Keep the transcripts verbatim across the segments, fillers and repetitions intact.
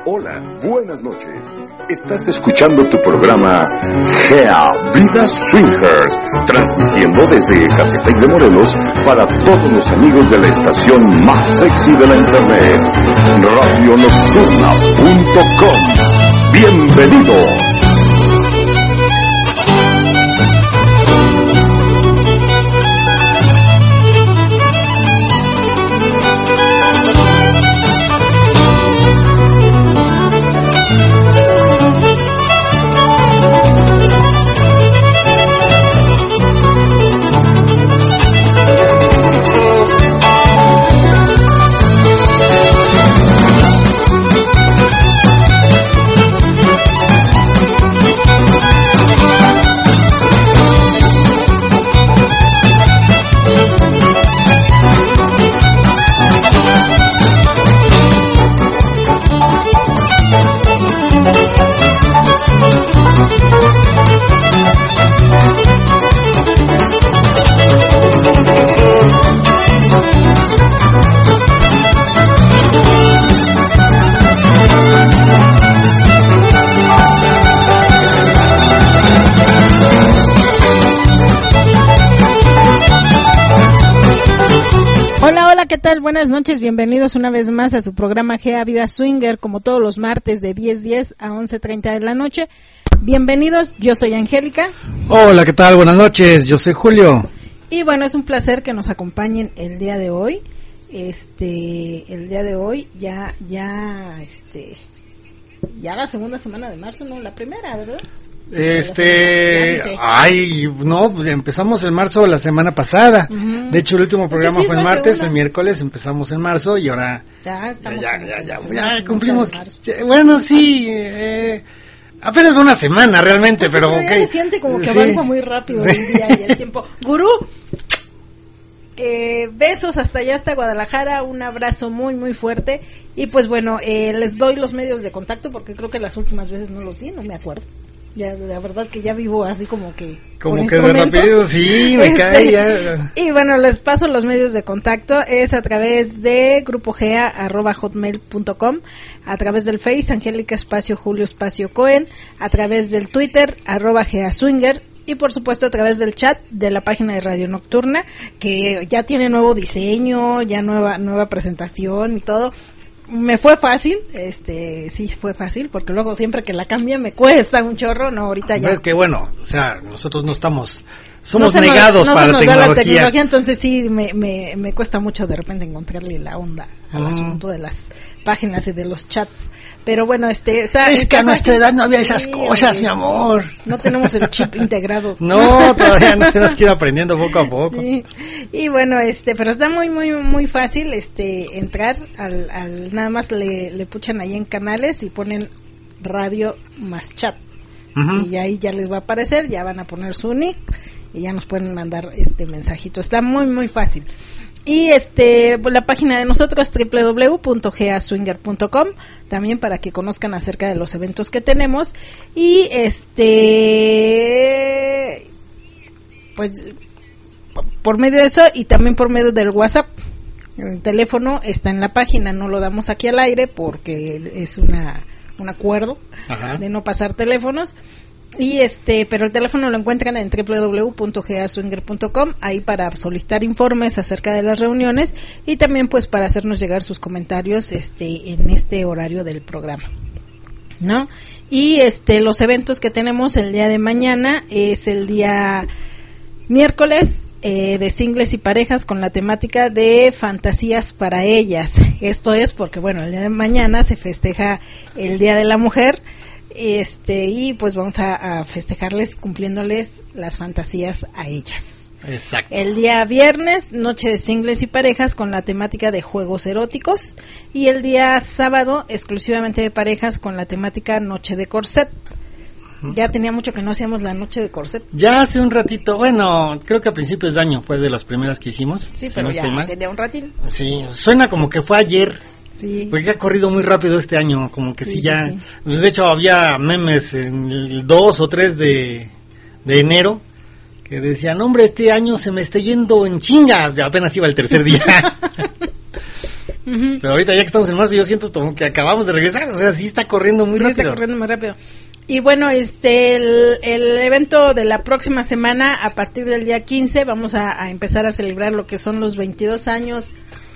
Hola, buenas noches. Estás escuchando tu programa Gea Vida Swingers, transmitiendo desde Ecatepec de Morelos para todos los amigos de la estación más sexy de la internet, radio nocturna punto com. ¡Bienvenidos! ¿Qué tal? Buenas noches, bienvenidos una vez más a su programa Gea Vida Swinger, como todos los martes de diez diez a once treinta de la noche. Bienvenidos, yo soy Angélica. Hola, ¿qué tal? Buenas noches, yo soy Julio. Y bueno, es un placer que nos acompañen el día de hoy. Este, el día de hoy ya, ya, este, ya la segunda semana de marzo, no, la primera, ¿verdad? Este, ay, no, pues empezamos en marzo la semana pasada. Uh-huh. De hecho, el último programa sí, fue el martes, segunda. El miércoles empezamos en marzo y ahora ya estamos ya, ya, ya, ya, ya cumplimos. Bueno, sí, eh, apenas una semana realmente, sí, pero, pero okay. Se siente como que avanza sí. muy rápido sí. el día y el tiempo. Gurú, eh, besos hasta allá, hasta Guadalajara, un abrazo muy muy fuerte y pues bueno, eh, les doy los medios de contacto porque creo que las últimas veces no los di, no me acuerdo. Ya, la verdad que ya vivo así como que como que de rápido, sí, me este, cae ya. Y bueno, les paso los medios de contacto, es a través de grupogea arroba hotmail punto com, a través del Face, Angélica espacio Julio espacio Cohen, a través del Twitter, arroba Gea Swinger, y por supuesto a través del chat de la página de Radio Nocturna, que ya tiene nuevo diseño, ya nueva, nueva presentación y todo. Me fue fácil, este, sí fue fácil, porque luego siempre que la cambia me cuesta un chorro, no, ahorita ya. Es que bueno, o sea, nosotros no estamos, somos no negados nos, no para la tecnología. la tecnología. Entonces sí, me, me, me cuesta mucho de repente encontrarle la onda al uh-huh. asunto de las páginas y de los chats. Pero bueno, este... Está, es está que a nuestra edad no había esas sí, cosas, oye, mi amor. No tenemos el chip integrado. No, todavía nos tenemos que ir aprendiendo poco a poco. Sí. Y bueno, este, pero está muy, muy, muy fácil, este, entrar al, al nada más le, le puchan ahí en canales y ponen radio más chat. Uh-huh. Y ahí ya les va a aparecer, ya van a poner su nick y ya nos pueden mandar este mensajito. Está muy, muy fácil. Y este la página de nosotros doble u doble u doble u punto gea swinger punto com, también para que conozcan acerca de los eventos que tenemos. Y este pues por medio de eso y también por medio del WhatsApp. El teléfono está en la página, no lo damos aquí al aire porque es una un acuerdo Ajá. de no pasar teléfonos. Y este, pero el teléfono lo encuentran en doble u doble u doble u punto gea swinger punto com, ahí para solicitar informes acerca de las reuniones y también pues para hacernos llegar sus comentarios este en este horario del programa, ¿no? Y este los eventos que tenemos el día de mañana es el día miércoles eh, de singles y parejas con la temática de fantasías para ellas. Esto es porque bueno, el día de mañana se festeja el Día de la Mujer. Este y pues vamos a, a festejarles cumpliéndoles las fantasías a ellas. Exacto. El día viernes, noche de singles y parejas con la temática de juegos eróticos y el día sábado exclusivamente de parejas con la temática noche de corset. Uh-huh. Ya tenía mucho que no hacíamos la noche de corset. Ya hace un ratito, bueno, creo que a principios de año fue de las primeras que hicimos. Sí, si pero no ya estoy mal. Tenía un ratito. Sí, suena como que fue ayer. Sí. Porque ha corrido muy rápido este año, como que sí, sí ya, sí. Pues de hecho había memes en el dos o tres de, de enero que decían, hombre, este año se me está yendo en chinga, apenas iba el tercer día. Uh-huh. Pero ahorita ya que estamos en marzo, yo siento como que acabamos de regresar, o sea, sí está corriendo muy sí, rápido. está corriendo muy rápido. Y bueno, este, el, el evento de la próxima semana, a partir del día quince, vamos a, a empezar a celebrar lo que son los veintidós años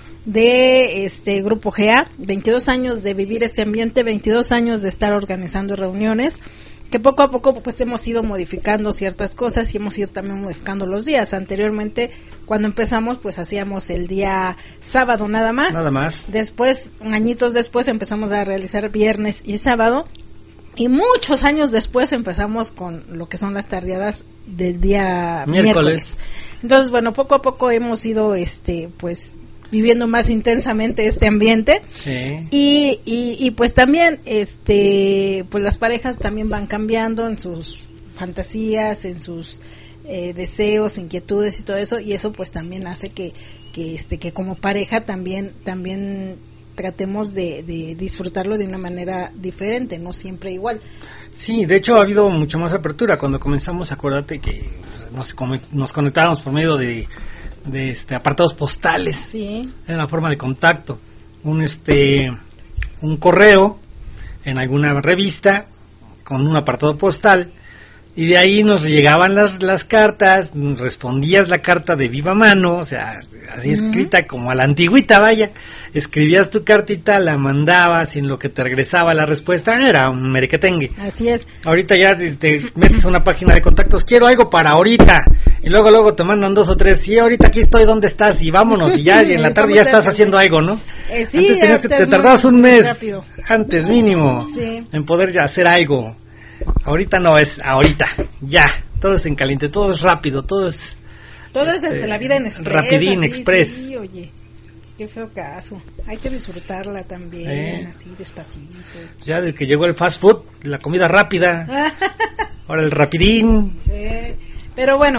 de este Grupo G A, veintidós años de vivir este ambiente, veintidós años de estar organizando reuniones, que poco a poco pues hemos ido modificando ciertas cosas y hemos ido también modificando los días. Anteriormente, cuando empezamos, pues hacíamos el día sábado nada más. Nada más. Después, añitos después, empezamos a realizar viernes y sábado. Y muchos años después empezamos con lo que son las tardeadas del día miércoles. miércoles. Entonces, bueno, poco a poco hemos ido, este, pues, viviendo más intensamente este ambiente. Sí. Y, y, y pues también, este, pues las parejas también van cambiando en sus fantasías, en sus eh, deseos, inquietudes y todo eso. Y eso pues también hace que, que este, que como pareja también, también tratemos de, de disfrutarlo de una manera diferente, no siempre igual. Sí, de hecho ha habido mucha más apertura. Cuando comenzamos, acuérdate que nos, nos conectábamos por medio de, de este apartados postales. Sí. Era una forma de contacto. Un este un correo en alguna revista con un apartado postal, y de ahí nos llegaban las, las cartas, respondías la carta de viva mano, o sea, así uh-huh. escrita como a la antigüita, vaya, escribías tu cartita, la mandabas y en lo que te regresaba la respuesta era un merequetengue. Así es. Ahorita ya te metes a una página de contactos, quiero algo para ahorita, y luego luego te mandan dos o tres, sí, ahorita aquí estoy, ¿dónde estás? Y vámonos, y ya, y en la tarde ya estás haciendo algo, ¿no? Eh, sí, antes tenías que, te tardabas un mes, rápido. antes mínimo, sí. en poder ya hacer algo. Ahorita no, es ahorita, ya, todo es en caliente, todo es rápido, todo es... Todo este, es desde la vida en express. Rapidín, así, express. Sí, oye, qué feo caso. Hay que disfrutarla también, eh. así, despacito. Ya desde que llegó el fast food, la comida rápida, ahora el rapidín. Eh, pero bueno,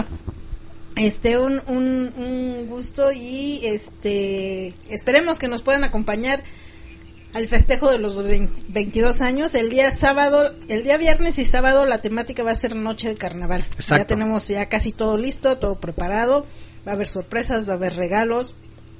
este, un, un, un gusto y este, esperemos que nos puedan acompañar al festejo de los veintidós años. El día sábado, el día viernes y sábado la temática va a ser Noche de Carnaval. Exacto. Ya tenemos ya casi todo listo, todo preparado, va a haber sorpresas, va a haber regalos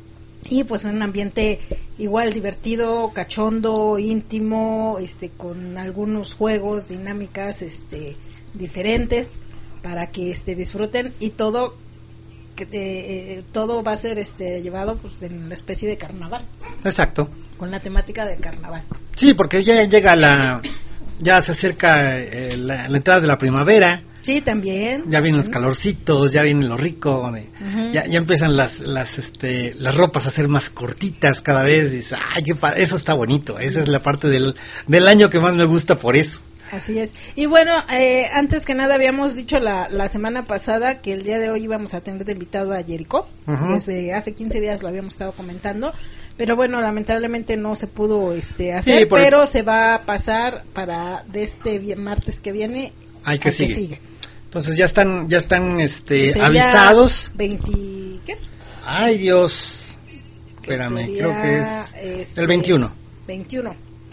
y pues en un ambiente igual divertido, cachondo, íntimo, este con algunos juegos, dinámicas este diferentes para que este disfruten, y todo que eh, todo va a ser este llevado pues en la especie de carnaval. Exacto. Con la temática de carnaval. Sí, porque ya llega la, ya se acerca eh, la, la entrada de la primavera. Sí, también. Ya vienen los calorcitos, ya viene lo rico, de, uh-huh. ya, ya empiezan las, las, este, las ropas a ser más cortitas cada vez. Y dices, ay, qué pa- eso está bonito. Esa es la parte del, del año que más me gusta por eso. Así es. Y bueno, eh, antes que nada habíamos dicho la, la semana pasada que el día de hoy íbamos a tener de invitado a Jericó. Uh-huh. Desde hace quince días lo habíamos estado comentando, pero bueno, lamentablemente no se pudo este hacer, sí, por... pero se va a pasar para de este martes que viene. Ay, que sigue. que sigue. Entonces ya están ya están este sería avisados. veinte ¿Qué? Ay, Dios. Espérame, sería, creo que es este, el veintiuno. veintiuno.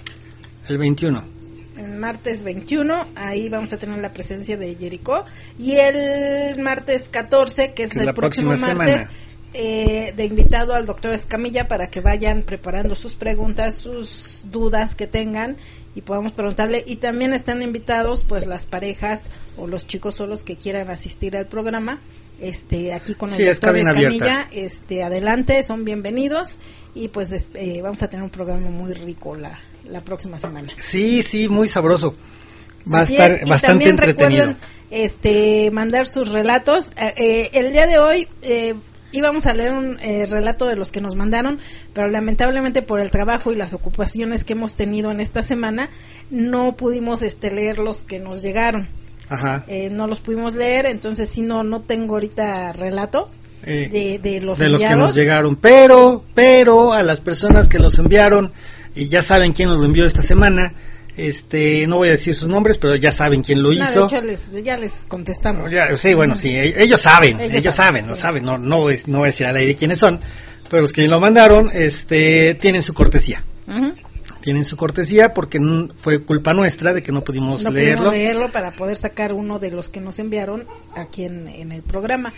El veintiuno. El martes veintiuno, ahí vamos a tener la presencia de Jericó, y el martes catorce, que es, que es el próximo martes, eh, de invitado al doctor Escamilla para que vayan preparando sus preguntas, sus dudas que tengan y podamos preguntarle. Y también están invitados pues las parejas o los chicos solos que quieran asistir al programa. Este aquí con el sí, doctor Escamilla, abierta. este adelante, son bienvenidos y pues eh, vamos a tener un programa muy rico la la próxima semana. Sí, sí, muy sabroso. Va Así a estar es, bastante entretenido. Recuerden, este, mandar sus relatos. Eh, el día de hoy eh, íbamos a leer un eh, relato de los que nos mandaron, pero lamentablemente por el trabajo y las ocupaciones que hemos tenido en esta semana, no pudimos este leer los que nos llegaron. Ajá. Eh, no los pudimos leer, entonces sí no no tengo ahorita relato. Eh, de, de los de enviados. los que nos llegaron, pero pero a las personas que los enviaron, y ya saben quién nos lo envió esta semana, este no voy a decir sus nombres, pero ya saben quién lo no, hizo. De hecho les, ya les contestamos. Ya, sí, bueno, sí, ellos saben, ellos, ellos saben, saben, no sí. saben, no no es, no voy a decir al aire quiénes son, pero los que lo mandaron, este, tienen su cortesía. Uh-huh. Tienen su cortesía porque n- fue culpa nuestra de que no pudimos no leerlo. No pudimos leerlo para poder sacar uno de los que nos enviaron aquí en, en el programa.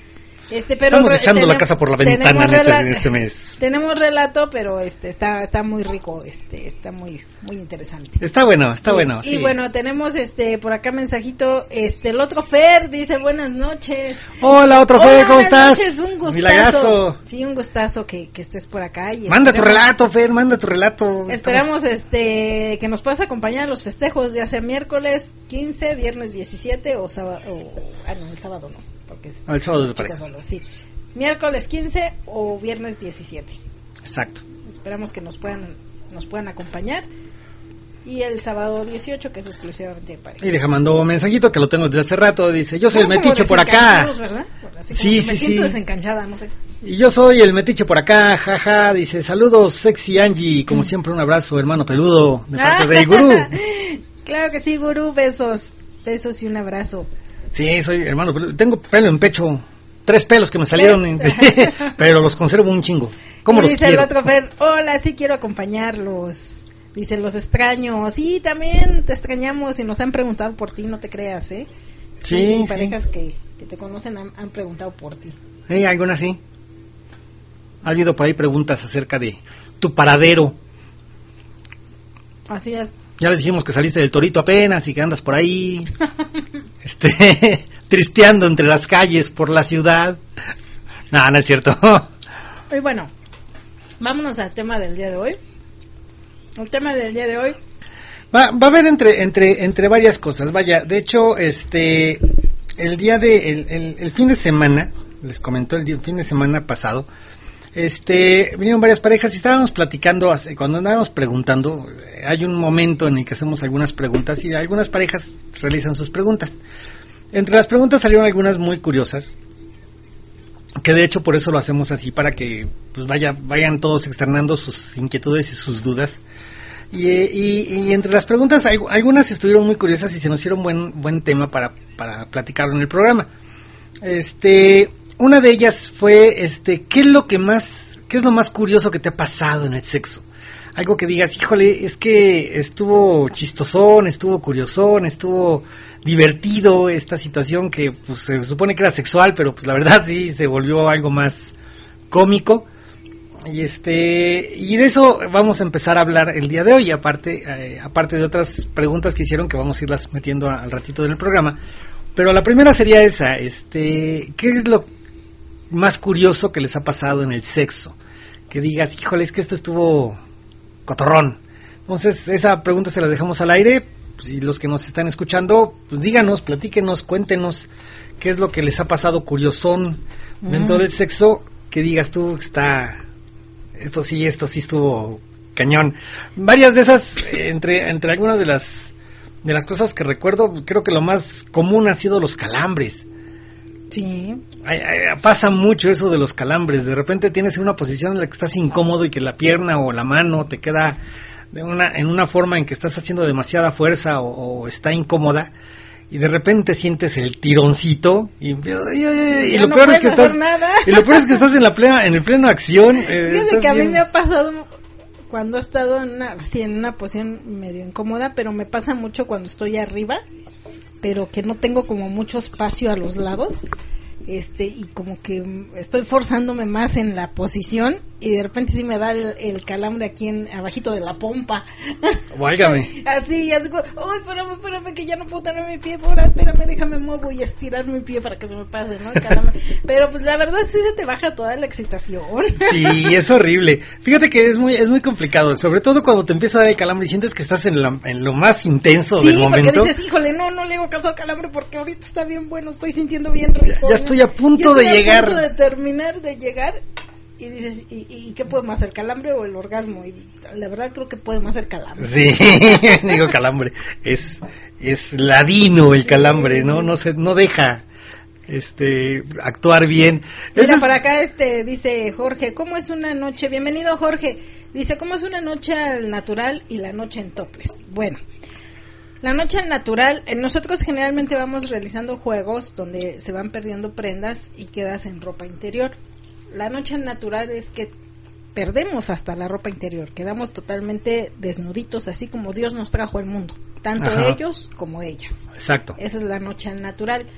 Este, pero Estamos re- echando tenemos, la casa por la ventana en este, en este mes. Tenemos relato, pero este está está muy rico, este está muy muy interesante. Está bueno, está Sí, bueno. Y Sí. bueno, tenemos este por acá mensajito, este el otro Fer dice buenas noches. Hola, otro Hola, Fer, ¿cómo buenas estás? noches, un gustazo. Milagrazo. Sí, un gustazo que, que estés por acá. Y Manda tu esperemos- relato, Fer, manda tu relato. Esperamos Estamos- este que nos puedas acompañar a los festejos, ya sea miércoles quince, viernes diecisiete o sábado. O, ah, no, el sábado no, porque es. Ah, el sábado es de chicas parejas. solo, sí. Miércoles quince o viernes diecisiete. Exacto. Esperamos que nos puedan nos puedan acompañar. Y el sábado dieciocho, que es exclusivamente de parejas. Y deja, mandó un mensajito que lo tengo desde hace rato. Dice: Yo soy el Como metiche por acá. desencanchados, ¿verdad? Así como Sí, que me sí, siento sí. desencanchada, no sé. Y yo soy el metiche por acá, jaja. Dice: Saludos, sexy Angie. Como siempre, un abrazo, hermano peludo, de parte de Gurú. Claro que sí, Gurú, besos. Besos y un abrazo. Sí, soy hermano peludo. Tengo pelo en pecho. Tres pelos que me salieron, en- pero los conservo un chingo. ¿Cómo Y los dice quiero? el otro Fer, hola, sí quiero acompañarlos. Dice, los extraño. Sí, también te extrañamos y nos han preguntado por ti, no te creas, ¿eh? Sí, Hay sí. parejas que, que te conocen han, han preguntado por ti. ¿Eh? ¿Alguna sí? Ha habido por ahí preguntas acerca de tu paradero. Así es. Ya les dijimos que saliste del Torito apenas y que andas por ahí, este, tristeando entre las calles por la ciudad. No, no es cierto. Y bueno, vámonos al tema del día de hoy. El tema del día de hoy. Va, va a haber entre, entre, entre varias cosas. Vaya, de hecho, este, el día de, el, el, el fin de semana, les comentó el, día, el fin de semana pasado, este, vinieron varias parejas y estábamos platicando, hace- cuando andábamos preguntando, eh, hay un momento en el que hacemos algunas preguntas y algunas parejas realizan sus preguntas. Entre las preguntas salieron algunas muy curiosas, que de hecho por eso lo hacemos así, para que pues vaya, vayan todos externando sus inquietudes y sus dudas. Y, y, y entre las preguntas, hay- algunas estuvieron muy curiosas y se nos hicieron buen, buen tema para, para platicarlo en el programa. Este, una de ellas fue, este, ¿qué es lo que más, qué es lo más curioso que te ha pasado en el sexo? Algo que digas, híjole, es que estuvo chistosón, estuvo curiosón, estuvo divertido esta situación que pues se supone que era sexual, pero pues la verdad sí se volvió algo más cómico. Y este, y de eso vamos a empezar a hablar el día de hoy, aparte, eh, aparte de otras preguntas que hicieron que vamos a irlas metiendo a- al ratito del programa. Pero la primera sería esa, este, ¿qué es lo más curioso que les ha pasado en el sexo? Que digas, híjole, es que esto estuvo cotorrón. Entonces, esa pregunta se la dejamos al aire. Pues, y los que nos están escuchando, pues díganos, platíquenos, cuéntenos qué es lo que les ha pasado curiosón dentro Mm. del sexo, que digas tú, está, esto sí, esto sí estuvo cañón. Varias de esas, eh, entre, entre algunas de las de las cosas que recuerdo, creo que lo más común ha sido los calambres. Sí. Ay, ay, pasa mucho eso de los calambres. De repente tienes una posición en la que estás incómodo y que la pierna o la mano te queda de una, en una forma en que estás haciendo demasiada fuerza o, o está incómoda, y de repente sientes el tironcito y, y, y Ya lo no peor es puedes que hacer estás nada. y lo peor es que estás en la plena, en el pleno acción. eh, Fíjate estás que a mí bien- me ha pasado cuando he estado en una, sí, en una posición medio incómoda, pero me pasa mucho cuando estoy arriba, pero que no tengo como mucho espacio a los lados, este, y como que mm, estoy forzándome más en la posición y de repente sí me da el, el calambre aquí en abajito de la pompa. Válgame. Así, así como, ay, espérame, espérame, que ya no puedo tener mi pie, ahora, espérame, déjame muevo y estirar mi pie para que se me pase, ¿no? El calambre. Pero pues la verdad sí se te baja toda la excitación. Sí, es horrible. Fíjate que es muy es muy complicado, sobre todo cuando te empieza a dar el calambre y sientes que estás en, la- en lo más intenso Sí, del momento. porque dices, híjole, no, no le hago caso al calambre porque ahorita está bien bueno, estoy sintiendo bien rico. Ya estoy a punto Ya de estoy llegar. a punto de terminar de llegar y dices, ¿y, y qué puede más, el calambre o el orgasmo? Y la verdad creo que puede más el calambre. Sí, digo calambre. Es es ladino el calambre, ¿no? No se no deja este actuar bien. Mira, Ese es- por acá este dice Jorge, ¿cómo es una noche? Bienvenido, Jorge. Dice, ¿cómo es una noche al natural y la noche en toples? Bueno, la noche al natural, eh, nosotros generalmente vamos realizando juegos donde se van perdiendo prendas y quedas en ropa interior. La noche al natural es que perdemos hasta la ropa interior, quedamos totalmente desnuditos, así como Dios nos trajo al mundo, tanto Ajá. ellos como ellas. Exacto. Esa es la noche al natural.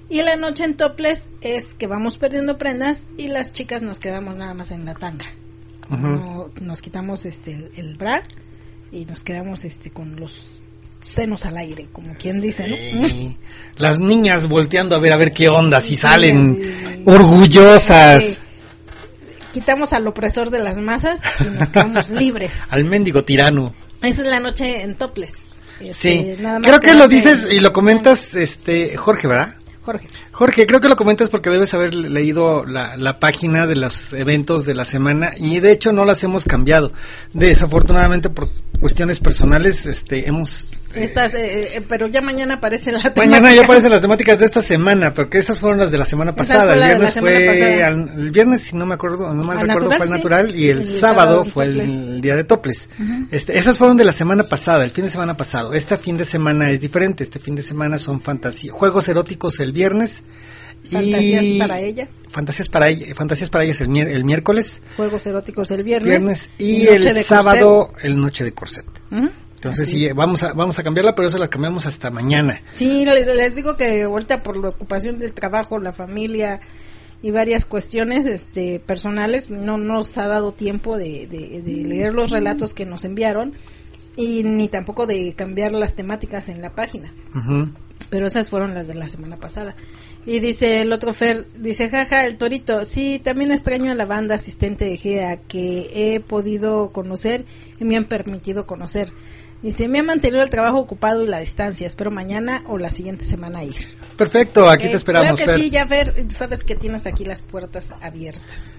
Y la noche en topless es que vamos perdiendo prendas y las chicas nos quedamos nada más en la tanga. Uh-huh. No, nos quitamos este el, el bra y nos quedamos este con los senos al aire, como quien dice, ¿no? Sí. Las niñas volteando a ver a ver qué onda, si salen sí. orgullosas. Sí. Quitamos al opresor de las masas y nos quedamos libres. Al mendigo tirano. Esa es la noche en topless. Este, sí, nada más creo que lo dices y lo comentas, este Jorge, ¿verdad? Jorge. Jorge, creo que lo comentas porque debes haber leído la, la página de los eventos de la semana y de hecho no las hemos cambiado. Desafortunadamente por cuestiones personales, este, hemos... Estas, eh, eh, pero ya mañana aparece la temática. Mañana ya aparecen las temáticas de esta semana, porque estas fueron las de la semana pasada. El viernes fue, al, el viernes si no me acuerdo, no me recuerdo natural, fue el natural sí. y el, el sábado, sábado fue el, el día de topless. Uh-huh. Este, esas fueron de la semana pasada, el fin de semana pasado. Este fin de semana es diferente. Este fin de semana son fantasía, juegos eróticos el viernes. Fantasías y para ellas. Fantasías para ellas, fantasías para ellas el, mier- el miércoles. Juegos eróticos el viernes. viernes y, y el sábado corset. El noche de corset. Uh-huh. Entonces sí, vamos a vamos a cambiarla, pero eso la cambiamos hasta mañana. Sí, les, les digo que ahorita por la ocupación del trabajo, la familia y varias cuestiones este personales, no nos ha dado tiempo de, de, de leer los relatos que nos enviaron y ni tampoco de cambiar las temáticas en la página. Uh-huh. Pero esas fueron las de la semana pasada. Y dice el otro Fer, dice, jaja, el Torito, sí, también extraño a la banda asistente de G E A que he podido conocer y me han permitido conocer. Dice, me ha mantenido el trabajo ocupado y la distancia, espero mañana o la siguiente semana ir. Perfecto, aquí eh, te esperamos, claro que Fer. sí, ya Fer, sabes que tienes aquí las puertas abiertas.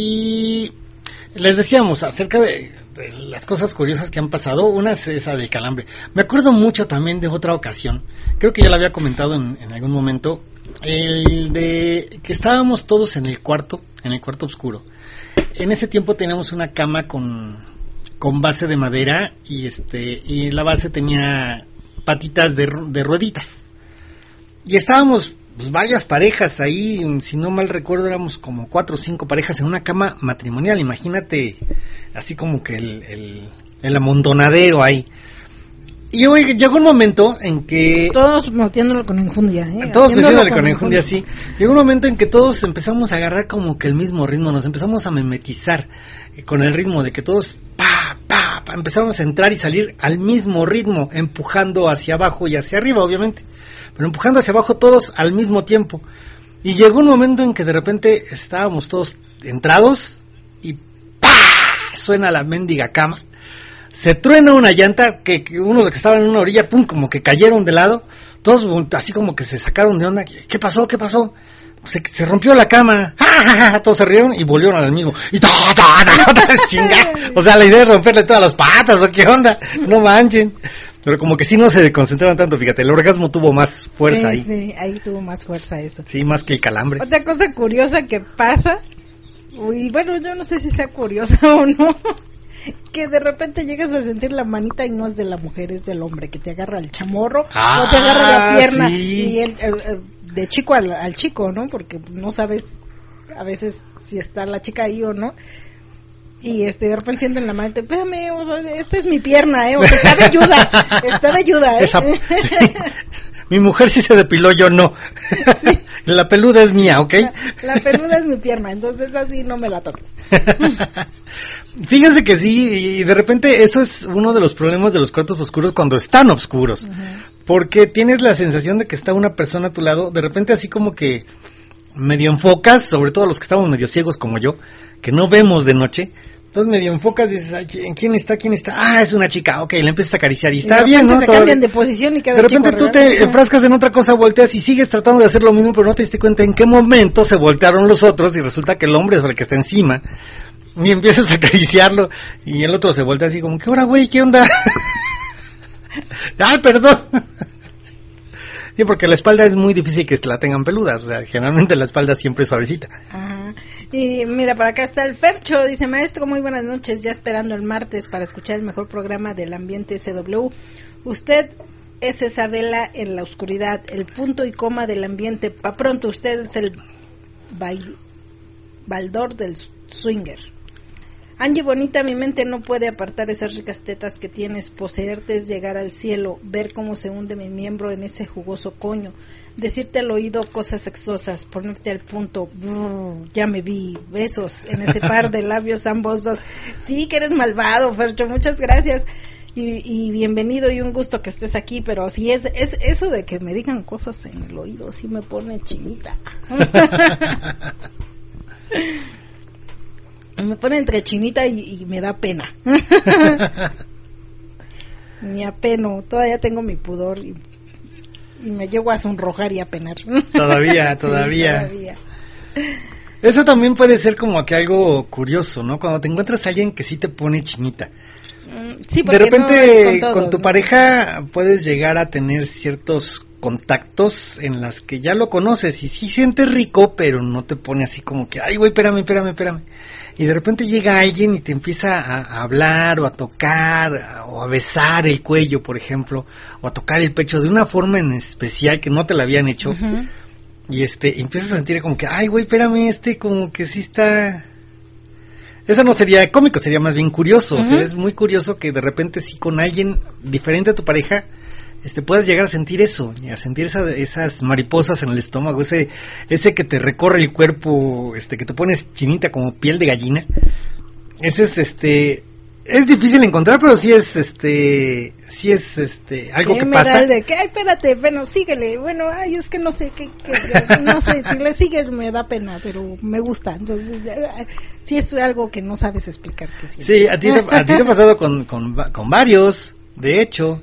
Y les decíamos acerca de, de las cosas curiosas que han pasado, una es esa del calambre. Me acuerdo mucho también de otra ocasión, creo que ya lo había comentado en, en algún momento, el de que estábamos todos en el cuarto, en el cuarto oscuro. En ese tiempo teníamos una cama con, con base de madera y este y la base tenía patitas de, de rueditas. Y estábamos pues varias parejas ahí, si no mal recuerdo éramos como cuatro o cinco parejas en una cama matrimonial, imagínate así como que el, el, el amontonadero ahí. Y hoy llegó un momento en que... Todos metiéndolo con enjundia, ¿eh? Todos metiéndole con, con enjundia, sí. Llegó un momento en que todos empezamos a agarrar como que el mismo ritmo, nos empezamos a mimetizar con el ritmo de que todos pa, pa, pa, empezamos a entrar y salir al mismo ritmo, empujando hacia abajo y hacia arriba, obviamente. Pero empujando hacia abajo todos al mismo tiempo. Y llegó un momento en que de repente estábamos todos entrados y ¡pa! Suena la mendiga cama. Se truena una llanta, que, que unos que estaban en una orilla, pum, como que cayeron de lado, todos así como que se sacaron de onda. ¿Qué pasó? ¿Qué pasó? Se, se rompió la cama. ¡Ja, ja, ja! Todos se rieron y volvieron al mismo. Y ta, ta, ta, ta, chinga. O sea, la idea es romperle todas las patas, ¿o qué onda? No manchen. Pero como que sí no se concentraron tanto, fíjate, el orgasmo tuvo más fuerza sí, ahí. Sí, ahí tuvo más fuerza eso. Sí, más que el calambre. Otra cosa curiosa que pasa, y bueno, yo no sé si sea curiosa o no, que de repente llegas a sentir la manita y no es de la mujer, es del hombre, que te agarra el chamorro ah, o te agarra la pierna. Sí. Y el, el, el, de chico al, al chico, ¿no? Porque no sabes a veces si está la chica ahí o no. Y este, de repente sienten la mano, espérame, o sea, esta es mi pierna, eh, o sea, está de ayuda, está de ayuda, eh. Esa, sí. Mi mujer sí se depiló, yo no. Sí. La peluda es mía, ¿ok? La, la peluda es mi pierna, entonces así no me la toques. Fíjense que sí, y de repente eso es uno de los problemas de los cuartos oscuros cuando están oscuros, uh-huh. Porque tienes la sensación de que está una persona a tu lado, de repente así como que medio enfocas, sobre todo los que estamos medio ciegos como yo, que no vemos de noche. Entonces medio enfocas y dices, ay, ¿quién está? ¿Quién está? Ah, es una chica, ok, le empiezas a acariciar y, y está bien, ¿no? Se Todo cambian de posición y cada de repente chico tú regresa. te enfrascas en otra cosa, volteas y sigues tratando de hacer lo mismo, pero no te diste cuenta en qué momento se voltearon los otros y resulta que el hombre es el que está encima y empiezas a acariciarlo y el otro se voltea así como, ¿qué hora, güey? ¿Qué onda? Ay, perdón. Sí, porque la espalda es muy difícil que la tengan peluda, o sea, generalmente la espalda siempre es suavecita. Ajá. Y mira, para acá está el Fercho, dice, maestro, muy buenas noches, ya esperando el martes para escuchar el mejor programa del ambiente S W. Usted es esa vela en la oscuridad, el punto y coma del ambiente, pa' pronto usted es el bail, baldor del swinger. Angie bonita, mi mente no puede apartar esas ricas tetas que tienes. Poseerte es llegar al cielo, ver cómo se hunde mi miembro en ese jugoso coño, decirte al oído cosas sexosas, ponerte al punto. Brr, ya me vi, besos en ese par de labios ambos dos. Sí, que eres malvado, Fercho, muchas gracias. Y, y bienvenido y un gusto que estés aquí, pero sí es, es eso de que me digan cosas en el oído, sí me pone chinita. Me pone entre chinita y, y me da pena. Me apeno, todavía tengo mi pudor y, y me llego a sonrojar y a penar. Todavía, todavía. Sí, todavía. Eso también puede ser como que algo curioso, ¿no? Cuando te encuentras a alguien que sí te pone chinita. Sí, de repente no con todos, con tu ¿no? pareja puedes llegar a tener ciertos contactos en las que ya lo conoces y sí sientes rico, pero no te pone así como que, ay güey, espérame, espérame, espérame. Y de repente llega alguien y te empieza a, a hablar o a tocar a, o a besar el cuello, por ejemplo, o a tocar el pecho de una forma en especial que no te la habían hecho. Uh-huh. Y este, empiezas a sentir como que, ay güey, espérame, este como que sí está... Eso no sería cómico, sería más bien curioso. Uh-huh. O sea, es muy curioso que de repente sí con alguien diferente a tu pareja este puedas llegar a sentir eso, a sentir esa, esas mariposas en el estómago, ese ese que te recorre el cuerpo, este que te pones chinita como piel de gallina. Ese es este es difícil encontrar, pero sí es este sí es este algo sí, que me pasa. Da el de que, ay, espérate, bueno, síguele. Bueno, ay, es que no sé qué, qué no sé, si le sigues me da pena, pero me gusta. Entonces, sí es algo que no sabes explicar que sí. Sí, a ti te, a ti te ha pasado con con con varios, de hecho.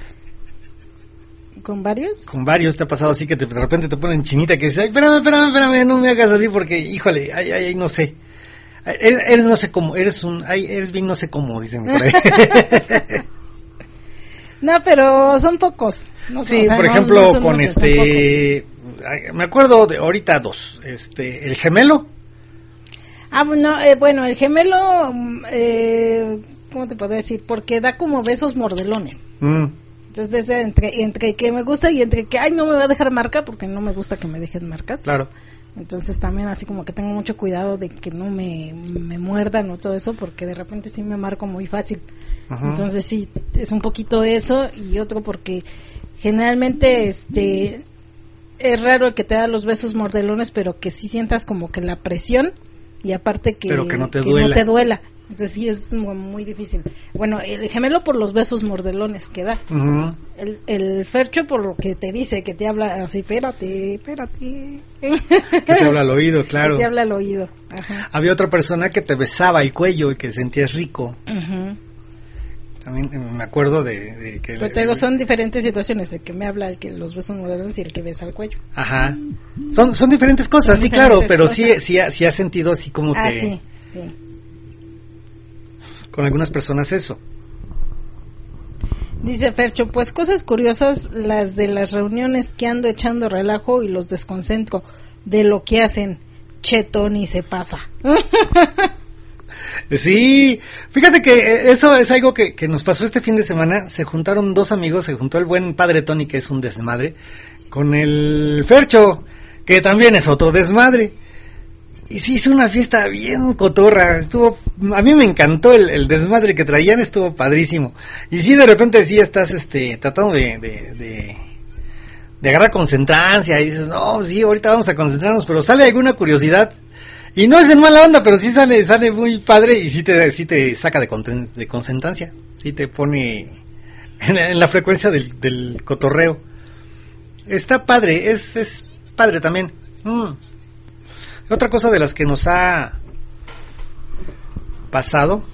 ¿Con varios? Con varios te ha pasado así que te, de repente te ponen chinita que dices, ay, espérame, espérame, espérame, no me hagas así porque, híjole, ay, ay, ay, no sé. Eres, eres no sé cómo, eres un, ay, eres bien no sé cómo, dicen por ahí. No, pero son pocos. No, sí, o sea, por no, ejemplo, no con muchos, este, me acuerdo de ahorita dos, este, el gemelo. Ah, no, eh, bueno, el gemelo, eh, ¿cómo te puedo decir? Porque da como besos mordelones. Mm. Entonces, entre, entre que me gusta y entre que, ay, no me va a dejar marca, porque no me gusta que me dejen marcas. Claro. Entonces también así como que tengo mucho cuidado de que no me, me muerdan o todo eso, porque de repente sí me marco muy fácil. Uh-huh. Entonces sí, es un poquito eso, y otro porque generalmente este es raro el que te da los besos mordelones, pero que sí sientas como que la presión, y aparte que, pero que no te que duela. No te duela. Entonces sí es muy difícil. Bueno, el gemelo por los besos mordelones que da. Uh-huh. El, el Fercho por lo que te dice, que te habla así, espérate, espérate. Que te habla al oído, claro. Que te habla al oído. Ajá. Había otra persona que te besaba el cuello y que sentías rico. Uh-huh. También me acuerdo de, de que... Pero te digo, son diferentes situaciones, el que me habla, el que los besos mordelones y el que besa el cuello. Ajá. Son son diferentes cosas, son sí, diferentes claro, pero cosas. sí sí sí has sentido así como ah, que... sí, sí. Con algunas personas eso. Dice Fercho, pues cosas curiosas las de las reuniones que ando echando relajo y los desconcentro de lo que hacen. Cheto ni se pasa. Sí, fíjate que eso es algo que, que nos pasó este fin de semana. Se juntaron dos amigos, se juntó el buen padre Tony, que es un desmadre, con el Fercho, que también es otro desmadre. Y sí, hizo una fiesta bien cotorra, estuvo, a mí me encantó el, el desmadre que traían, estuvo padrísimo. Y sí, de repente sí estás este tratando de, de, de, de agarrar concentrancia y dices, no, sí, ahorita vamos a concentrarnos, pero sale alguna curiosidad. Y no es en mala onda, pero sí sale sale muy padre y sí te sí te saca de, conten, de concentrancia, sí te pone en, en la frecuencia del, del cotorreo. Está padre, es, es padre también. Mm. Otra cosa de las que nos ha pasado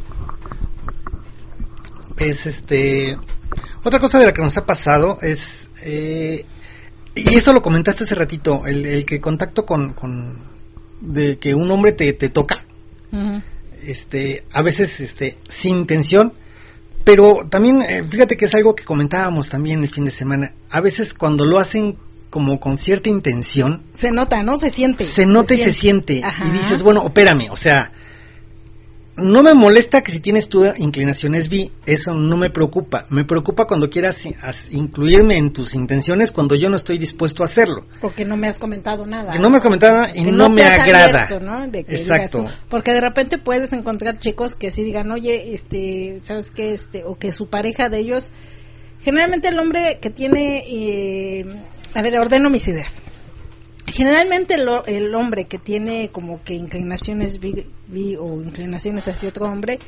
es este otra cosa de la que nos ha pasado es eh, y eso lo comentaste hace ratito, el, el que contacto con, con de que un hombre te, te toca, uh-huh. este a veces este sin intención, pero también eh, fíjate que es algo que comentábamos también el fin de semana. A veces cuando lo hacen como con cierta intención, se nota, ¿no? Se siente. Se nota se y siente. se siente. Ajá. Y dices, bueno, espérame, o sea, no me molesta que si tienes tú inclinaciones bi, eso no me preocupa. Me preocupa cuando quieras incluirme en tus intenciones cuando yo no estoy dispuesto a hacerlo. Porque no me has comentado nada. Que no me has comentado nada y no, no me agrada. Abierto, ¿no? De que exacto. Tú, porque de repente puedes encontrar chicos que sí digan, oye, este, ¿sabes qué? Este, o que su pareja de ellos, generalmente el hombre que tiene, eh, a ver, ordeno mis ideas. Generalmente el, el hombre que tiene como que inclinaciones bi, bi o inclinaciones hacia otro hombre,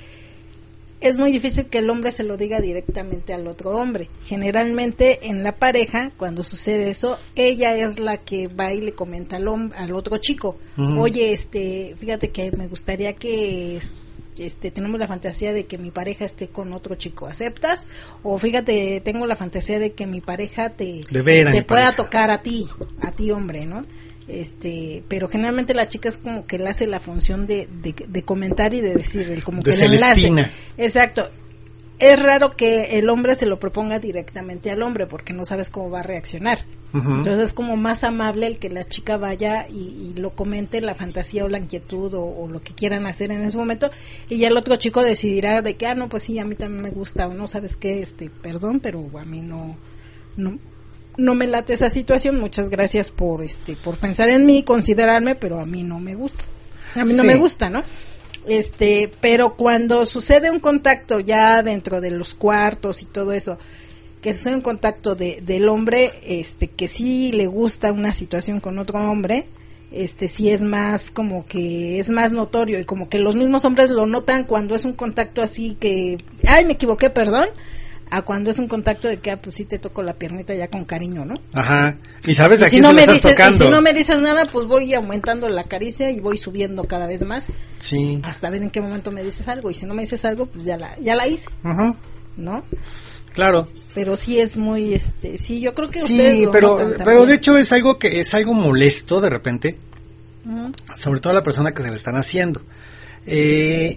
es muy difícil que el hombre se lo diga directamente al otro hombre. Generalmente en la pareja, cuando sucede eso, ella es la que va y le comenta al, hom- al otro chico, uh-huh. Oye, este, fíjate que me gustaría que... Este, tenemos la fantasía de que mi pareja esté con otro chico, ¿aceptas? O fíjate, tengo la fantasía de que mi pareja te, te pueda pareja. tocar a ti, a ti hombre, ¿no? Este, pero generalmente la chica es como que le hace la función de, de, de comentar y de decir, el, como de que le enlace. Exacto. Es raro que el hombre se lo proponga directamente al hombre porque no sabes cómo va a reaccionar. Uh-huh. Entonces es como más amable el que la chica vaya y, y lo comente, la fantasía o la inquietud o, o lo que quieran hacer en ese momento, y ya el otro chico decidirá de que, ah, no, pues sí, a mí también me gusta, o no, sabes qué, este, perdón, pero a mí no, no, no me late esa situación, muchas gracias por, este, por pensar en mí, considerarme, pero a mí no me gusta. A mí no sí. me gusta, ¿no? Este, pero cuando sucede un contacto ya dentro de los cuartos y todo eso, que sucede un contacto de, del hombre, este, que sí le gusta una situación con otro hombre, este, sí es más como que es más notorio y como que los mismos hombres lo notan cuando es un contacto así que, ay, me equivoqué, perdón, a cuando es un contacto de que, ah, pues sí te toco la piernita ya con cariño, ¿no? Ajá, y sabes y a si quién no se me lo estás dices, tocando. Y si no me dices nada, pues voy aumentando la caricia y voy subiendo cada vez más. Sí. Hasta ver en qué momento me dices algo, y si no me dices algo, pues ya la ya la hice. Ajá. ¿No? Claro. Pero sí es muy, este, sí, yo creo que sí, ustedes lo pero, notan pero de hecho es algo que es algo molesto de repente, uh-huh. sobre todo a la persona que se le están haciendo. Eh...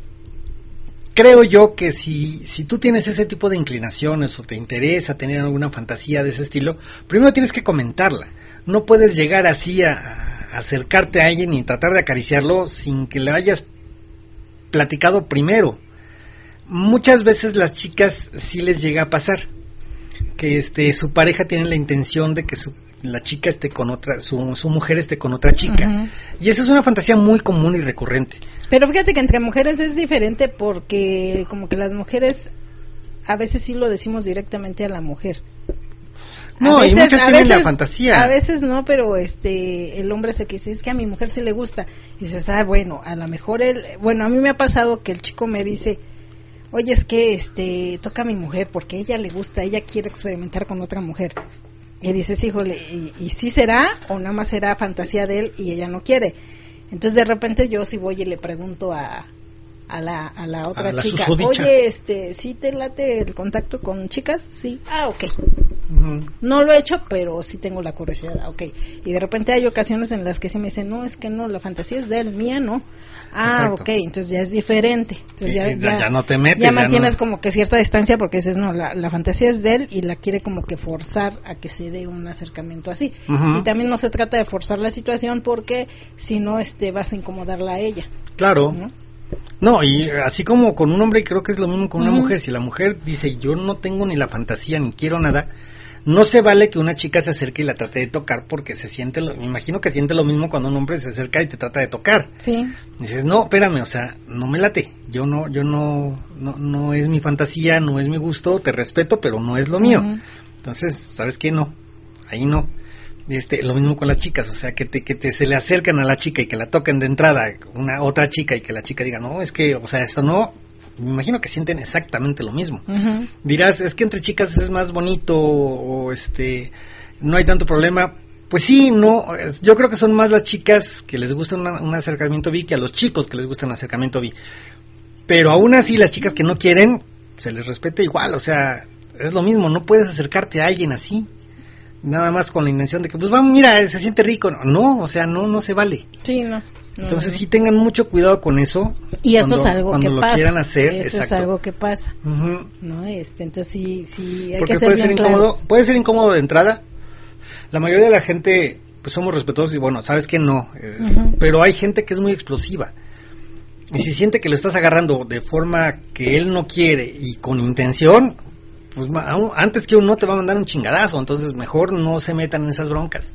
Creo yo que si, si tú tienes ese tipo de inclinaciones o te interesa tener alguna fantasía de ese estilo, primero tienes que comentarla. No puedes llegar así a, a acercarte a alguien y tratar de acariciarlo sin que le hayas platicado primero. Muchas veces las chicas sí les llega a pasar que este su pareja tiene la intención de que su la chica esté con otra, su, su mujer esté con otra chica. Uh-huh. Y esa es una fantasía muy común y recurrente. Pero fíjate que entre mujeres es diferente porque como que las mujeres a veces sí lo decimos directamente a la mujer. No, veces, y muchas tienen veces, la fantasía. A veces no, pero este el hombre se que dice, es que a mi mujer sí le gusta. Y dices, ah, bueno, a lo mejor él, bueno, a mí me ha pasado que el chico me dice, oye, es que este toca a mi mujer porque a ella le gusta, ella quiere experimentar con otra mujer. Y dices, híjole, ¿y, y sí será o nada más será fantasía de él y ella no quiere? Entonces de repente yo sí voy y le pregunto a, a la a la otra a la chica, susodicha. Oye, este, ¿sí te late el contacto con chicas? Sí. Ah, ok. Uh-huh. No lo he hecho, pero sí tengo la curiosidad. Ok. Y de repente hay ocasiones en las que sí me dicen, no, es que no, la fantasía es de él, mía no. Ah, exacto. Ok, entonces ya es diferente. Entonces ya, ya, ya, ya no te metes. Ya mantienes no... como que cierta distancia porque dices, no, la, la fantasía es de él y la quiere como que forzar a que se dé un acercamiento así. Uh-huh. Y también no se trata de forzar la situación porque si no este, vas a incomodarla a ella. Claro. ¿No? No, y así como con un hombre creo que es lo mismo con uh-huh. una mujer. Si la mujer dice, yo no tengo ni la fantasía ni quiero nada, no se vale que una chica se acerque y la trate de tocar porque se siente, lo, me imagino que siente lo mismo cuando un hombre se acerca y te trata de tocar. Sí. Dices, no, espérame, o sea, no me late, yo no, yo no, no, no es mi fantasía, no es mi gusto, te respeto, pero no es lo mío. Uh-huh. Entonces, ¿sabes qué? No, ahí no. Este, lo mismo con las chicas, o sea, que te, que te se le acercan a la chica y que la toquen de entrada una otra chica y que la chica diga, no, es que, o sea, esto no... Me imagino que sienten exactamente lo mismo. Uh-huh. Dirás, es que entre chicas es más bonito o este no hay tanto problema. Pues sí, no, yo creo que son más las chicas que les gusta una, un acercamiento bi que a los chicos que les gusta un acercamiento bi. Pero aún así las chicas que no quieren, se les respeta igual, o sea, es lo mismo, no puedes acercarte a alguien así, nada más con la intención de que, pues vamos, mira, se siente rico. No, o sea, no, no se vale. Sí, no. No, Entonces no. sí tengan mucho cuidado con eso. Y eso cuando, es algo cuando que lo pasa. quieran hacer, eso exacto. es algo que pasa. Uh-huh. No, este, entonces sí, sí hay Porque que ser puede bien ser incómodo, claros. puede ser incómodo de entrada. La mayoría de la gente, pues somos respetuosos y bueno, sabes que no. Eh, uh-huh. Pero hay gente que es muy explosiva. y si siente que lo estás agarrando de forma que él no quiere y con intención, pues antes que uno te va a mandar un chingadazo, entonces mejor no se metan en esas broncas.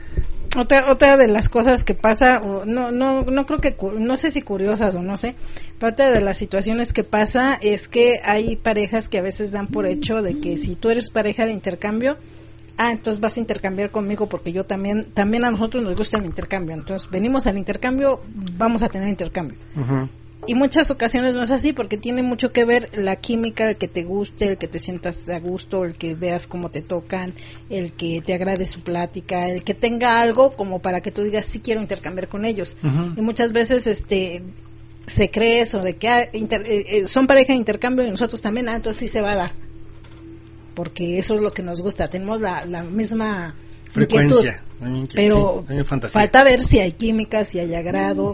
Otra otra de las cosas que pasa, no no no creo que, no sé si curiosas o no sé, pero otra de las situaciones que pasa es que hay parejas que a veces dan por hecho de que si tú eres pareja de intercambio, ah, entonces vas a intercambiar conmigo porque yo también, también a nosotros nos gusta el intercambio, entonces venimos al intercambio, vamos a tener intercambio. Uh-huh. Y muchas ocasiones no es así, porque tiene mucho que ver la química, el que te guste, el que te sientas a gusto, el que veas cómo te tocan, el que te agrade su plática, el que tenga algo como para que tú digas, sí quiero intercambiar con ellos. Uh-huh. Y muchas veces este se cree eso de que ah, inter, eh, son pareja de intercambio y nosotros también, ah, entonces sí se va a dar. Porque eso es lo que nos gusta, tenemos la, la misma frecuencia, inquietud, pero sí, falta ver si hay química, si hay agrado,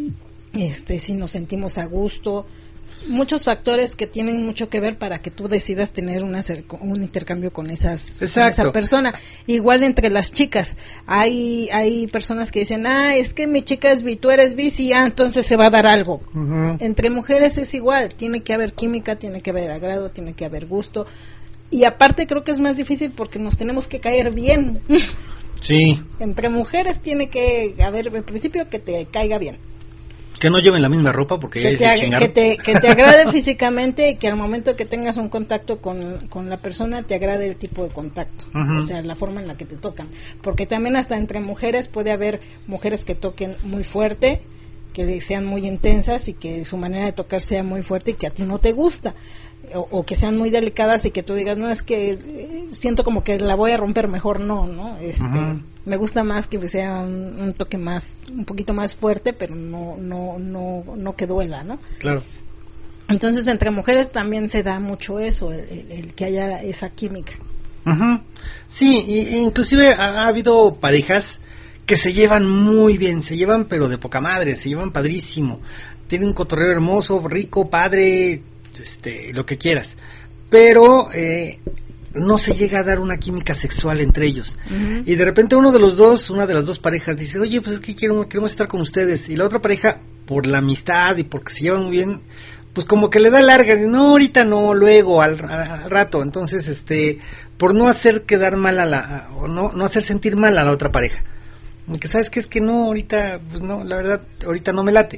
este, si nos sentimos a gusto, muchos factores que tienen mucho que ver para que tú decidas tener una, un intercambio con, esas, con esa persona. Igual entre las chicas, hay hay personas que dicen, ah, es que mi chica es bi, tú eres bi, sí, ah, entonces se va a dar algo. Uh-huh. Entre mujeres es igual, tiene que haber química, tiene que haber agrado, tiene que haber gusto. Y aparte creo que es más difícil porque nos tenemos que caer bien. Sí. Entre mujeres tiene que haber, en principio, que te caiga bien. Que no lleven la misma ropa porque que, ya te, que, te, que te agrade físicamente y que al momento que tengas un contacto con, con la persona te agrade el tipo de contacto. Uh-huh. O sea, la forma en la que te tocan. Porque también hasta entre mujeres puede haber mujeres que toquen muy fuerte, que sean muy intensas y que su manera de tocar sea muy fuerte y que a ti no te gusta. O, o que sean muy delicadas y que tú digas, no, es que eh, siento como que la voy a romper, mejor no, ¿no? Este, uh-huh. Me gusta más que sea un, un toque más, un poquito más fuerte, pero no, no, no, no que duela, ¿no? Claro. Entonces, entre mujeres también se da mucho eso, el, el, el que haya esa química. Uh-huh. Sí, y, inclusive ha, ha habido parejas que se llevan muy bien, se llevan pero de poca madre, se llevan padrísimo, tienen un cotorreo hermoso, rico, padre, este, lo que quieras, pero eh, no se llega a dar una química sexual entre ellos. Uh-huh. Y de repente uno de los dos, una de las dos parejas dice, oye, pues es que quiero, queremos estar con ustedes, y la otra pareja, por la amistad y porque se llevan muy bien, pues como que le da larga, no, ahorita no, luego, al, al rato. Entonces, este, por no hacer quedar mal a la, o no, no hacer sentir mal a la otra pareja, que sabes que es que no, ahorita, pues no, la verdad, ahorita no me late.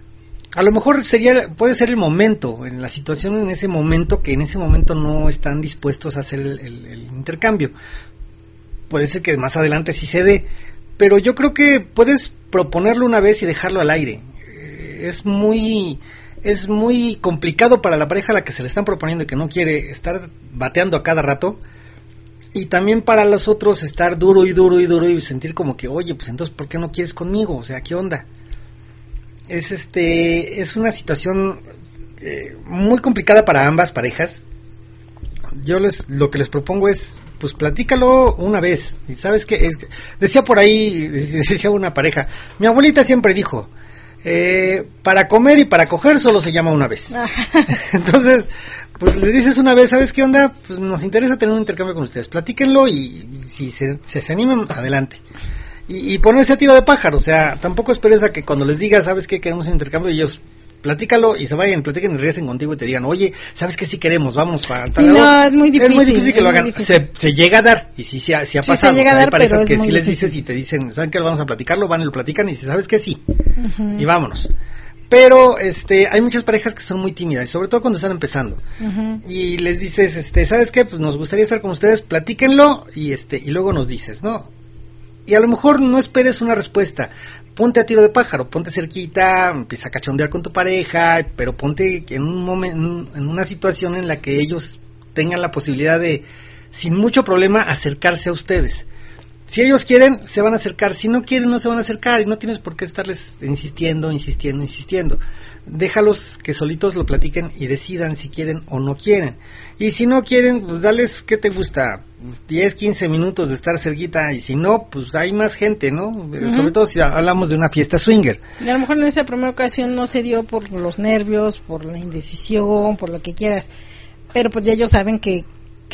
A lo mejor sería, puede ser el momento, en la situación en ese momento, que en ese momento no están dispuestos a hacer el, el, el intercambio. Puede ser que más adelante sí se dé, pero yo creo que puedes proponerlo una vez y dejarlo al aire. Eh, es muy, es muy complicado para la pareja a la que se le están proponiendo y que no quiere estar bateando a cada rato. Y también para los otros estar duro y duro y duro y sentir como que, oye, pues entonces, ¿por qué no quieres conmigo? O sea, ¿qué onda? Es este es una situación eh, muy complicada para ambas parejas. Yo les lo que les propongo es, pues platícalo una vez. Y sabes qué, es, decía por ahí, decía una pareja, mi abuelita siempre dijo, eh, para comer y para coger solo se llama una vez. Entonces, pues le dices una vez, ¿sabes qué onda? Pues nos interesa tener un intercambio con ustedes, platíquenlo y, y si se, se, se animan, adelante. Y, y ponerse a tiro de pájaro, o sea, tampoco esperes a que cuando les digas, ¿sabes qué? Queremos un intercambio, y ellos platícalo y se vayan, platiquen y regresen contigo y te digan, oye, ¿sabes qué? Sí queremos, vamos para... Sí, no, es muy difícil. Es muy difícil que lo hagan, se, se llega a dar, y sí, sí, sí ha sí, pasado, se llega o sea, a dar, hay parejas pero que sí les difícil. Dices y te dicen, ¿saben qué? Vamos a platicarlo, van y lo platican y dices, ¿sabes qué? Sí, uh-huh. Y vámonos. Pero este hay muchas parejas que son muy tímidas, sobre todo cuando están empezando. Uh-huh. Y les dices, este, ¿sabes qué? Pues nos gustaría estar con ustedes, platíquenlo y este y luego nos dices, ¿no? Y a lo mejor no esperes una respuesta. Ponte a tiro de pájaro, ponte cerquita, empieza a cachondear con tu pareja, pero ponte en un momento, en una situación en la que ellos tengan la posibilidad de, sin mucho problema, acercarse a ustedes. Si ellos quieren, se van a acercar. Si no quieren, no se van a acercar. Y no tienes por qué estarles insistiendo, insistiendo, insistiendo. Déjalos que solitos lo platiquen y decidan si quieren o no quieren. Y si no quieren, pues dales, ¿qué te gusta? diez, quince minutos de estar cerquita. Y si no, pues hay más gente, ¿no? Uh-huh. Sobre todo si hablamos de una fiesta swinger. Y a lo mejor en esa primera ocasión no se dio por los nervios, por la indecisión, por lo que quieras. Pero pues ya ellos saben que... que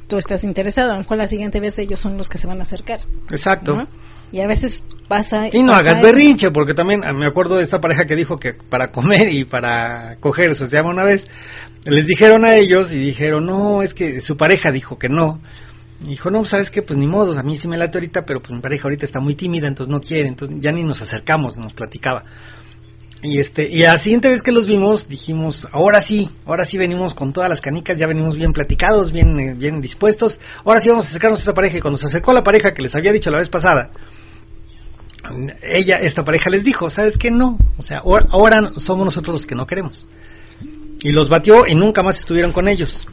tú estás interesado, a lo mejor la siguiente vez ellos son los que se van a acercar. Exacto. ¿No? Y a veces pasa... Y no pasa hagas eso. berrinche, porque también me acuerdo de esta pareja que dijo que para comer y para coger, eso se llama una vez, les dijeron a ellos y dijeron, no, es que su pareja dijo que no. Y dijo, no, ¿sabes qué? Pues ni modo, a mí sí me late ahorita, pero pues mi pareja ahorita está muy tímida, entonces no quiere, entonces ya ni nos acercamos, nos platicaba. Y este y la siguiente vez que los vimos dijimos, ahora sí, ahora sí venimos con todas las canicas, ya venimos bien platicados, bien eh, bien dispuestos, ahora sí vamos a acercarnos a esa pareja. Y cuando se acercó la pareja que les había dicho la vez pasada, ella, esta pareja les dijo, ¿sabes qué? No, o sea, ahora, ahora somos nosotros los que no queremos. Y los batió y nunca más estuvieron con ellos.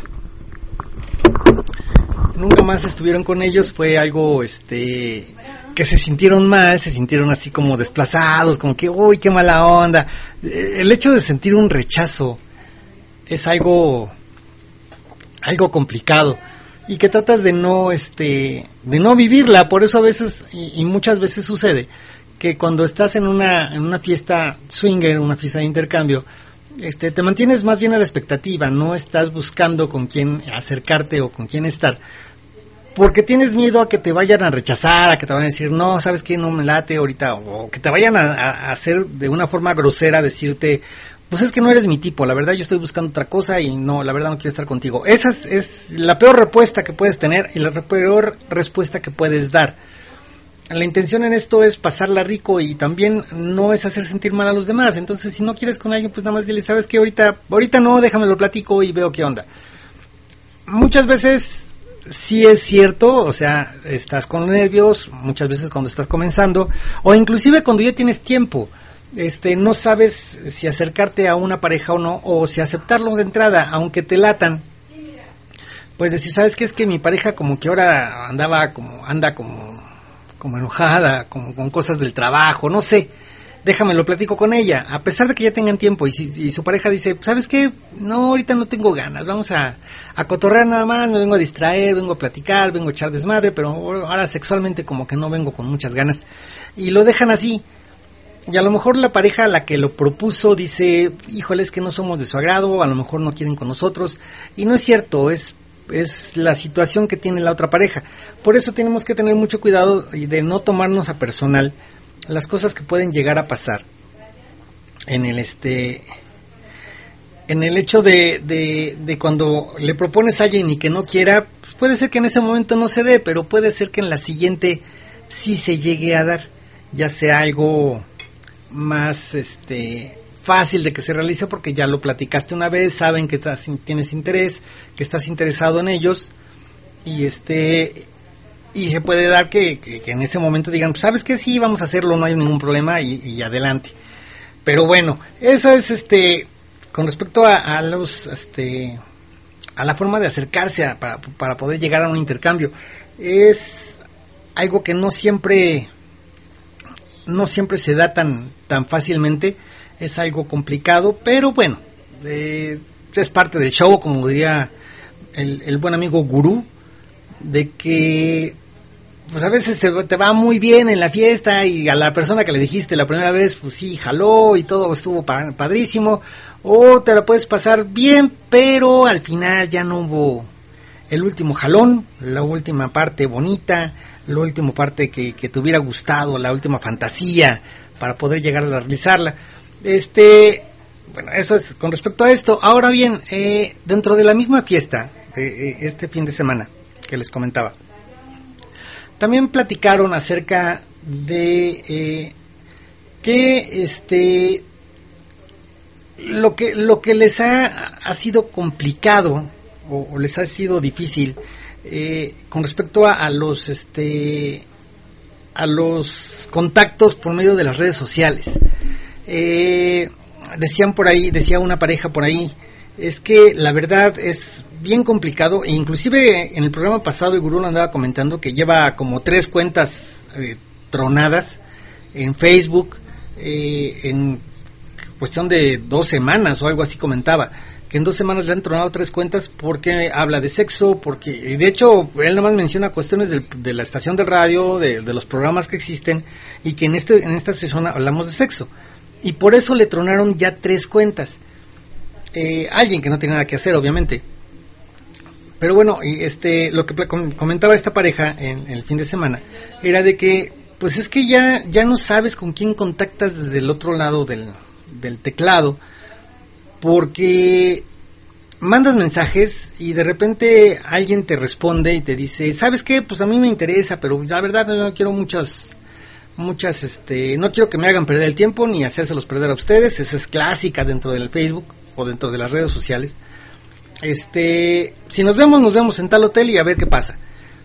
Nunca más estuvieron con ellos, fue algo este que se sintieron mal, se sintieron así como desplazados, como que, uy, qué mala onda. El hecho de sentir un rechazo es algo algo complicado y que tratas de no este de no vivirla. Por eso a veces y, y muchas veces sucede que cuando estás en una en una fiesta swinger, una fiesta de intercambio, este te mantienes más bien a la expectativa, no estás buscando con quién acercarte o con quién estar, porque tienes miedo a que te vayan a rechazar, a que te vayan a decir, no, ¿sabes qué? No me late ahorita, o que te vayan a, a hacer de una forma grosera, decirte, pues es que no eres mi tipo, la verdad yo estoy buscando otra cosa y no, la verdad no quiero estar contigo. Esa es, es la peor respuesta que puedes tener y la peor respuesta que puedes dar. La intención en esto es pasarla rico y también no es hacer sentir mal a los demás. Entonces, si no quieres con alguien, pues nada más dile, ¿sabes qué? Ahorita, ahorita no, déjame lo platico y veo qué onda. Muchas veces sí es cierto, o sea, estás con nervios, muchas veces cuando estás comenzando, o inclusive cuando ya tienes tiempo, este, no sabes si acercarte a una pareja o no, o si aceptarlos de entrada, aunque te latan, pues decir, ¿sabes qué? Es que mi pareja como que ahora andaba como, anda como, como enojada, como con cosas del trabajo, no sé, déjame lo platico con ella, a pesar de que ya tengan tiempo, y si y su pareja dice, ¿sabes qué? No, ahorita no tengo ganas, vamos a, a cotorrear nada más, me vengo a distraer, vengo a platicar, vengo a echar desmadre, pero ahora sexualmente como que no vengo con muchas ganas, y lo dejan así, y a lo mejor la pareja a la que lo propuso dice, híjole, es que no somos de su agrado, a lo mejor no quieren con nosotros, y no es cierto, es es la situación que tiene la otra pareja. Por eso tenemos que tener mucho cuidado de no tomarnos a personal las cosas que pueden llegar a pasar en el este en el hecho de, de, de cuando le propones a alguien y que no quiera, pues puede ser que en ese momento no se dé, pero puede ser que en la siguiente sí se llegue a dar, ya sea algo más este fácil de que se realice porque ya lo platicaste una vez, saben que estás, tienes interés, que estás interesado en ellos y este y se puede dar que, que, que en ese momento digan, pues, ¿sabes qué? Sí, vamos a hacerlo, no hay ningún problema y, y adelante. Pero bueno, eso es este con respecto a, a los este a la forma de acercarse a, para, para poder llegar a un intercambio. Es algo que no siempre no siempre se da tan tan fácilmente. Es algo complicado, pero bueno, eh, es parte del show, como diría el, el buen amigo Gurú, de que pues a veces se, te va muy bien en la fiesta y a la persona que le dijiste la primera vez, pues sí, jaló y todo estuvo pa- padrísimo, o te la puedes pasar bien, pero al final ya no hubo el último jalón, la última parte bonita, la última parte que, que te hubiera gustado, la última fantasía para poder llegar a realizarla. Este, bueno, eso es con respecto a esto. Ahora bien, eh, dentro de la misma fiesta, eh, este fin de semana que les comentaba, también platicaron acerca de eh, que este lo que lo que les ha, ha sido complicado o, o les ha sido difícil eh, con respecto a, a los este a los contactos por medio de las redes sociales. Eh, decían por ahí, decía una pareja por ahí, es que la verdad es bien complicado, e inclusive en el programa pasado el Gurú andaba comentando que lleva como tres cuentas eh, tronadas en Facebook, eh, en cuestión de dos semanas o algo así comentaba, que en dos semanas le han tronado tres cuentas porque habla de sexo, porque de hecho él nada más menciona cuestiones de, de la estación de radio, de, de los programas que existen, y que en, este, en esta sesión hablamos de sexo. Y por eso le tronaron ya tres cuentas. Eh, alguien que no tiene nada que hacer, obviamente. pero bueno, y este, lo que comentaba esta pareja en, en el fin de semana era de que, pues es que ya, ya no sabes con quién contactas desde el otro lado del, del teclado, porque mandas mensajes y de repente alguien te responde y te dice, ¿sabes qué? Pues a mí me interesa, pero la verdad no quiero muchas, muchas, este, no quiero que me hagan perder el tiempo ni hacérselos perder a ustedes. Esa es clásica dentro del Facebook o dentro de las redes sociales. Este, si nos vemos, nos vemos en tal hotel y a ver qué pasa.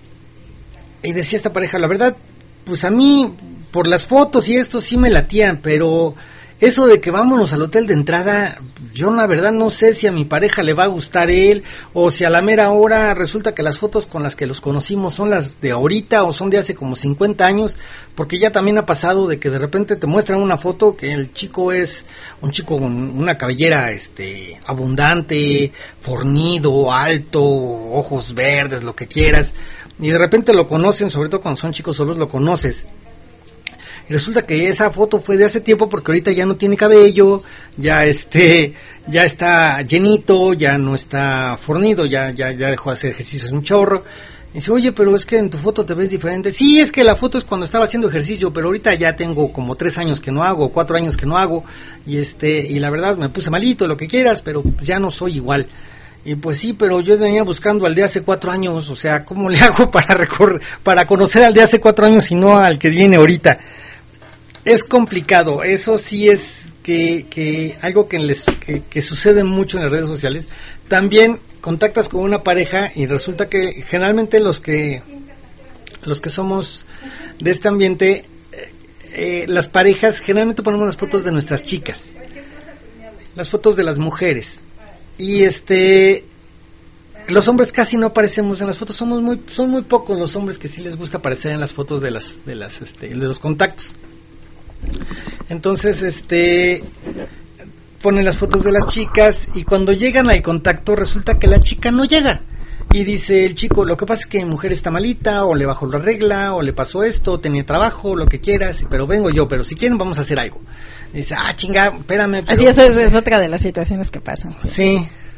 Y decía esta pareja, la verdad, pues a mí, por las fotos y esto sí me latían, pero eso de que vámonos al hotel de entrada, yo la verdad no sé si a mi pareja le va a gustar él, o si a la mera hora resulta que las fotos con las que los conocimos son las de ahorita o son de hace como cincuenta años, porque ya también ha pasado de que de repente te muestran una foto que el chico es un chico con una cabellera este abundante, fornido, alto, ojos verdes, lo que quieras, y de repente lo conocen, sobre todo cuando son chicos solos lo conoces. Y resulta que esa foto fue de hace tiempo porque ahorita ya no tiene cabello, ya este, ya está llenito, ya no está fornido, ya, ya, ya dejó de hacer ejercicio, es un chorro. Y dice, oye, pero es que en tu foto te ves diferente. Sí, es que la foto es cuando estaba haciendo ejercicio, pero ahorita ya tengo como tres años que no hago, cuatro años que no hago, y este, y la verdad me puse malito, lo que quieras, pero ya no soy igual. Y pues sí, pero yo venía buscando al de hace cuatro años, o sea, ¿cómo le hago para recorrer, para conocer al de hace cuatro años y no al que viene ahorita? Es complicado, eso sí es que, que algo que, les, que, que sucede mucho en las redes sociales. También contactas con una pareja y resulta que generalmente los que los que somos de este ambiente, eh, las parejas generalmente ponemos las fotos de nuestras chicas, las fotos de las mujeres, y este los hombres casi no aparecemos en las fotos, somos muy son muy pocos los hombres que sí les gusta aparecer en las fotos de las de las este de los contactos. Entonces, este, ponen las fotos de las chicas y cuando llegan al contacto resulta que la chica no llega. Y dice el chico, lo que pasa es que mi mujer está malita, o le bajó la regla, o le pasó esto, tenía trabajo, lo que quieras, pero vengo yo, pero si quieren vamos a hacer algo. Y dice, ah, chinga, espérame. Pero, así eso es, es otra de las situaciones que pasan. Sí,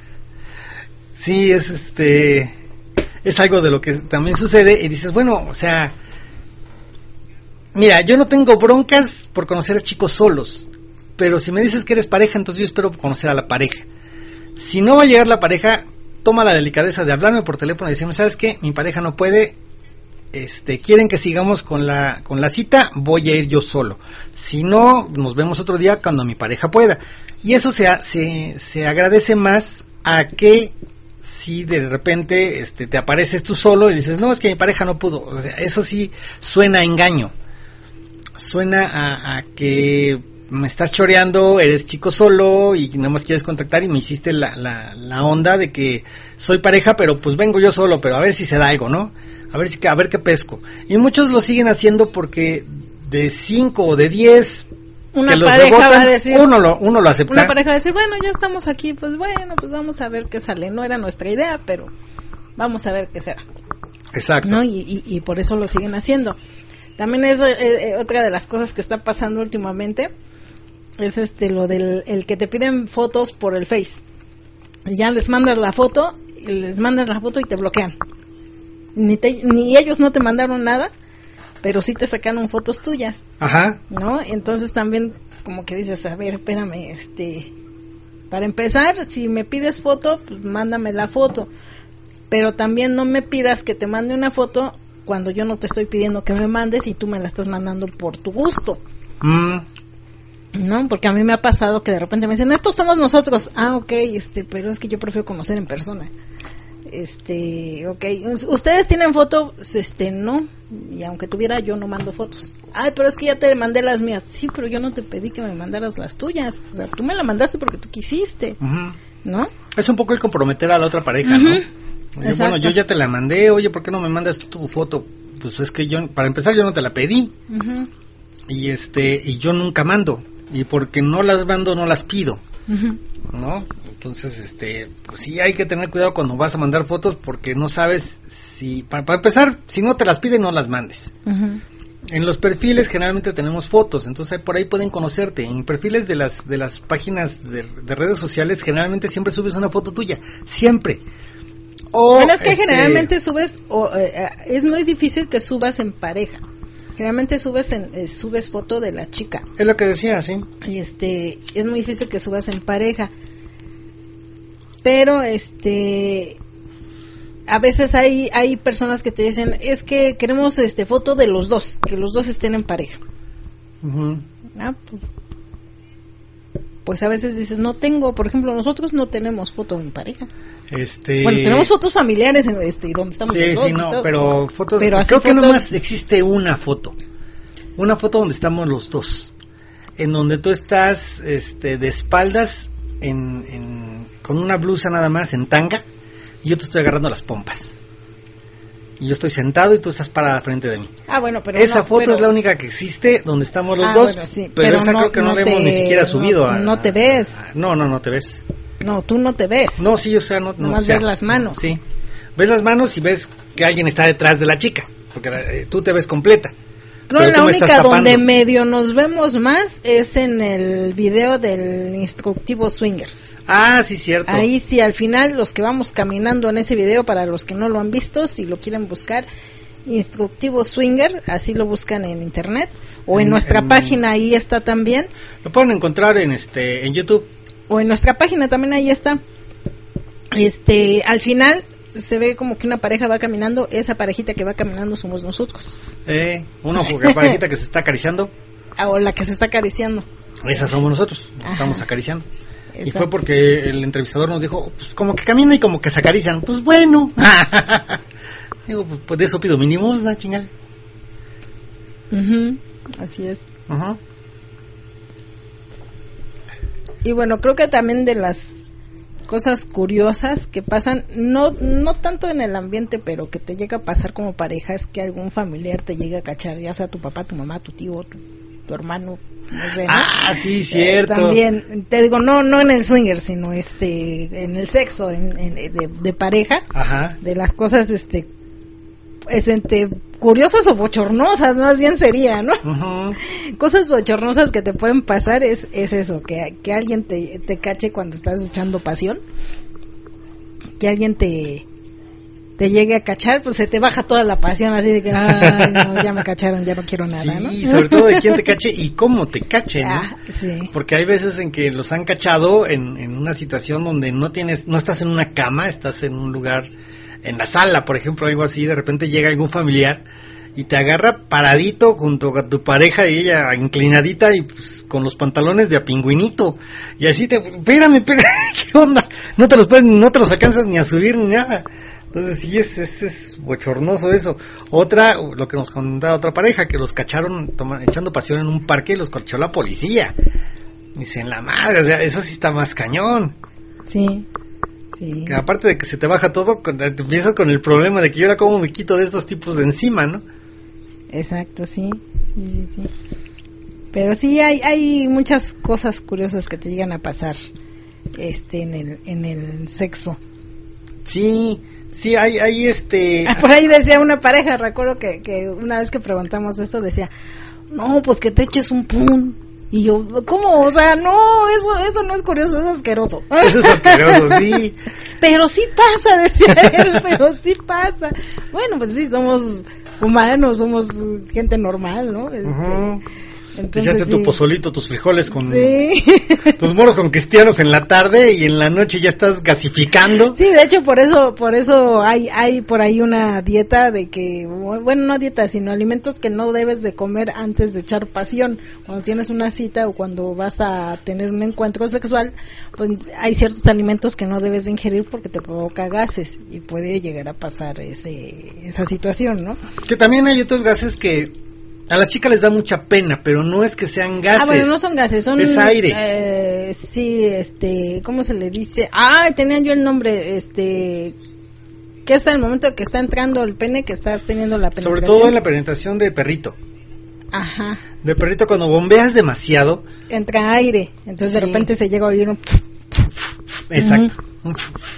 sí, es este, es algo de lo que también sucede y dices, bueno, o sea, mira, yo no tengo broncas por conocer a chicos solos, pero si me dices que eres pareja, entonces yo espero conocer a la pareja. Si no va a llegar la pareja, toma la delicadeza de hablarme por teléfono y decirme, ¿sabes qué? Mi pareja no puede, este, quieren que sigamos con la con la cita, voy a ir yo solo. Si no, nos vemos otro día cuando mi pareja pueda. Y eso se, se, se agradece más a que si de repente este, te apareces tú solo y dices, no, es que mi pareja no pudo. O sea, eso sí suena a engaño. Suena a, a que me estás choreando, eres chico solo y nada más quieres contactar y me hiciste la, la, la onda de que soy pareja, pero pues vengo yo solo, pero a ver si se da algo, ¿no? A ver si a ver qué pesco. Y muchos lo siguen haciendo porque de cinco o de diez una que los pareja rebotan, va a decir, uno lo uno lo acepta. Una pareja va a decir, bueno, ya estamos aquí, pues bueno, pues vamos a ver qué sale. No era nuestra idea, pero vamos a ver qué será. Exacto. ¿No? Y, y, y por eso lo siguen haciendo. También es eh, otra de las cosas que está pasando últimamente, es este lo del el que te piden fotos por el Face. Y ya les mandas la foto, y les mandas la foto y te bloquean. Ni te, ni ellos no te mandaron nada, pero sí te sacaron fotos tuyas. Ajá. ¿No? Entonces también como que dices, a ver, espérame, este, para empezar, si me pides foto, pues mándame la foto. Pero también no me pidas que te mande una foto cuando yo no te estoy pidiendo que me mandes y tú me la estás mandando por tu gusto. Mm. No, porque a mí me ha pasado que de repente me dicen, estos somos nosotros. Ah, ok, este, pero es que yo prefiero conocer en persona. Este, ok, ustedes tienen fotos, este, no, y aunque tuviera yo no mando fotos. Ay, pero es que ya te mandé las mías. Sí, pero yo no te pedí que me mandaras las tuyas. O sea, tú me la mandaste porque tú quisiste, uh-huh. ¿No? Es un poco el comprometer a la otra pareja, uh-huh. ¿no? Yo, bueno, yo ya te la mandé, oye, ¿por qué no me mandas tú tu foto? Pues es que yo, para empezar, yo no te la pedí. Uh-huh. Y este, y yo nunca mando. Y porque no las mando, no las pido. Uh-huh. ¿No? Entonces, este, pues sí hay que tener cuidado cuando vas a mandar fotos porque no sabes si, para, para empezar, si no te las piden, no las mandes. Uh-huh. En los perfiles generalmente tenemos fotos, entonces por ahí pueden conocerte. En perfiles de las de las páginas de, de redes sociales generalmente siempre subes una foto tuya, siempre. O, bueno, es que este... generalmente subes, o, eh, es muy difícil que subas en pareja. Generalmente subes en, eh, subes foto de la chica. Es lo que decía, sí. Y este, es muy difícil que subas en pareja. Pero este, a veces hay hay personas que te dicen, es que queremos este foto de los dos, que los dos estén en pareja. Uh-huh. Ah, pues, pues a veces dices, no tengo, por ejemplo, nosotros no tenemos foto en pareja. Este... Bueno, tenemos fotos familiares en este donde estamos sí, los dos sí, y no, todo. pero fotos, pero creo que fotos... nomás existe una foto. Una foto donde estamos los dos. En donde tú estás este de espaldas en, en con una blusa nada más en tanga y yo te estoy agarrando las pompas. Y yo estoy sentado y tú estás parada frente de mí. Ah, bueno, pero esa no, foto pero... es la única que existe donde estamos los ah, dos, bueno, sí, pero, pero esa no, creo que no, no la te... hemos ni siquiera subido. No, a, no te ves. A, no, no, no te ves. No, tú no te ves. No, sí, o sea, no. Nomás no, o sea, ves las manos. Sí, ves las manos y ves que alguien está detrás de la chica, porque eh, tú te ves completa. No, la única donde medio nos vemos más es en el video del instructivo swinger. Ah, sí, cierto. Ahí sí, al final, los que vamos caminando en ese video, para los que no lo han visto, si lo quieren buscar, instructivo swinger, así lo buscan en internet, o en, en nuestra en... página, ahí está también. Lo pueden encontrar en este en YouTube. O en nuestra página también, ahí está. Este, al final se ve como que una pareja va caminando, esa parejita que va caminando somos nosotros. Eh, una parejita que se está acariciando. O la que se está acariciando. Esa somos nosotros, nos estamos acariciando. Exacto. Y fue porque el entrevistador nos dijo, pues como que camina y como que se acarician. Pues bueno. Digo, pues de eso pido mi limosna, chingada. Uh-huh. Así es. Uh-huh. Y bueno, creo que también de las cosas curiosas que pasan, no no tanto en el ambiente, pero que te llega a pasar como pareja, es que algún familiar te llega a cachar, ya sea tu papá, tu mamá, tu tío, tu, tu hermano, no sé, ¿no? Ah, sí, cierto. Eh, también, te digo, no no en el swinger, sino este en el sexo, en, en, de, de pareja. Ajá. De las cosas, este, es entre curiosas o bochornosas, más bien sería, ¿no? Uh-huh. Cosas bochornosas que te pueden pasar es es eso, que, que alguien te, te cache cuando estás echando pasión, que alguien te te llegue a cachar, pues se te baja toda la pasión, así de que, ay, no, ya me cacharon, ya no quiero nada, sí, ¿no? Sí, sobre todo de quién te cache y cómo te cache, ¿no? Ah, sí. Porque hay veces en que los han cachado en, en una situación donde no tienes, no estás en una cama, estás en un lugar, en la sala, por ejemplo, algo así, de repente llega algún familiar y te agarra paradito junto a tu pareja y ella inclinadita y pues, con los pantalones de a pingüinito, y así te, espérame, espérame, ¿qué onda? No te los puedes, no te los alcanzas ni a subir ni nada. Entonces sí, es, es, es bochornoso eso. Otra, lo que nos contaba otra pareja, que los cacharon toma, echando pasión en un parque y los cachó la policía. Dicen, la madre, o sea, eso sí está más cañón. Sí, sí. Que aparte de que se te baja todo, te empiezas con el problema de que yo ahora cómo me quito de estos tipos de encima, ¿no? Exacto, sí, sí, sí. Pero sí hay hay muchas cosas curiosas que te llegan a pasar este en el en el sexo. Sí, sí, hay, hay este... Por ahí decía una pareja, recuerdo que, que una vez que preguntamos esto, decía, no, pues que te eches un pum. Y yo, ¿cómo? O sea, no, eso eso no es curioso, es asqueroso. Eso es asqueroso, sí. Pero sí pasa, decía él, pero sí pasa. Bueno, pues sí, somos humanos, somos gente normal, ¿no? Este, uh-huh. Entonces, te echaste sí. tu pozolito, tus frijoles con sí. tus moros con cristianos en la tarde y en la noche ya estás gasificando. Sí, de hecho por eso por eso hay hay por ahí una dieta de que, bueno, no dieta, sino alimentos que no debes de comer antes de echar pasión. Cuando tienes una cita o cuando vas a tener un encuentro sexual, pues hay ciertos alimentos que no debes de ingerir porque te provoca gases y puede llegar a pasar ese esa situación, ¿no? Que también hay otros gases que a la chica les da mucha pena, pero no es que sean gases. Ah, bueno, no son gases, son... Es aire. Eh, sí, este, ¿cómo se le dice? Ah, tenía yo el nombre, este... que es el momento que está entrando el pene, que estás teniendo la penetración. Sobre todo en la penetración de perrito. Ajá. De perrito, cuando bombeas demasiado... entra aire, entonces sí. De repente se llega a oír un... Exacto. Uh-huh.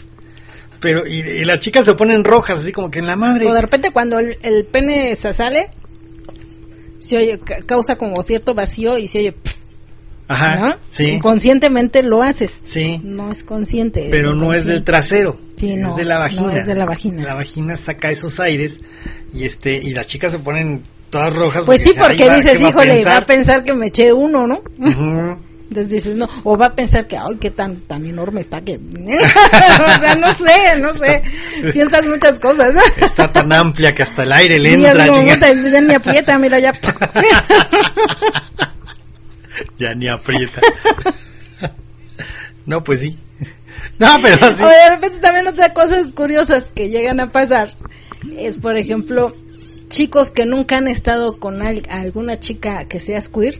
Pero, y, y las chicas se ponen rojas, así como que en la madre... O de repente cuando el, el pene se sale... se oye, causa como cierto vacío y se oye, Ajá, ¿no? sí. Inconscientemente lo haces. Sí. No es consciente. Pero no es del trasero. Sí, es no, de la vagina. No es de la vagina. La vagina saca esos aires y este y las chicas se ponen todas rojas. Pues sí, porque va, dices, va híjole, a va a pensar que me eché uno, ¿no? Uh-huh. Entonces dices, no, o va a pensar que, ay, qué tan tan enorme está que... o sea, no sé, no sé, piensas muchas cosas. Está tan amplia que hasta el aire le sí, entra. Digo, ya, ya ni aprieta, mira, ya... ya ni aprieta. No, pues sí. No, pero sí. O de repente también otras cosas curiosas que llegan a pasar es, por ejemplo, chicos que nunca han estado con al, alguna chica que sea queer,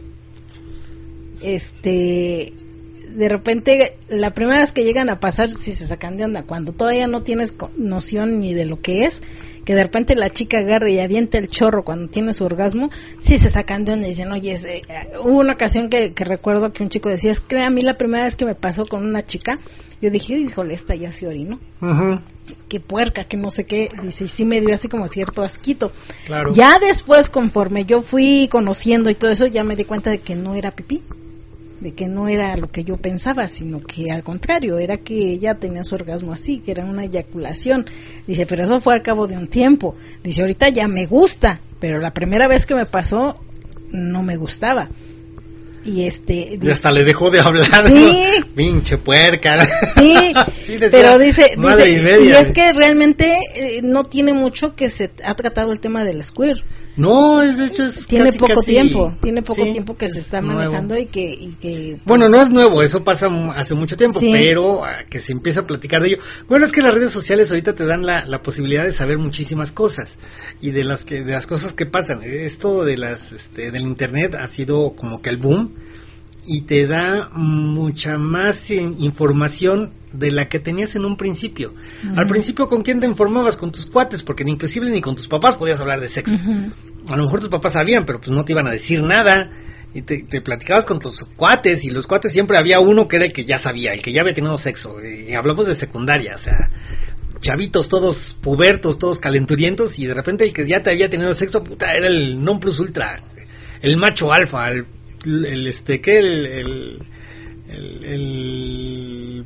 este, de repente la primera vez que llegan a pasar, si se sacan de onda, cuando todavía no tienes noción ni de lo que es, que de repente la chica agarre y avienta el chorro cuando tiene su orgasmo, sí se sacan de onda y dicen, oye, eh, hubo una ocasión que, que recuerdo que un chico decía, es que a mí la primera vez que me pasó con una chica, yo dije, híjole, esta ya se orinó. Uh-huh. Qué puerca, que no sé qué, dice, y sí me dio así como cierto asquito. Claro. Ya después, conforme yo fui conociendo y todo eso, ya me di cuenta de que no era pipí, de que no era lo que yo pensaba, sino que al contrario, era que ella tenía su orgasmo así, que era una eyaculación. Dice, pero eso fue al cabo de un tiempo. Dice, ahorita ya me gusta, pero la primera vez que me pasó, no me gustaba. Y este y hasta le dejó de hablar, sí, ¿no? Pinche puerca. Sí, sí decía, pero dice, dice y, media, y es que realmente eh, no tiene mucho que se ha tratado el tema del squirt. No, de hecho es tiene casi, poco casi, tiempo, tiene poco sí, tiempo que se está nuevo. manejando y que, y que bueno, no es nuevo, eso pasa hace mucho tiempo, sí. pero a que se empieza a platicar de ello. Bueno, es que las redes sociales ahorita te dan la, la posibilidad de saber muchísimas cosas y de las que de las cosas que pasan. Esto de las este, del internet ha sido como que el boom y te da mucha más eh, información de la que tenías en un principio. Uh-huh. Al principio, ¿con quién te informabas? Con tus cuates, porque ni inclusive ni con tus papás podías hablar de sexo. Uh-huh. A lo mejor tus papás sabían, pero pues no te iban a decir nada, y te, te platicabas con tus cuates, y los cuates siempre había uno que era el que ya sabía, el que ya había tenido sexo, y hablamos de secundaria, o sea, chavitos todos pubertos, todos calenturientos, y de repente el que ya te había tenido sexo, puta, era el non plus ultra, el macho alfa, el El, el este que el el, el, el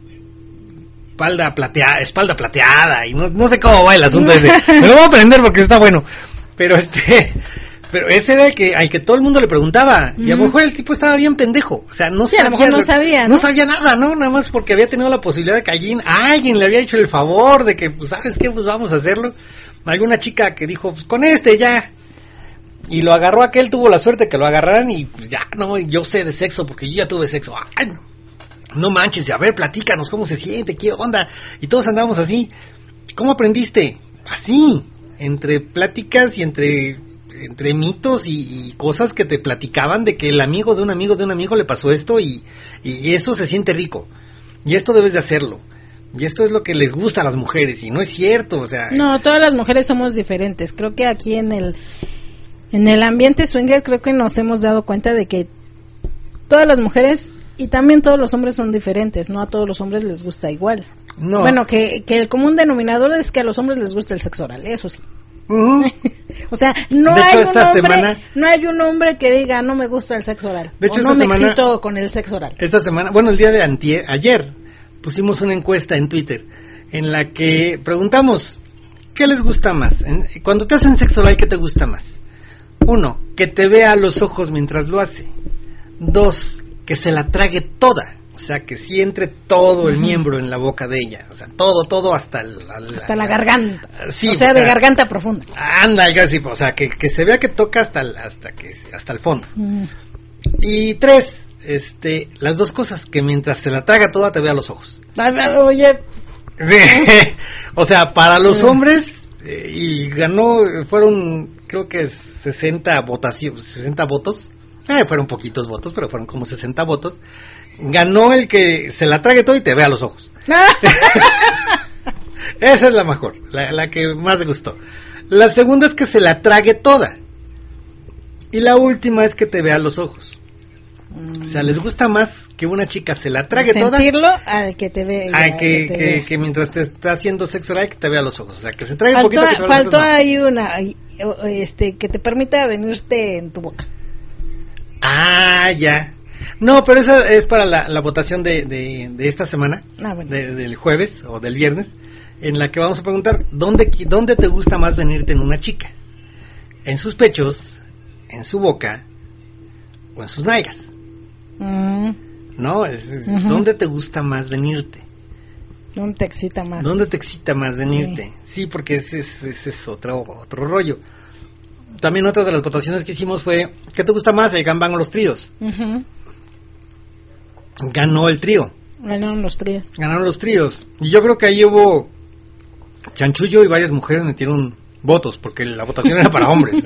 espalda plateada espalda plateada y no, no sé cómo va el asunto ese, me lo voy a aprender porque está bueno, pero este pero ese era el que al que todo el mundo le preguntaba, mm. y a lo mejor el tipo estaba bien pendejo, o sea, no sí, sabía, a lo mejor no sabía, ¿no? no sabía nada, no, nada más porque había tenido la posibilidad de que alguien, alguien le había hecho el favor de que, pues, ¿sabes qué? Pues vamos a hacerlo. Alguna chica que dijo, pues con este ya. Y lo agarró aquel, tuvo la suerte que lo agarraran y pues ya, no, yo sé de sexo porque yo ya tuve sexo. Ay, no, no manches, a ver, platícanos cómo se siente, qué onda. Y todos andábamos así. ¿Cómo aprendiste? Así, entre pláticas y entre entre mitos y, y cosas que te platicaban de que el amigo de un amigo de un amigo le pasó esto y, y esto se siente rico. Y esto debes de hacerlo. Y esto es lo que les gusta a las mujeres y no es cierto, o sea... No, todas las mujeres somos diferentes. Creo que aquí en el... En el ambiente swinger creo que nos hemos dado cuenta de que todas las mujeres y también todos los hombres son diferentes, no a todos los hombres les gusta igual. No. Bueno, que, que el común denominador es que a los hombres les gusta el sexo oral, eso sí. Uh-huh. O sea, no de hay hecho, un esta hombre, semana, no hay un hombre que diga no me gusta el sexo oral, de hecho, o no esta me semana, excito con el sexo oral. Esta semana, bueno, el día de antier, ayer pusimos una encuesta en Twitter en la que preguntamos ¿qué les gusta más? En, cuando te hacen sexo oral, ¿qué te gusta más? Uno, que te vea a los ojos mientras lo hace. Dos, que se la trague toda. O sea, que sí entre todo el uh-huh. miembro en la boca de ella. O sea, todo, todo hasta el, al, hasta la, la garganta. Sí, o sea, o sea, de garganta profunda. Anda, así, o sea, que, que se vea que toca hasta el, hasta que hasta el fondo. Uh-huh. Y tres, este, las dos cosas, que mientras se la traga toda te vea a los ojos. Oye. O sea, para los hombres, eh, y ganó, fueron, creo que sesenta votaciones, sesenta votos. Eh, fueron poquitos votos, pero fueron como sesenta votos. Ganó el que se la trague todo y te vea a los ojos. Esa es la mejor, la, la que más me gustó. La segunda es que se la trague toda. Y la última es que te vea a los ojos. Mm. O sea, les gusta más que una chica se la trague sentirlo toda. Sentirlo al que te vea. A que, que, que, que mientras te está haciendo sexo oral que te vea a los ojos. O sea, que se trague faltó, un poquito. Que te faltó vea ahí una, este, que te permita venirte en tu boca. Ah, ya. No, pero esa es para la, la votación de, de, de esta semana, ah, bueno. de, del jueves o del viernes, en la que vamos a preguntar, ¿dónde, ¿dónde te gusta más venirte en una chica? ¿En sus pechos, en su boca o en sus nalgas? Mm. ¿No? Es, es, Uh-huh. ¿Dónde te gusta más venirte? ¿Dónde te excita más? ¿Dónde te excita más venirte? Sí, sí, porque ese es, ese es otro, otro rollo. También otra de las votaciones que hicimos fue, ¿qué te gusta más, el gangbang o los tríos? Uh-huh. Ganó el trío. Ganaron los tríos. Ganaron los tríos. Y yo creo que ahí hubo chanchullo y varias mujeres metieron votos, porque la votación era para hombres.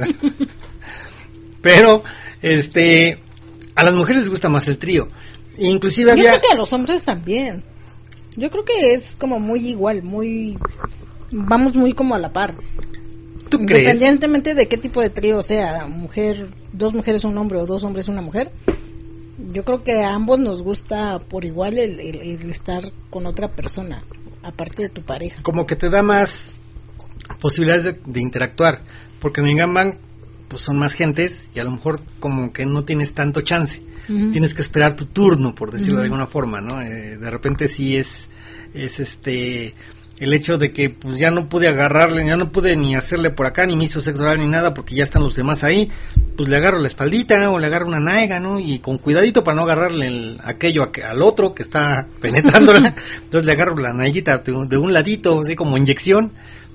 Pero, este, a las mujeres les gusta más el trío. Inclusive había... Yo creo que a los hombres también. Yo creo que es como muy igual, muy... Vamos muy como a la par. ¿Tú crees? Independientemente de qué tipo de trío sea, mujer, dos mujeres un hombre o dos hombres una mujer, yo creo que a ambos nos gusta por igual el, el, el estar con otra persona, aparte de tu pareja. Como que te da más posibilidades de, de interactuar, porque en el gangbang pues son más gentes y a lo mejor como que no tienes tanto chance. Uh-huh. Tienes que esperar tu turno, por decirlo uh-huh. de alguna forma, ¿no? Eh, de repente sí es es este el hecho de que pues ya no pude agarrarle, ya no pude ni hacerle por acá, ni me hizo sexo oral ni nada, porque ya están los demás ahí, pues le agarro la espaldita o le agarro una nalga, ¿no? Y con cuidadito para no agarrarle el, aquello a, al otro que está penetrándola, entonces le agarro la nalguita de, de un ladito, así como inyección,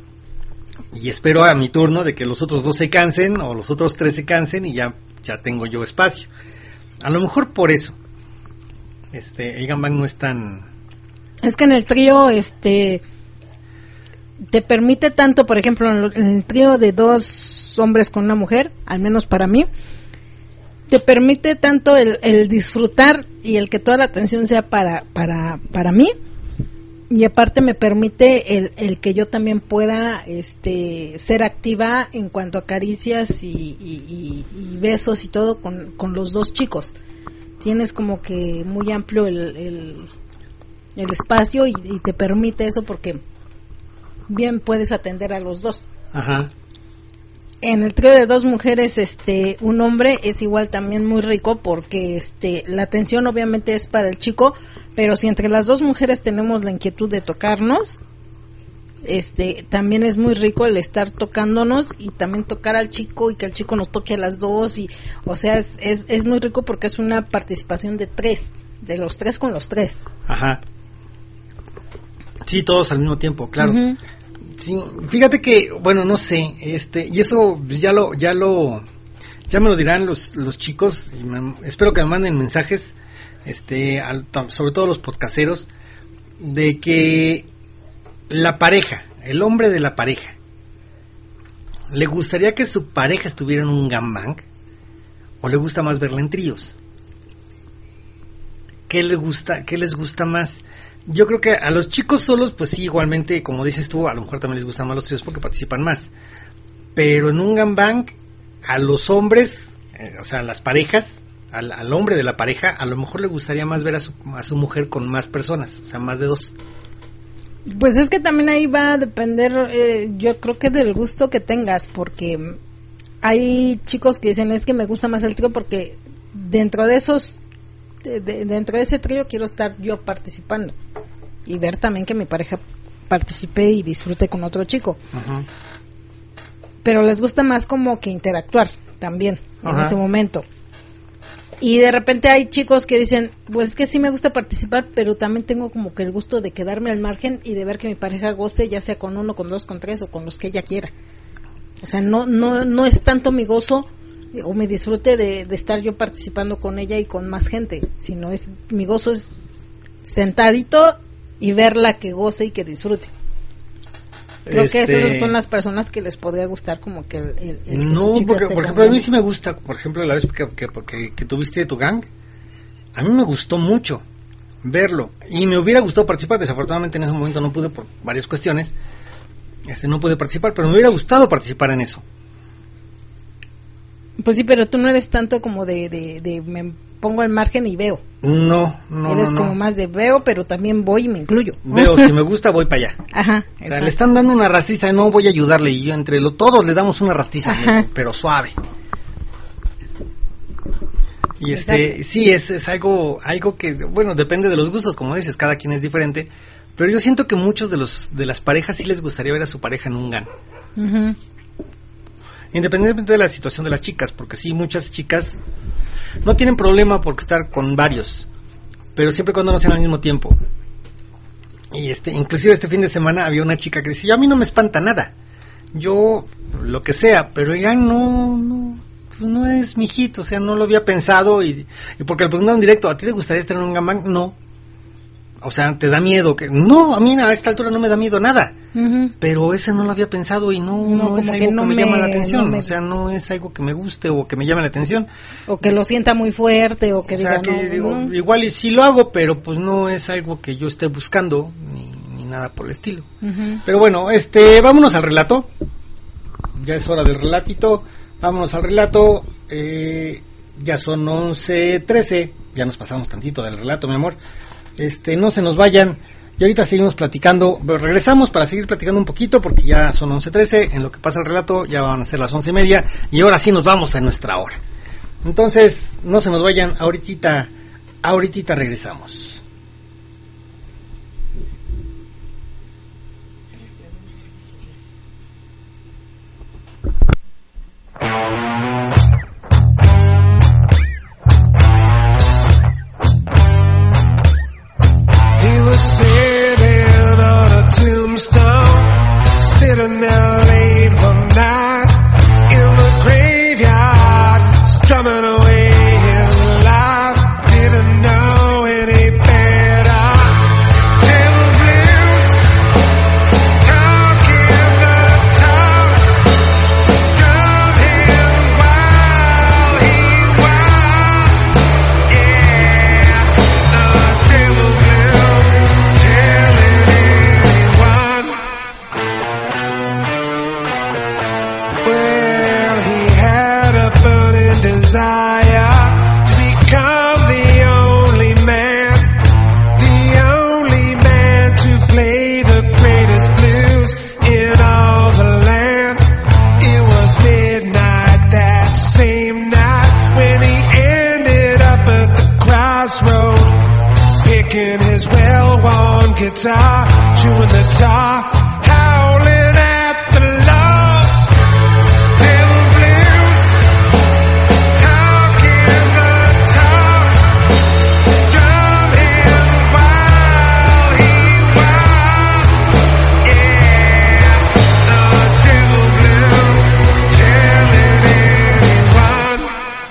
y espero a mi turno de que los otros dos se cansen o los otros tres se cansen y ya, ya tengo yo espacio. A lo mejor por eso este el gangbang no es tan... Es que en el trío este te permite tanto, por ejemplo, en el trío de dos hombres con una mujer, al menos para mí, te permite tanto el, el disfrutar y el que toda la atención sea para para para mí, y aparte me permite el, el que yo también pueda este ser activa en cuanto a caricias y, y, y, y besos y todo con, con los dos chicos. Tienes como que muy amplio el, el, el espacio y, y te permite eso porque bien puedes atender a los dos. Ajá. En el trío de dos mujeres, este, un hombre es igual también muy rico porque este, la atención obviamente es para el chico, pero si entre las dos mujeres tenemos la inquietud de tocarnos, este, también es muy rico el estar tocándonos y también tocar al chico y que el chico nos toque a las dos y, o sea, es, es, es muy rico porque es una participación de tres, de los tres con los tres. Ajá. Sí, todos al mismo tiempo, claro. Uh-huh. Sí, fíjate que, bueno, no sé, este, y eso ya lo, ya lo, ya me lo dirán los, los chicos, y me, espero que me manden mensajes, este, al, sobre todo los podcasteros, de que la pareja, el hombre de la pareja, ¿le gustaría que su pareja estuviera en un gangbang? ¿O le gusta más verla en tríos? ¿Qué le gusta, qué les gusta más? Yo creo que a los chicos solos, pues sí, igualmente, como dices tú, a lo mejor también les gustan más los tríos porque participan más. Pero en un gangbang, a los hombres, eh, o sea, a las parejas, al, al hombre de la pareja, a lo mejor le gustaría más ver a su, a su mujer con más personas, o sea, más de dos. Pues es que también ahí va a depender, eh, yo creo que del gusto que tengas, porque hay chicos que dicen, es que me gusta más el trío porque dentro de esos... De, de, dentro de ese trío quiero estar yo participando y ver también que mi pareja participe y disfrute con otro chico. Uh-huh. Pero les gusta más como que interactuar también uh-huh. en ese momento. Y de repente hay chicos que dicen, pues es que sí me gusta participar, pero también tengo como que el gusto de quedarme al margen y de ver que mi pareja goce, ya sea con uno, con dos, con tres o con los que ella quiera. O sea, no no no es tanto mi gozo o me disfrute de, de estar yo participando con ella y con más gente, sino es mi gozo es sentadito y verla que goce y que disfrute. Creo este... que esas son las personas que les podría gustar como que el, el, el no, que porque por ejemplo a mí sí me gusta, por ejemplo la vez que, que, que, que tuviste tu gang, a mí me gustó mucho verlo y me hubiera gustado participar. Desafortunadamente en ese momento no pude por varias cuestiones, este no pude participar, pero me hubiera gustado participar en eso. Pues sí, pero tú no eres tanto como de, de, de me pongo al margen y veo. No, no, Eres no, como no. más de veo, pero también voy y me incluyo. Veo, si me gusta voy para allá. Ajá. O sea, exacto. le están dando una rastiza y no voy a ayudarle. Y yo entre lo, todos le damos una rastiza, pero suave. Y este, Exacto. sí, es, es algo, algo que, bueno, depende de los gustos, como dices, cada quien es diferente, pero yo siento que muchos de los, de las parejas sí les gustaría ver a su pareja en un GAN. Uh-huh. Independientemente de la situación de las chicas, porque sí, muchas chicas no tienen problema por estar con varios, pero siempre y cuando no sean al mismo tiempo. Y este, inclusive este fin de semana había una chica que decía, a mí no me espanta nada, yo lo que sea, pero ya no, no, no es mi hit, o sea, no lo había pensado, y, y porque le preguntaron directo, ¿a ti te gustaría estar en un gangbang? No. O sea, ¿te da miedo? Que no, a mí a esta altura no me da miedo nada. Uh-huh. Pero ese no lo había pensado y no, no, no es algo que, no que me, me llama la atención. No me... O sea, no es algo que me guste o que me llame la atención. O que lo sienta muy fuerte o que o diga, sea, que no, digo, no. Igual y sí lo hago, pero pues no es algo que yo esté buscando ni, ni nada por el estilo. Uh-huh. Pero bueno, este, vámonos al relato. Ya es hora del relatito. Vámonos al relato. Eh, ya son once trece. Ya nos pasamos tantito del relato, mi amor. Este, no se nos vayan, y ahorita seguimos platicando, pero regresamos para seguir platicando un poquito, porque ya son once trece, en lo que pasa el relato, ya van a ser las once y media, y ahora sí nos vamos a nuestra hora. Entonces, no se nos vayan, ahorita, ahorita regresamos. Sitting there late one night in the graveyard, strumming away his life. Didn't know any better. Devil blues, talking the talk, strum him while he wild. Yeah, the devil blues, telling anyone. Well, he had a burning desire to become the only man, the only man to play the greatest blues in all the land. It was midnight that same night when he ended up at the crossroad, picking his well-worn guitar, chewing the tar, howling at the law. Devil blues, talking the talk, strum him while he wild. Yeah, the devil blues, telling anyone.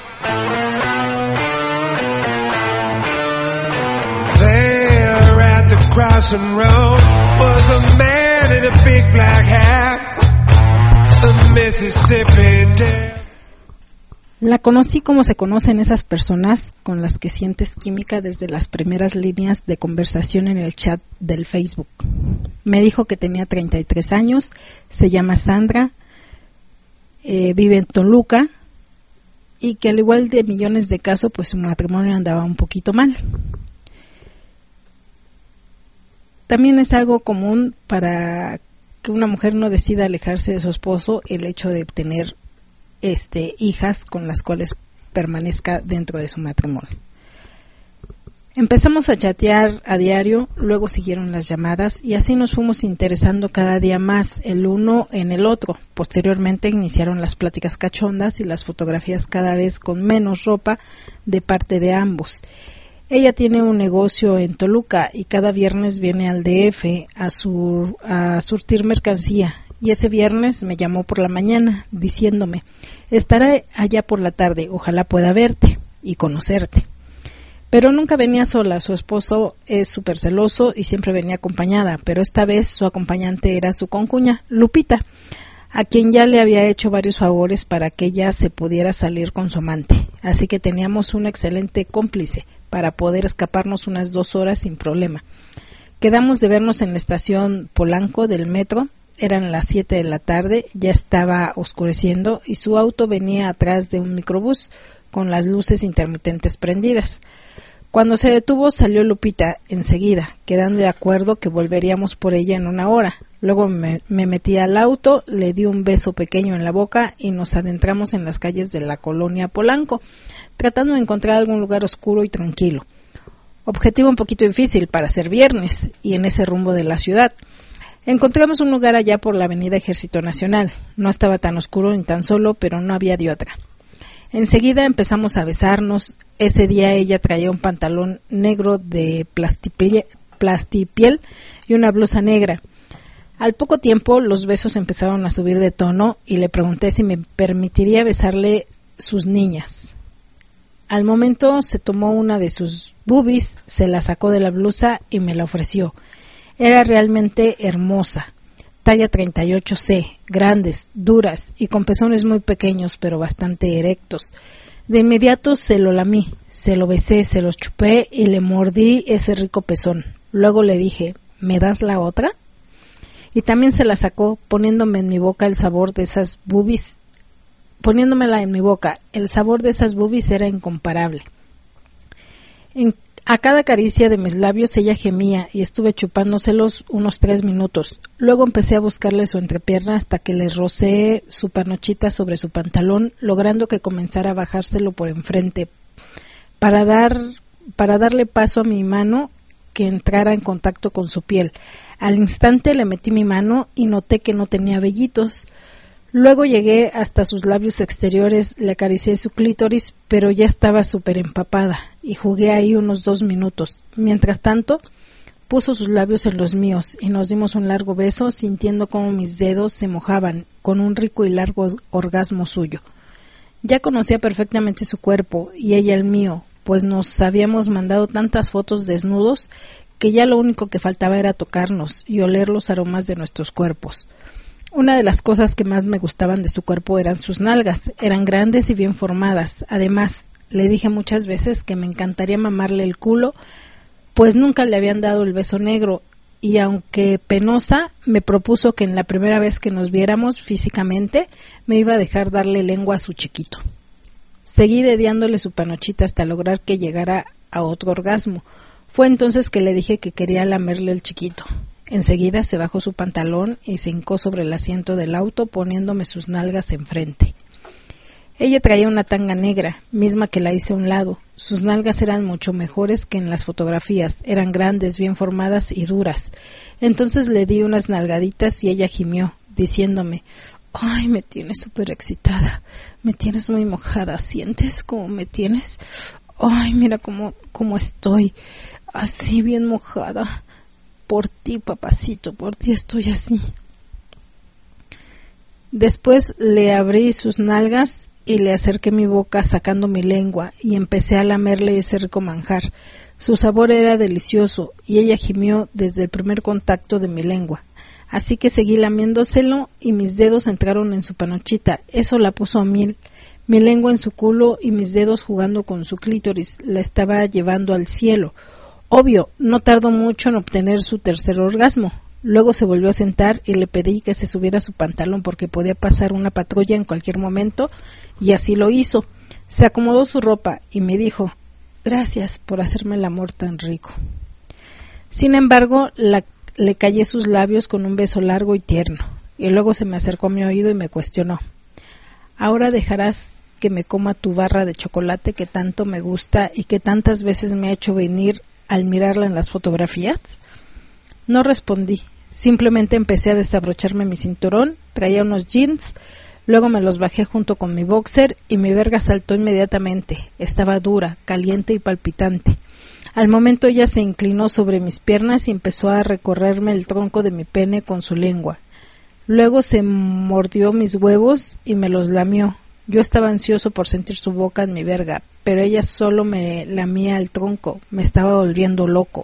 There at the crossing road was a man in a big black hat, the Mississippi Dam. La conocí como se conocen esas personas con las que sientes química desde las primeras líneas de conversación en el chat del Facebook. Me dijo que tenía treinta y tres años, se llama Sandra, eh, vive en Toluca, y que al igual de millones de casos, pues su matrimonio andaba un poquito mal. También es algo común para que una mujer no decida alejarse de su esposo, el hecho de tener este, hijas con las cuales permanezca dentro de su matrimonio. Empezamos a chatear a diario, luego siguieron las llamadas y así nos fuimos interesando cada día más el uno en el otro. Posteriormente iniciaron las pláticas cachondas y las fotografías cada vez con menos ropa de parte de ambos. Ella tiene un negocio en Toluca y cada viernes viene al D F a, sur, a surtir mercancía. Y ese viernes me llamó por la mañana diciéndome, estaré allá por la tarde, ojalá pueda verte y conocerte. Pero nunca venía sola, su esposo es súper celoso y siempre venía acompañada, pero esta vez su acompañante era su concuña, Lupita, a quien ya le había hecho varios favores para que ella se pudiera salir con su amante. Así que teníamos un excelente cómplice para poder escaparnos unas dos horas sin problema. Quedamos de vernos en la estación Polanco del metro, eran las siete de la tarde, ya estaba oscureciendo y su auto venía atrás de un microbús con las luces intermitentes prendidas. Cuando se detuvo salió Lupita enseguida, quedando de acuerdo que volveríamos por ella en una hora. Luego me, me metí al auto, le di un beso pequeño en la boca y nos adentramos en las calles de la colonia Polanco. tratando de encontrar algún lugar oscuro y tranquilo. Objetivo un poquito difícil para ser viernes y en ese rumbo de la ciudad. Encontramos un lugar allá por la avenida Ejército Nacional. No estaba tan oscuro ni tan solo, pero no había de otra. Enseguida empezamos a besarnos. Ese día ella traía un pantalón negro de plastipiel, plastipiel y una blusa negra. Al poco tiempo los besos empezaron a subir de tono y le pregunté si me permitiría besarle sus niñas. Al momento se tomó una de sus boobies, se la sacó de la blusa y me la ofreció. Era realmente hermosa, talla treinta y ocho ce, grandes, duras y con pezones muy pequeños pero bastante erectos. De inmediato se lo lamí, se lo besé, se los chupé y le mordí ese rico pezón. Luego le dije, ¿me das la otra? Y también se la sacó, poniéndome en mi boca el sabor de esas boobies. Poniéndomela en mi boca, el sabor de esas boobies era incomparable. En, a cada caricia de mis labios ella gemía y estuve chupándoselos unos tres minutos. Luego empecé a buscarle su entrepierna hasta que le rocé su panochita sobre su pantalón, logrando que comenzara a bajárselo por enfrente, para dar, para darle paso a mi mano que entrara en contacto con su piel. Al instante le metí mi mano y noté que no tenía vellitos. Luego llegué hasta sus labios exteriores, le acaricié su clítoris, pero ya estaba súper empapada, y jugué ahí unos dos minutos. Mientras tanto, puso sus labios en los míos, y nos dimos un largo beso, sintiendo cómo mis dedos se mojaban, con un rico y largo orgasmo suyo. Ya conocía perfectamente su cuerpo, y ella el mío, pues nos habíamos mandado tantas fotos desnudos, que ya lo único que faltaba era tocarnos, y oler los aromas de nuestros cuerpos. Una de las cosas que más me gustaban de su cuerpo eran sus nalgas, eran grandes y bien formadas. Además, le dije muchas veces que me encantaría mamarle el culo, pues nunca le habían dado el beso negro, y aunque penosa, me propuso que en la primera vez que nos viéramos físicamente, me iba a dejar darle lengua a su chiquito. Seguí dediándole su panochita hasta lograr que llegara a otro orgasmo. Fue entonces que le dije que quería lamerle el chiquito. Enseguida se bajó su pantalón y se hincó sobre el asiento del auto poniéndome sus nalgas enfrente. Ella traía una tanga negra, misma que la hice a un lado. Sus nalgas eran mucho mejores que en las fotografías, eran grandes, bien formadas y duras. Entonces le di unas nalgaditas y ella gimió, diciéndome, «Ay, me tienes súper excitada, me tienes muy mojada, ¿sientes cómo me tienes? Ay, mira cómo, cómo estoy, así bien mojada». Por ti, papacito, por ti estoy así. Después le abrí sus nalgas y le acerqué mi boca sacando mi lengua y empecé a lamerle ese rico manjar. Su sabor era delicioso y ella gimió desde el primer contacto de mi lengua. Así que seguí lamiéndoselo y mis dedos entraron en su panochita. Eso la puso a mil. Mi lengua en su culo y mis dedos jugando con su clítoris la estaba llevando al cielo. Obvio, no tardó mucho en obtener su tercer orgasmo. Luego se volvió a sentar y le pedí que se subiera su pantalón porque podía pasar una patrulla en cualquier momento, y así lo hizo. Se acomodó su ropa y me dijo, «Gracias por hacerme el amor tan rico». Sin embargo, la, le callé sus labios con un beso largo y tierno, y luego se me acercó a mi oído y me cuestionó, «¿Ahora dejarás que me coma tu barra de chocolate que tanto me gusta y que tantas veces me ha hecho venir al mirarla en las fotografías?» No respondí, simplemente empecé a desabrocharme mi cinturón, traía unos jeans, luego me los bajé junto con mi boxer y mi verga saltó inmediatamente, estaba dura, caliente y palpitante. Al momento ella se inclinó sobre mis piernas y empezó a recorrerme el tronco de mi pene con su lengua. Luego se mordió mis huevos y me los lamió. Yo estaba ansioso por sentir su boca en mi verga, pero ella solo me lamía el tronco, me estaba volviendo loco.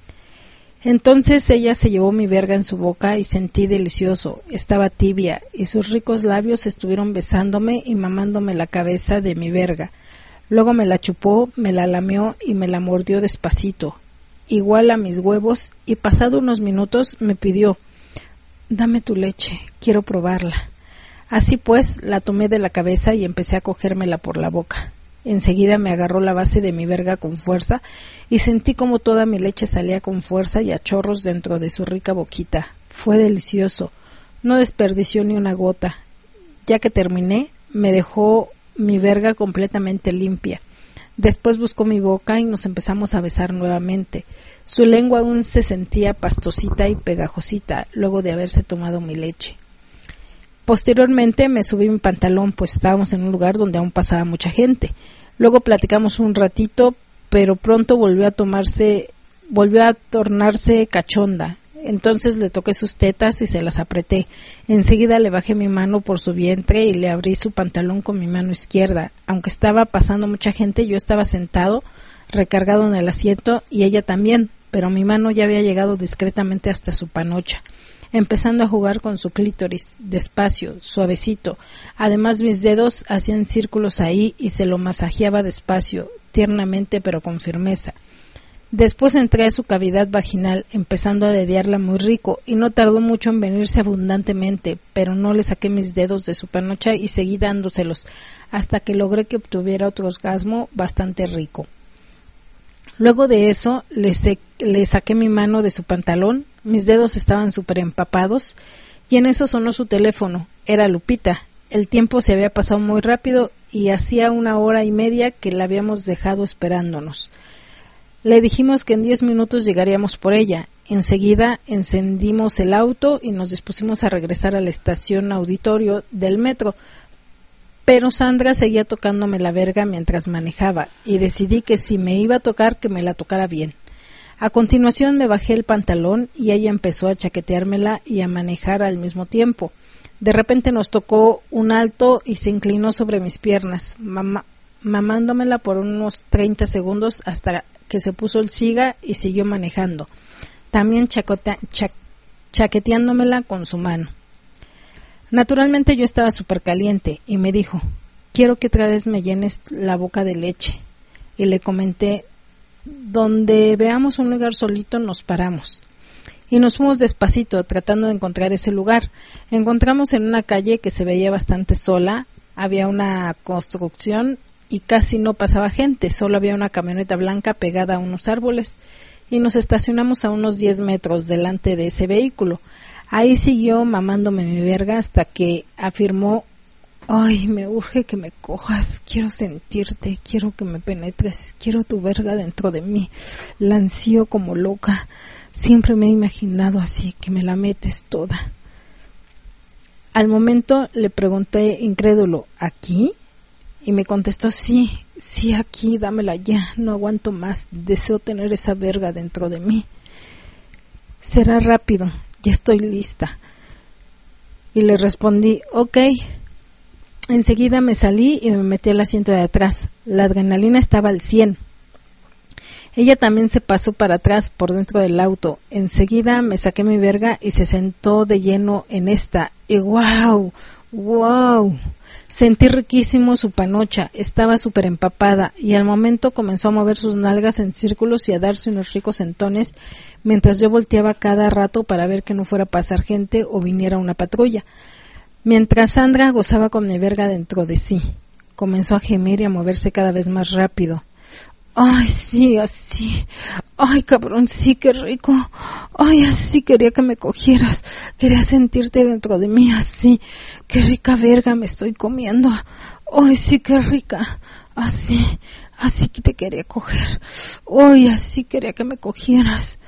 Entonces ella se llevó mi verga en su boca y sentí delicioso, estaba tibia, y sus ricos labios estuvieron besándome y mamándome la cabeza de mi verga. Luego me la chupó, me la lamió y me la mordió despacito, igual a mis huevos, y pasado unos minutos me pidió, «Dame tu leche, quiero probarla». Así pues, la tomé de la cabeza y empecé a cogérmela por la boca. Enseguida me agarró la base de mi verga con fuerza y sentí como toda mi leche salía con fuerza y a chorros dentro de su rica boquita. Fue delicioso. No desperdició ni una gota. Ya que terminé, me dejó mi verga completamente limpia. Después buscó mi boca y nos empezamos a besar nuevamente. Su lengua aún se sentía pastosita y pegajosita luego de haberse tomado mi leche. Posteriormente me subí mi pantalón, pues estábamos en un lugar donde aún pasaba mucha gente. Luego platicamos un ratito, pero pronto volvió a tomarse, volvió a tornarse cachonda. Entonces le toqué sus tetas y se las apreté. Enseguida le bajé mi mano por su vientre y le abrí su pantalón con mi mano izquierda. Aunque estaba pasando mucha gente, yo estaba sentado, recargado en el asiento, y ella también, pero mi mano ya había llegado discretamente hasta su panocha, empezando a jugar con su clítoris, despacio, suavecito. Además mis dedos hacían círculos ahí y se lo masajeaba despacio, tiernamente pero con firmeza. Después entré a su cavidad vaginal, empezando a dediarla muy rico, y no tardó mucho en venirse abundantemente, pero no le saqué mis dedos de su panocha y seguí dándoselos, hasta que logré que obtuviera otro orgasmo bastante rico. Luego de eso, le, se, le saqué mi mano de su pantalón, mis dedos estaban súper empapados, y en eso sonó su teléfono. Era Lupita. El tiempo se había pasado muy rápido y hacía una hora y media que la habíamos dejado esperándonos. Le dijimos que en diez minutos llegaríamos por ella. Enseguida encendimos el auto y nos dispusimos a regresar a la estación auditorio del metro. Pero Sandra seguía tocándome la verga mientras manejaba, y decidí que si me iba a tocar, que me la tocara bien. A continuación me bajé el pantalón y ella empezó a chaqueteármela y a manejar al mismo tiempo. De repente nos tocó un alto y se inclinó sobre mis piernas, mamá, mamándomela por unos treinta segundos hasta que se puso el siga y siguió manejando, también chacotea, cha, chaqueteándomela con su mano. Naturalmente yo estaba súper caliente y me dijo, quiero que otra vez me llenes la boca de leche. Y le comenté, donde veamos un lugar solito nos paramos. Y nos fuimos despacito tratando de encontrar ese lugar. Encontramos en una calle que se veía bastante sola, había una construcción y casi no pasaba gente, solo había una camioneta blanca pegada a unos árboles, y nos estacionamos a unos diez metros delante de ese vehículo. Ahí siguió mamándome mi verga hasta que afirmó, ay, me urge que me cojas, quiero sentirte, quiero que me penetres, quiero tu verga dentro de mí. La ansío como loca, siempre me he imaginado así, que me la metes toda. Al momento le pregunté incrédulo, ¿aquí? Y me contestó, sí, sí, aquí, dámela ya, no aguanto más, deseo tener esa verga dentro de mí. Será rápido, ya estoy lista. Y le respondí, ok. Enseguida me salí y me metí al asiento de atrás. La adrenalina estaba al cien. Ella también se pasó para atrás por dentro del auto. Enseguida me saqué mi verga y se sentó de lleno en esta. Y wow, wow. Sentí riquísimo su panocha, estaba súper empapada, y al momento comenzó a mover sus nalgas en círculos y a darse unos ricos sentones, mientras yo volteaba cada rato para ver que no fuera a pasar gente o viniera una patrulla. Mientras Sandra gozaba con mi verga dentro de sí, comenzó a gemir y a moverse cada vez más rápido. Ay, sí, así. Ay, cabrón, sí, qué rico. Ay, así quería que me cogieras. Quería sentirte dentro de mí, así. Qué rica verga me estoy comiendo. Ay, sí, qué rica. Así, así que te quería coger. Ay, así quería que me cogieras.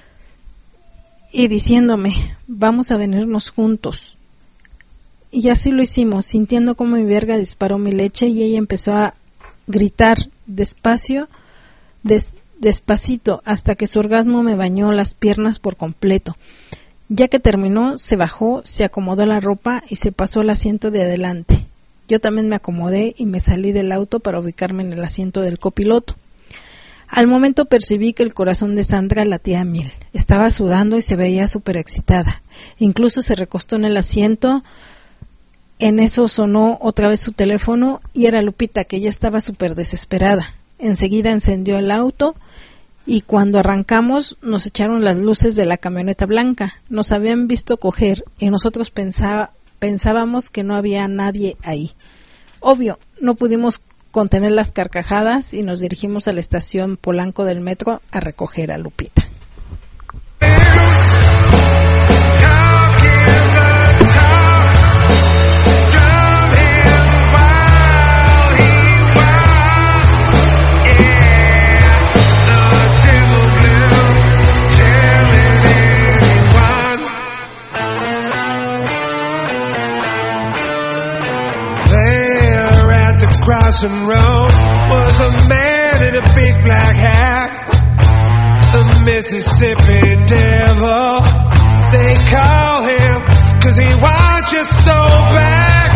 Y diciéndome, vamos a venirnos juntos. Y así lo hicimos, sintiendo como mi verga disparó mi leche y ella empezó a gritar despacio, Des, despacito, hasta que su orgasmo me bañó las piernas por completo. Ya que terminó, se bajó, se acomodó la ropa y se pasó al asiento de adelante. Yo también me acomodé y me salí del auto para ubicarme en el asiento del copiloto. Al momento percibí que el corazón de Sandra latía a mil. Estaba sudando y se veía súper excitada. Incluso se recostó en el asiento. En eso sonó otra vez su teléfono y era Lupita, que ya estaba súper desesperada. Enseguida encendió el auto y cuando arrancamos nos echaron las luces de la camioneta blanca. Nos habían visto coger y nosotros pensaba, pensábamos que no había nadie ahí. Obvio, no pudimos contener las carcajadas y nos dirigimos a la estación Polanco del metro a recoger a Lupita. Carson Road was a man in a big black hat, the Mississippi Devil. They call him 'cause he watches so back.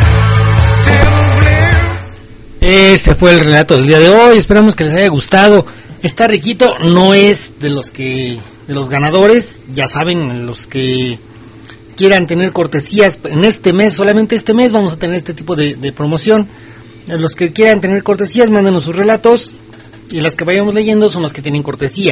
Devil Blue. Este fue el relato del día de hoy. Esperamos que les haya gustado. Está riquito, no es de los que de los ganadores, ya saben, los que quieran tener cortesías en este mes, solamente este mes vamos a tener este tipo de, de promoción. Los que quieran tener cortesías, mándenos sus relatos y las que vayamos leyendo son los que tienen cortesía.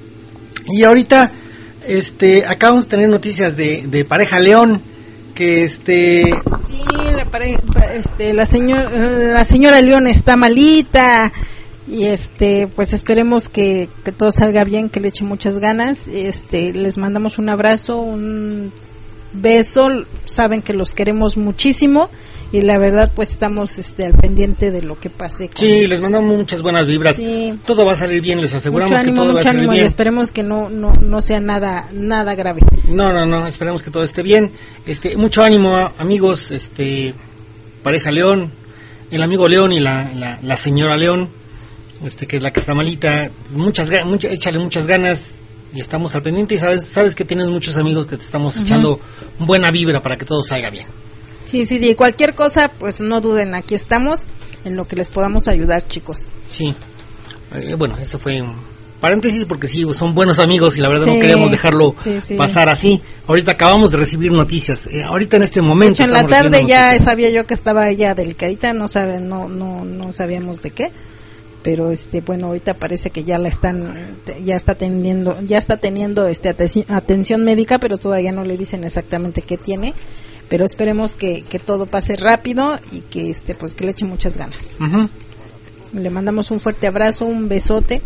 Y ahorita este acabamos de tener noticias de, de Pareja León, que este sí, la pareja, este la señora la señora León está malita. Y este, pues esperemos que, que todo salga bien, que le eche muchas ganas. Este, les mandamos un abrazo, un beso. Saben que los queremos muchísimo y la verdad, pues estamos este al pendiente de lo que pase. Sí, ellos. Les mandamos muchas buenas vibras. Sí. Todo va a salir bien, les aseguramos mucho ánimo, que todo va a salir ánimo, bien. Y esperemos que no no no sea nada nada grave. No, no, no, esperemos que todo esté bien. Este, mucho ánimo, amigos, este Pareja León, el amigo León y la la, la señora León. Este que es la que está malita, muchas mucha, échale muchas ganas y estamos al pendiente y sabes sabes que tienes muchos amigos que te estamos uh-huh. echando buena vibra para que todo salga bien. Sí, sí, sí, cualquier cosa, pues no duden, aquí estamos en lo que les podamos ayudar, chicos. Sí, eh, bueno, eso fue un paréntesis porque sí, son buenos amigos y la verdad sí, no queríamos dejarlo sí, sí. pasar así. Ahorita acabamos de recibir noticias, eh, ahorita en este momento. En la tarde ya noticias. Sabía yo que estaba ella delicadita, no saben, no, no, no sabíamos de qué. Pero este bueno, ahorita parece que ya la están ya está teniendo ya está teniendo este atención médica, pero todavía no le dicen exactamente qué tiene, pero esperemos que, que todo pase rápido y que este pues que le eche muchas ganas. Uh-huh. Le mandamos un fuerte abrazo, un besote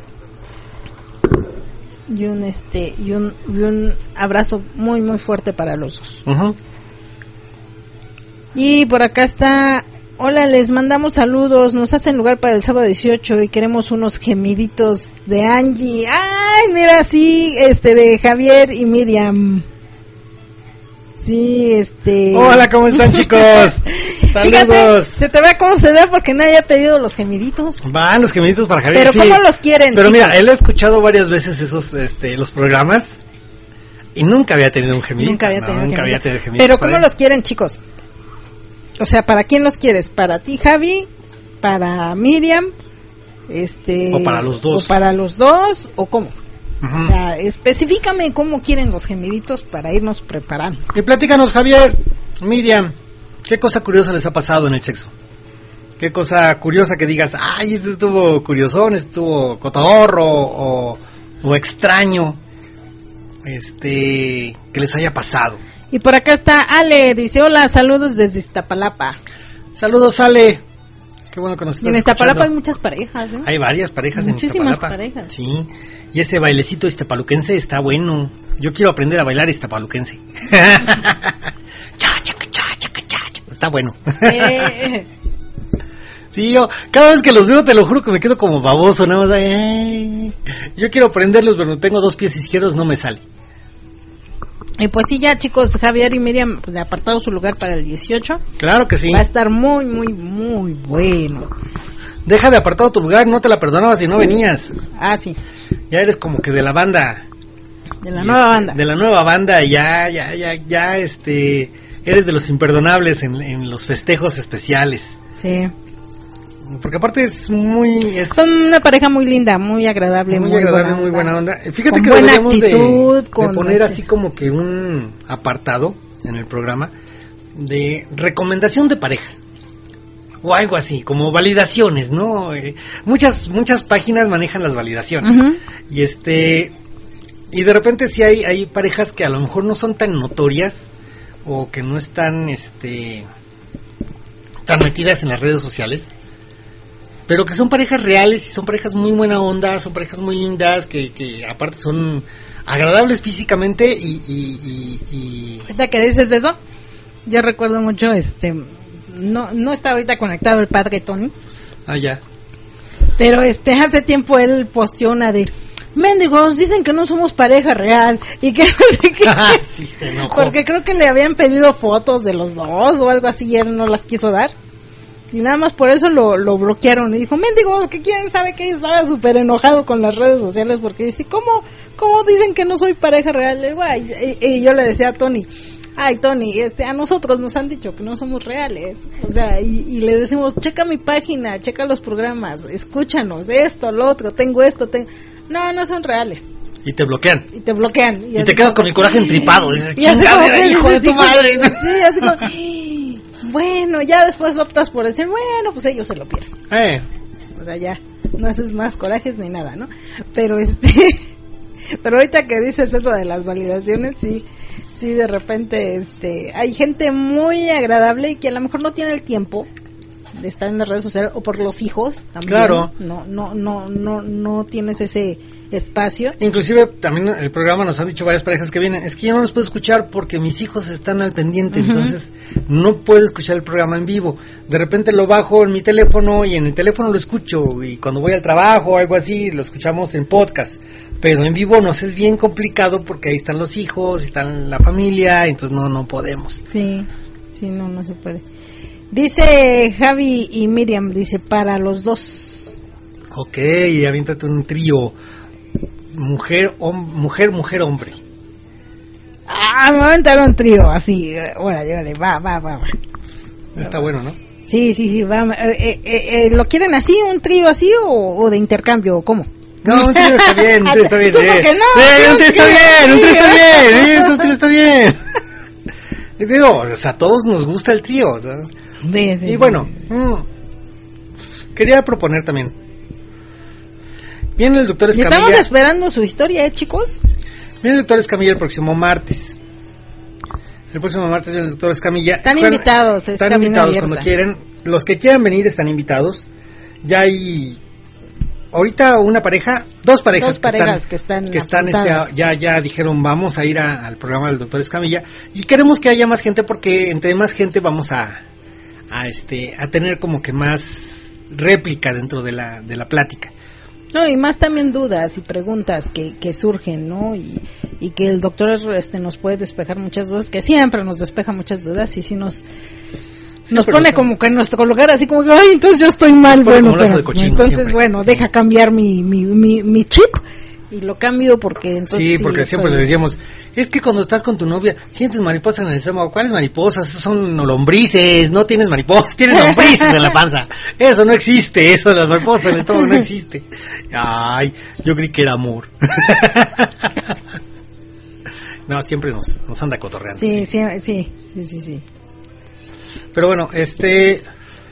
y un este y un y un abrazo muy muy fuerte para los dos. Uh-huh. Y por acá está. Hola, les mandamos saludos, nos hacen lugar para el sábado dieciocho y queremos unos gemiditos de Angie. Ay, mira, sí, este, de Javier y Miriam. Sí, este... Hola, ¿cómo están, chicos? Saludos. Fíjate, se te va a conceder porque nadie ha pedido los gemiditos. Van los gemiditos para Javier. Pero sí. ¿cómo los quieren, Pero chicos? Mira, él ha escuchado varias veces esos, este, los programas y nunca había tenido un gemidito. Nunca había tenido, no, nunca gemidito. había tenido gemiditos. Pero ¿cómo los quieren, chicos? O sea, ¿para quién los quieres? ¿Para ti, Javi? ¿Para Miriam? Este, o para los dos. ¿O para los dos? ¿O cómo? Uh-huh. O sea, específicame cómo quieren los gemiditos para irnos preparando. Y platícanos, Javier, Miriam, ¿qué cosa curiosa les ha pasado en el sexo? ¿Qué cosa curiosa que digas, ay, esto estuvo curiosón, estuvo cotorro o, o extraño, este, que les haya pasado? Y por acá está Ale, dice, hola, saludos desde Iztapalapa. Saludos, Ale. Qué bueno que nos estás en Iztapalapa escuchando. Hay muchas parejas, ¿eh? Hay varias parejas Muchísimas en Iztapalapa. parejas. Sí, y ese bailecito iztapaluquense está bueno. Yo quiero aprender a bailar iztapaluquense. Está bueno. Eh. Sí, yo cada vez que los veo te lo juro que me quedo como baboso, nada más. Ay, yo quiero aprenderlos, pero no tengo dos pies izquierdos, no me sale. Y pues sí, ya chicos, Javier y Miriam pues, apartado su lugar para el dieciocho. Claro que sí. Va a estar muy, muy, muy bueno. Deja de apartado tu lugar, no te la perdonaba si no venías. Ah, sí. Ya eres como que de la banda. De la nueva este, banda. De la nueva banda, ya, ya, ya, ya, este, eres de los imperdonables en, en los festejos especiales. Sí. Porque aparte es muy... Es Son una pareja muy linda, muy agradable. Muy, muy agradable, buena muy buena onda. Fíjate con que buena deberíamos actitud, de, con de poner este... así como que un apartado en el programa de recomendación de pareja. O algo así, como validaciones, ¿no? Eh, muchas muchas páginas manejan las validaciones. Uh-huh. Y este... Y de repente sí hay, hay parejas que a lo mejor no son tan notorias o que no están este tan metidas en las redes sociales, pero que son parejas reales y son parejas muy buena onda, son parejas muy lindas, que, que aparte son agradables físicamente y... y, y, y... ¿Ahorita que dices eso? Yo recuerdo mucho, este, no no está ahorita conectado el padre Tony. Ah, ya. Pero este, hace tiempo él posteó una de... Mendigos, dicen que no somos pareja real y que no sé qué. Sí, se enojó. Porque creo que le habían pedido fotos de los dos o algo así y él no las quiso dar. Y nada más por eso lo, lo bloquearon. Y dijo, mendigo, que quién sabe que estaba súper enojado con las redes sociales porque dice, ¿cómo, cómo dicen que no soy pareja real? Y, y, y yo le decía a Tony, ay Tony, este, a nosotros nos han dicho que no somos reales. O sea, y, y le decimos, checa mi página, checa los programas, escúchanos, esto, lo otro, tengo esto, tengo... No, no son reales. Y te bloquean. Y te bloquean. Y, y te quedas con el coraje entripado. Dices, chingadera, hijo de tu madre. Sí, así como, bueno, ya después optas por decir, bueno, pues ellos se lo pierden. Eh. O sea, ya, no haces más corajes ni nada, ¿no? Pero este, pero ahorita que dices eso de las validaciones, sí, sí, de repente, este, hay gente muy agradable y que a lo mejor no tiene el tiempo de estar en las redes sociales o por los hijos también. Claro. No, no, no, no, no tienes ese espacio. Inclusive también en el programa nos han dicho varias parejas que vienen, es que yo no los puedo escuchar porque mis hijos están al pendiente, uh-huh. Entonces no puedo escuchar el programa en vivo. De repente lo bajo en mi teléfono y en el teléfono lo escucho, y cuando voy al trabajo o algo así lo escuchamos en podcast, pero en vivo nos es bien complicado porque ahí están los hijos, están la familia, entonces no, no podemos. Sí, sí, no, no se puede. Dice Javi y Miriam, dice, para los dos. Ok, y aviéntate un trío. Mujer, hom- mujer, mujer, hombre. Ah, me va a aventar un trío, así. Órale, órale, va, va, va, va. Está bueno, ¿no? Sí, sí, sí, va. Eh, eh, eh, ¿Lo quieren así, un trío así o, o de intercambio, o cómo? No, un trío está bien, un trío está bien. ¿Tú Eh. por qué no? Sí, un trío está bien, un trío está bien, sí, un trío está bien. Y digo, o sea, a todos nos gusta el trío, o sea. Sí, sí, y bueno, mmm, quería proponer también. Viene el doctor Escamilla. Estamos esperando su historia, ¿eh, chicos? Viene el doctor Escamilla el próximo martes. El próximo martes viene el doctor Escamilla. Están Bueno, invitados, es están invitados cuando quieren. Los que quieran venir están invitados. Ya hay ahorita una pareja, dos parejas, dos parejas que están, que están, que están este, ya ya dijeron vamos a ir a, al programa del doctor Escamilla, y queremos que haya más gente porque entre más gente vamos a a este a tener como que más réplica dentro de la de la plática. No, y más también dudas y preguntas que, que surgen, ¿no? Y, y que el doctor este nos puede despejar muchas dudas, que siempre nos despeja muchas dudas, y si nos sí, nos pone como que en nuestro lugar, así como que, ay, entonces yo estoy mal, bueno, pero, cochino, entonces siempre. Bueno, deja cambiar mi, mi, mi, mi chip, y lo cambio porque entonces... Sí, porque sí, siempre estoy... le decíamos, es que cuando estás con tu novia, sientes mariposas en el estómago. ¿Cuáles mariposas? Esos son lombrices, no tienes mariposas, tienes lombrices en la panza. Eso no existe, eso de las mariposas en el estómago no existe. Ay, yo creí que era amor. No, siempre nos, nos anda cotorreando. Sí, sí, sí, sí, sí, sí. Pero bueno, este...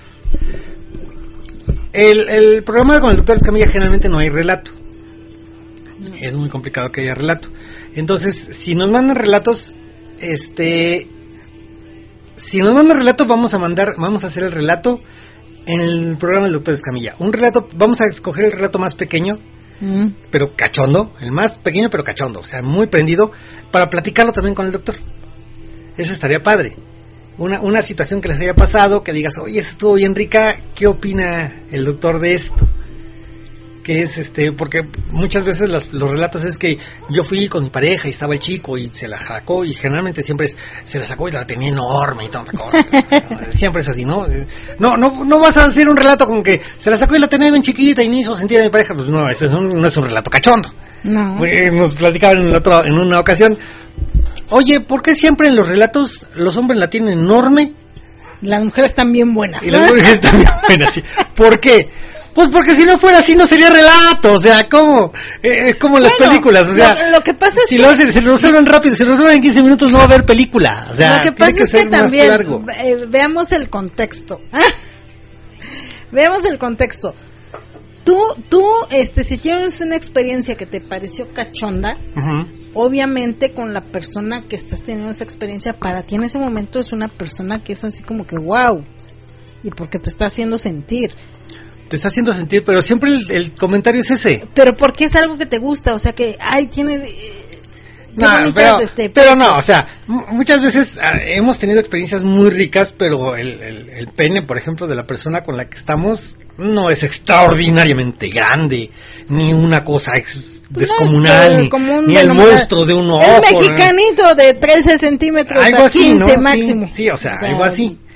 El, el programa con el doctor Escamilla generalmente no hay relato. Es muy complicado que haya relato. Entonces, si nos mandan relatos, este, si nos mandan relatos, vamos a mandar, vamos a hacer el relato en el programa del doctor Escamilla. Un relato, vamos a escoger el relato más pequeño, mm. pero cachondo, el más pequeño pero cachondo, o sea, muy prendido, para platicarlo también con el doctor. Eso estaría padre. Una, una situación que les haya pasado, que digas, oye, eso estuvo bien rica, ¿qué opina el doctor de esto? Que es este, porque muchas veces los, los relatos es que yo fui con mi pareja y estaba el chico y se la sacó, y generalmente siempre es, se la sacó y la tenía enorme y todo, siempre es así, ¿no? No, no, no vas a hacer un relato con que se la sacó y la tenía bien chiquita y ni hizo sentir a mi pareja, pues no, ese es un, no es un relato cachondo. No. Nos platicaban en el otro, en una ocasión, oye, ¿por qué siempre en los relatos los hombres la tienen enorme? Las mujeres están bien buenas. Y las mujeres están bien buenas, sí. ¿Por qué? Pues porque si no fuera así no sería relato, o sea, como eh, como en las bueno, películas, o sea, lo, lo que pasa es si que lo hacen, si lo resuelven rápido, si lo resuelven en quince minutos no va a haber película, o sea, lo que tiene pasa que es ser que más también, largo. Eh, veamos el contexto. Veamos el contexto. Tú, tú, este, si tienes una experiencia que te pareció cachonda, uh-huh. obviamente con la persona que estás teniendo esa experiencia, para ti en ese momento es una persona que es así como que wow, y porque te está haciendo sentir. Te está haciendo sentir, pero siempre el, el comentario es ese. Pero porque es algo que te gusta, o sea que, ay, tiene... Eh, no, pero, este, pero no, o sea, m- muchas veces ah, hemos tenido experiencias muy ricas, pero el, el, el pene, por ejemplo, de la persona con la que estamos, no es extraordinariamente grande, ni una cosa ex- descomunal, no, ni, ni el monstruo de un ojo. El mexicanito, ¿no? De trece centímetros algo a así, quince ¿no? máximo. Sí, sí, o sea, o sea, algo así.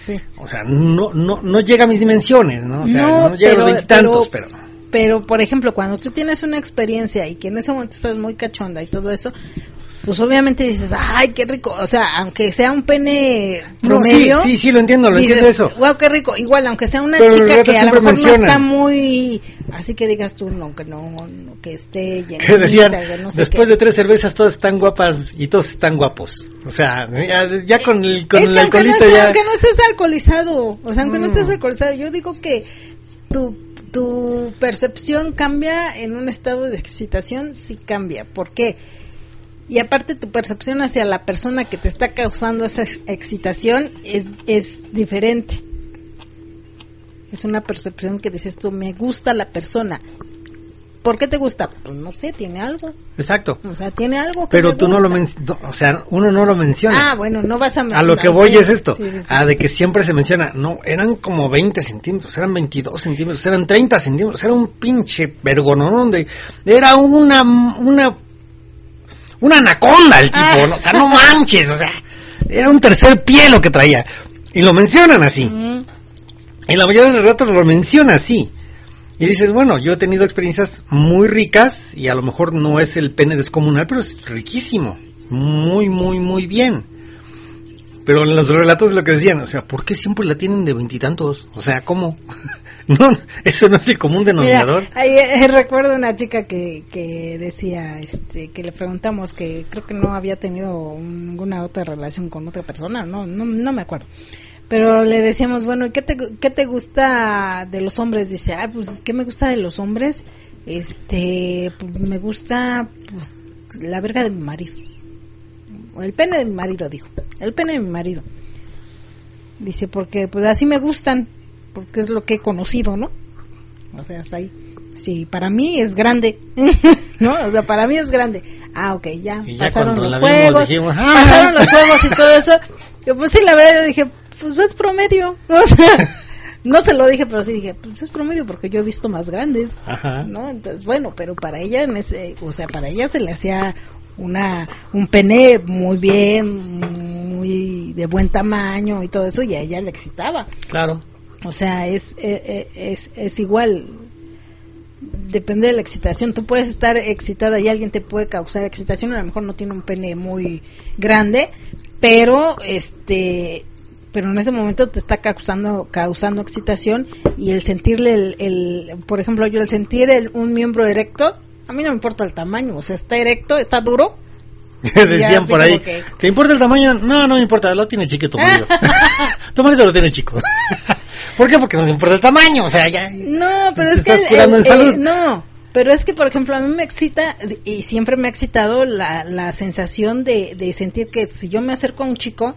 Sí. O sea, no no no llega a mis dimensiones, ¿no? O sea, no, no llega pero, a los veintitantos, pero, pero... Pero, por ejemplo, cuando tú tienes una experiencia y que en ese momento estás muy cachonda y todo eso, pues obviamente dices, ay, qué rico. O sea, aunque sea un pene promedio. No, sí, sí, sí, lo entiendo, lo dices, entiendo eso. Wow, qué rico. Igual, aunque sea una Pero chica que a lo mejor mencionan. no está muy... Así que digas tú, no, que no, no que esté llena. Que decían, no sé después qué. de tres cervezas todas están guapas y todos están guapos. O sea, ya, ya con el, con es el que aunque alcoholito no estés, ya... aunque no estés alcoholizado, o sea, aunque Mm. no estés alcoholizado, yo digo que tu, tu percepción cambia en un estado de excitación, sí cambia. ¿Por qué? Y aparte tu percepción hacia la persona que te está causando esa ex- excitación es, es diferente. Es una percepción que dices tú, me gusta la persona. ¿Por qué te gusta? Pues no sé, tiene algo. Exacto. O sea, tiene algo que Pero me tú no lo gusta. mencionas, o sea, uno no lo menciona. Ah, bueno, no vas a... A lo que no, voy sí, es esto, sí, sí, sí. a de que siempre se menciona, no, eran como veinte centímetros, eran veintidós centímetros, eran treinta centímetros, era un pinche vergonón de, era una, una, una anaconda el tipo, Ah. ¿no? O sea, no manches, o sea, era un tercer pie lo que traía, y lo mencionan así, Mm. en la mayoría de los relatos lo menciona así, y dices, bueno, yo he tenido experiencias muy ricas, y a lo mejor no es el pene descomunal, pero es riquísimo, muy, muy, muy bien. Pero en los relatos lo que decían, o sea, ¿por qué siempre la tienen de veintitantos? O sea, ¿cómo? No, eso no es el común denominador. Mira, ahí, eh, recuerdo una chica que, que decía, este, que le preguntamos que creo que no había tenido ninguna otra relación con otra persona, no, no, no me acuerdo. Pero le decíamos, bueno, ¿y qué te, qué te gusta de los hombres? Dice, ah, pues, ¿qué me gusta de los hombres? Este, pues, me gusta, pues, la verga de mi marido. O el pene de mi marido, dijo. El pene de mi marido. Dice, porque, pues, así me gustan, porque es lo que he conocido, ¿no? O sea, hasta ahí. Sí, para mí es grande, ¿no? O sea, para mí es grande. Ah, ok, ya, Y ya pasaron cuando los la vimos, juegos, dijimos, ¡ah! pasaron los juegos y todo eso. Yo, pues sí, la verdad, yo dije, pues es promedio, o sea, no se lo dije, pero sí dije, pues es promedio porque yo he visto más grandes, Ajá. ¿no? Entonces, bueno, pero para ella, en ese, o sea, para ella se le hacía una un pene muy bien, muy de buen tamaño y todo eso, y a ella le excitaba. Claro. O sea, es, eh, es, es igual, depende de la excitación. Tú puedes estar excitada y alguien te puede causar excitación, a lo mejor no tiene un pene muy grande, pero este pero en ese momento te está causando causando excitación, y el sentirle el, el por ejemplo, yo el sentir el, un miembro erecto, a mí no me importa el tamaño, o sea, está erecto, está duro. Decían por ahí, que... ¿te importa el tamaño? No, no me importa, lo tiene chico tu marido. Tu marido lo tiene chico. ¿Por qué? Porque no te importa el tamaño, o sea, ya... No, pero te es que... estás curando en salud. Eh, no, pero es que, por ejemplo, a mí me excita, y siempre me ha excitado la, la sensación de, de sentir que si yo me acerco a un chico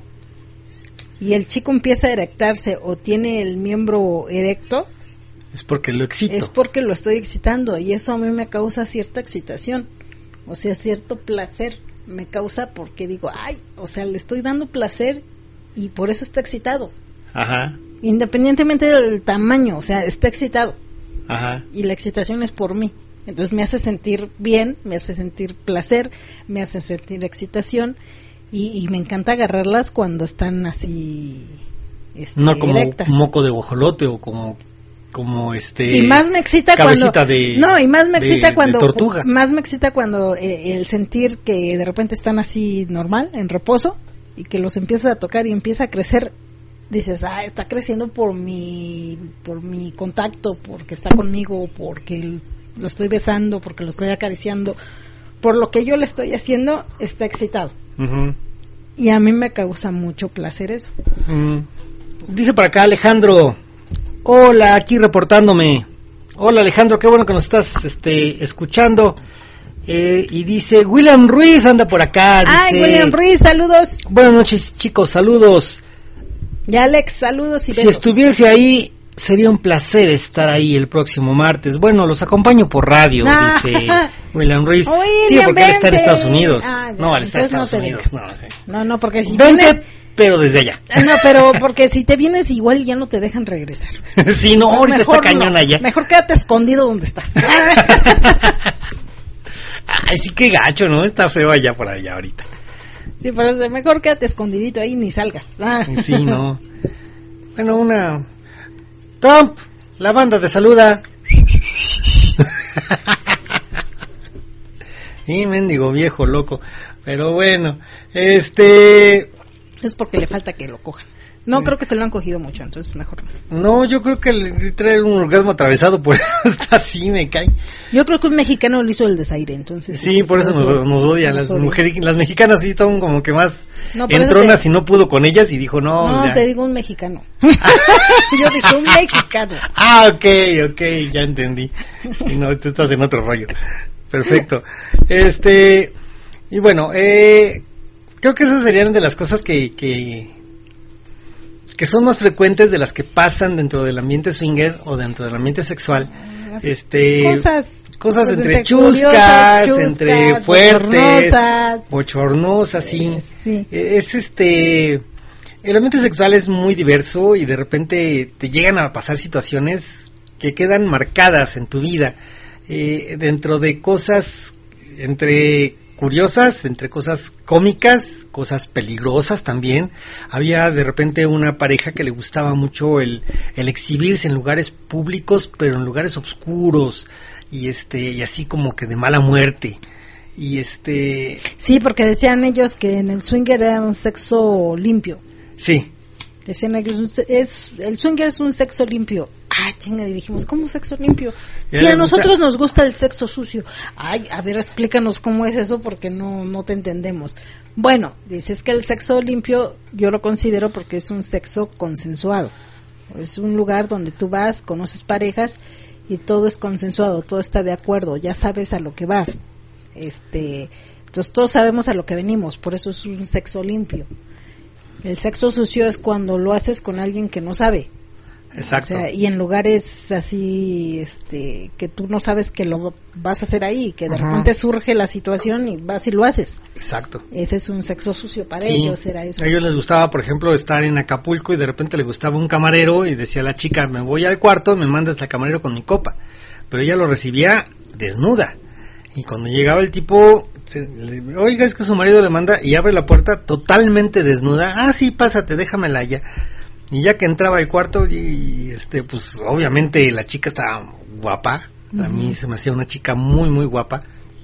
y el chico empieza a erectarse o tiene el miembro erecto, es porque lo excito. es porque lo estoy excitando, y eso a mí me causa cierta excitación, o sea, cierto placer me causa, porque digo, ay, o sea, le estoy dando placer y por eso está excitado. Ajá. Independientemente del tamaño, o sea, está excitado. Ajá. Y la excitación es por mí. Entonces me hace sentir bien, me hace sentir placer, me hace sentir excitación, y, y me encanta agarrarlas cuando están así este, No como erectas. moco de guajolote o como como este Y más me excita cabecita cuando de no y más me de- excita de cuando tortuga. más me excita cuando eh, el sentir que de repente están así normal, en reposo, y que los empiezas a tocar y empieza a crecer. Dices, ah, está creciendo por mi por mi contacto, porque está conmigo, porque lo estoy besando, porque lo estoy acariciando, por lo que yo le estoy haciendo, está excitado. Ujú. Y a mí me causa mucho placer eso. Mm. Dice por acá Alejandro, hola, aquí reportándome. Hola Alejandro, qué bueno que nos estás este, escuchando. Eh, y dice, William Ruiz anda por acá. Dice, Ay, William Ruiz, saludos. buenas noches chicos, saludos. Y Alex, saludos y Si besos. estuviese ahí, sería un placer estar ahí el próximo martes. Bueno, los acompaño por radio, Ah. dice William Ruiz. William, sí, porque él está en vente. Estados Unidos. Ah, ya, no, él está en entonces no Estados te Unidos. No, sí. No, no, porque si Vente, vienes... pero desde allá. Ah, no, pero porque si te vienes igual ya no te dejan regresar. Sí, no, ahorita Mejor está cañón no. allá. Mejor quédate escondido donde estás. Ay, sí, qué gacho, ¿no? Está feo allá por allá ahorita. Sí, pero es de mejor quédate escondidito ahí, ni salgas. Ah. Sí, no. Bueno, una... Trump, la banda te saluda. Y mendigo viejo loco. Pero bueno, este... Es porque le falta que lo cojan. No, creo que se lo han cogido mucho, entonces mejor no. No, yo creo que le trae un orgasmo atravesado, por eso está así, me cae. Yo creo que un mexicano le hizo el desaire, entonces. Sí, por eso nos, nos odia. Nos Las odia. mujeres, las mexicanas sí son como que más No, por eso entronas te- y no pudo con ellas y dijo no. No, ya. te digo un mexicano. Yo dije un mexicano. Ah, ok, ok, ya entendí. Y no, tú estás en otro rollo. Perfecto. Este, y bueno, eh, creo que esas serían de las cosas que, que, que son más frecuentes de las que pasan dentro del ambiente swinger o dentro del ambiente sexual. Este, Cosas. cosas pues, entre entre chuscas, curiosas, entre chuscas, fuertes, bochornosas. bochornosas, sí. Eh, sí. Eh, Es este, el ambiente sexual es muy diverso y de repente te llegan a pasar situaciones que quedan marcadas en tu vida, eh, dentro de cosas entre curiosas, entre cosas cómicas, cosas peligrosas también. Había de repente una pareja que le gustaba mucho el, el exhibirse en lugares públicos, pero en lugares oscuros y este y así como que de mala muerte. Y este, Sí, porque decían ellos que en el swinger era un sexo limpio. sí, Decían ellos, un se- es, el swinger es un sexo limpio. Ah, chinga, y dijimos, ¿cómo sexo limpio? Ya Sí, le a gusta- nosotros nos gusta el sexo sucio. Ay, a ver, explícanos cómo es eso porque no, no te entendemos. Bueno, dices que el sexo limpio yo lo considero porque es un sexo consensuado. Es un lugar donde tú vas, conoces parejas y todo es consensuado, todo está de acuerdo, ya sabes a lo que vas. Este, entonces todos sabemos a lo que venimos, por eso es un sexo limpio. El sexo sucio es cuando lo haces con alguien que no sabe. exacto. O sea, y en lugares así, este, que tú no sabes que lo vas a hacer ahí, que de Ajá. repente surge la situación y vas y lo haces. Exacto. Ese es un sexo sucio para Sí, ellos, era eso. a ellos les gustaba, por ejemplo, estar en Acapulco y de repente le gustaba un camarero y decía la chica, me voy al cuarto, me mandas al camarero con mi copa. Pero ella lo recibía desnuda. Y cuando llegaba el tipo, se, le, oiga, es que su marido le manda y abre la puerta totalmente desnuda. Ah, sí, pásate, déjamela ya. Y ya que entraba al cuarto, y, y, este, pues obviamente la chica estaba guapa. A mí se me hacía una chica muy, muy guapa.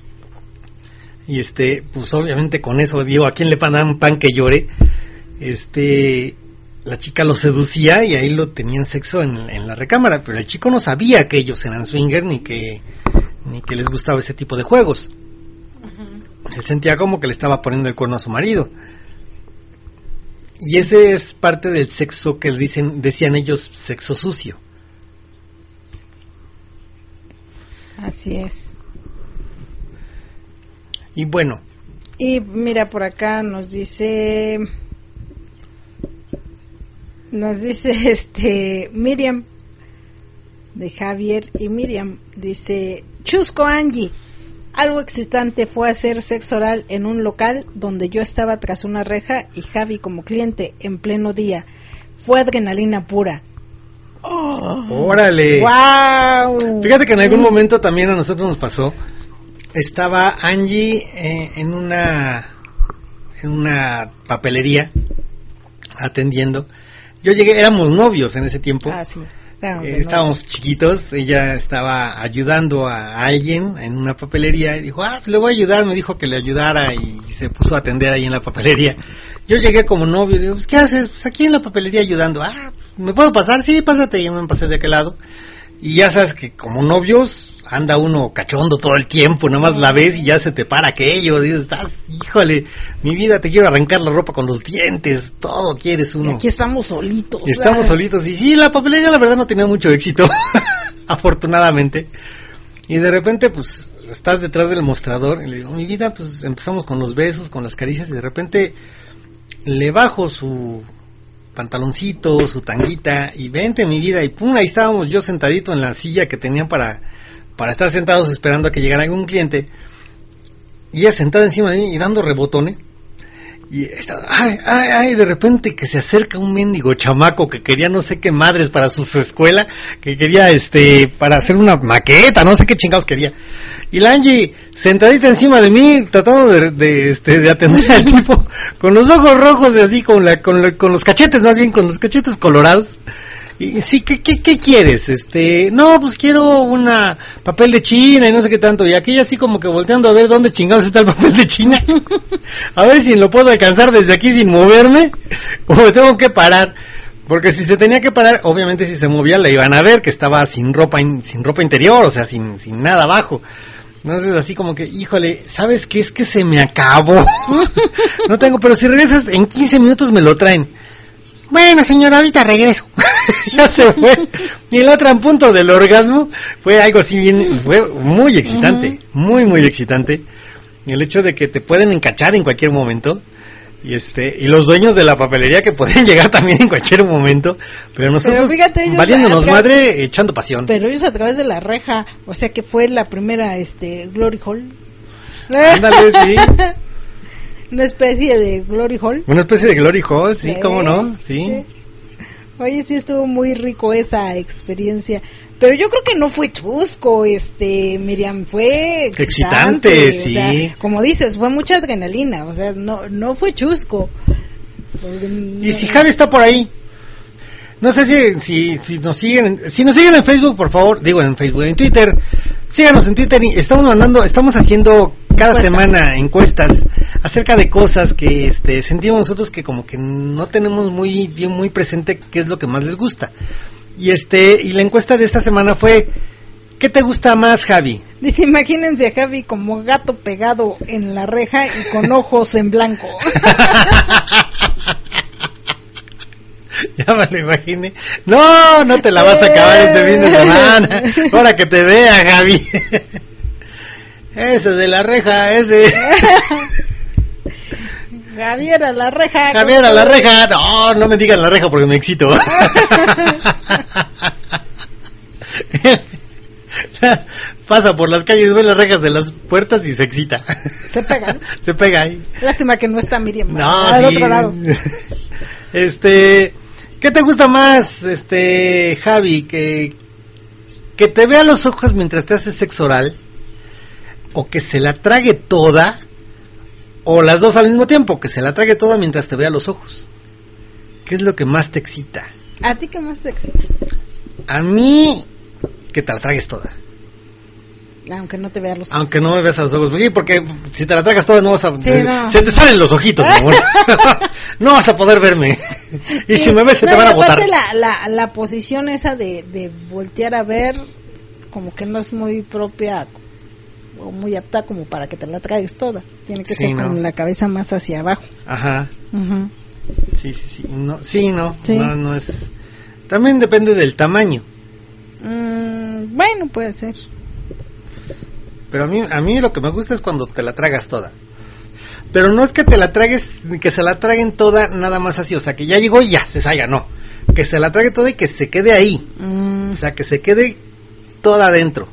Y este, pues obviamente con eso, digo, ¿a quién le dan pan que llore? Este, la chica lo seducía y ahí lo tenían sexo en, en la recámara, pero el chico no sabía que ellos eran swinger ni que ni que les gustaba ese tipo de juegos. Uh-huh. Él sentía como que le estaba poniendo el cuerno a su marido. Y ese es parte del sexo que dicen, decían ellos, sexo sucio. Así es. Y bueno, Y mira, por acá nos dice, nos dice este Miriam, de Javier y Miriam, dice, Chusco Angie, algo excitante fue hacer sexo oral en un local donde yo estaba tras una reja y Javi como cliente en pleno día. Fue adrenalina pura. Oh, órale. ¡Wow! Fíjate que en algún momento también a nosotros nos pasó. Estaba Angie eh, en una en una papelería atendiendo. Yo llegué, éramos novios en ese tiempo. Ah, sí. Estábamos, Eh, estábamos chiquitos, ella estaba ayudando a alguien en una papelería y dijo, ah, pues le voy a ayudar, me dijo que le ayudara y se puso a atender ahí en la papelería. Yo llegué como novio y digo, pues, ¿qué haces? Pues aquí en la papelería ayudando. Ah, ¿me puedo pasar? Sí, pásate. Y yo me pasé de aquel lado. Y ya sabes que como novios anda uno cachondo todo el tiempo, nada más la ves y ya se te para aquello, dices, estás, híjole, mi vida, te quiero arrancar la ropa con los dientes, todo quieres uno. Y aquí estamos solitos. Y estamos ah. solitos, y sí, la papelería la verdad no tenía mucho éxito, afortunadamente, y de repente pues estás detrás del mostrador, y le digo, mi vida, pues empezamos con los besos, con las caricias, y de repente le bajo su pantaloncito, su tanguita, y vente mi vida, y pum, ahí estábamos yo sentadito en la silla que tenían para, para estar sentados esperando a que llegara algún cliente, y ella sentada encima de mí y dando rebotones, y está, ay, ay, ay, de repente que se acerca un mendigo chamaco que quería no sé qué madres para su escuela, que quería este, para hacer una maqueta, no sé qué chingados quería, Y la Angie sentadita encima de mí, tratando de, de, este, de atender al tipo, con los ojos rojos, así, con, la, con, la, con los cachetes, más bien, con los cachetes colorados. Y sí, ¿qué, qué, qué quieres? Este, no, pues quiero una papel de China y no sé qué tanto. Y aquella así como que volteando a ver dónde chingados está el papel de China. A ver si lo puedo alcanzar desde aquí sin moverme o me tengo que parar. Porque si se tenía que parar, obviamente si se movía la iban a ver que estaba sin ropa, in, sin ropa interior, o sea, sin, sin nada abajo. Entonces así como que, híjole, ¿sabes qué? Es que se me acabó. No tengo, pero si regresas en quince minutos me lo traen. Bueno, señora, ahorita regreso. Ya se fue. Y el otro punto del orgasmo fue algo así bien, fue muy excitante, uh-huh. muy, muy excitante. El hecho de que te pueden encachar en cualquier momento. Y este, y los dueños de la papelería que podían llegar también en cualquier momento. Pero nosotros, pero fíjate, valiéndonos madre, echando pasión. Pero ellos a través de la reja, o sea que fue la primera, este, Glory Hall. Ándale, sí. Una especie de Glory Hall. Una especie de Glory Hall, sí, sí, cómo no, sí. sí. Oye, sí estuvo muy rico esa experiencia. Pero yo creo que no fue chusco, este, Miriam, fue excitante, excitante, sí. O sea, como dices, fue mucha adrenalina, o sea, no no fue chusco. Y si Javi está por ahí, no sé si si, si nos siguen, si nos siguen en Facebook, por favor, digo en Facebook, en Twitter, síganos en Twitter, estamos mandando, estamos haciendo cada Encuesta. semana encuestas acerca de cosas que este sentimos nosotros que como que no tenemos muy bien muy presente qué es lo que más les gusta. Y este y la encuesta de esta semana fue, ¿qué te gusta más, Javi? Dice, imagínense a Javi como gato pegado en la reja y con ojos en blanco. Ya me lo imaginé. No, no te la vas a acabar este fin de semana. Ahora que te vea, Javi. Ese de la reja, ese. Javier a la reja. Javier a la reja. No, no me digan la reja porque me excito. Pasa por las calles, ve las rejas de las puertas y se excita. Se pega, ¿no? Se pega ahí. Lástima que no está Miriam. No, al sí. otro lado. Este, ¿qué te gusta más, este, Javi? Que, que te vea los ojos mientras te haces sexo oral, o que se la trague toda, o las dos al mismo tiempo, que se la trague toda mientras te vea los ojos. ¿Qué es lo que más te excita? ¿A ti qué más te excita? A mí, que te la tragues toda. Aunque no te veas los ojos. Aunque no me veas a los ojos. Pues sí, porque si te la tragas toda no vas a... Sí, se, no. se te salen los ojitos, mi amor. No vas a poder verme. Y sí, si me ves se no, te van a botar. La, la, la posición esa de, de voltear a ver, como que no es muy propia o muy apta como para que te la tragues toda. Tiene que sí, ser no. con la cabeza más hacia abajo. Ajá. Uh-huh. Sí, sí, sí. No, sí, no, sí. no. No es... También depende del tamaño. Mm, bueno, puede ser. Pero a mí, a mí lo que me gusta es cuando te la tragas toda. Pero no es que te la tragues, que se la traguen toda nada más así, o sea, que ya llegó y ya se salga, no. Que se la trague toda y que se quede ahí. Mm. O sea, que se quede toda adentro.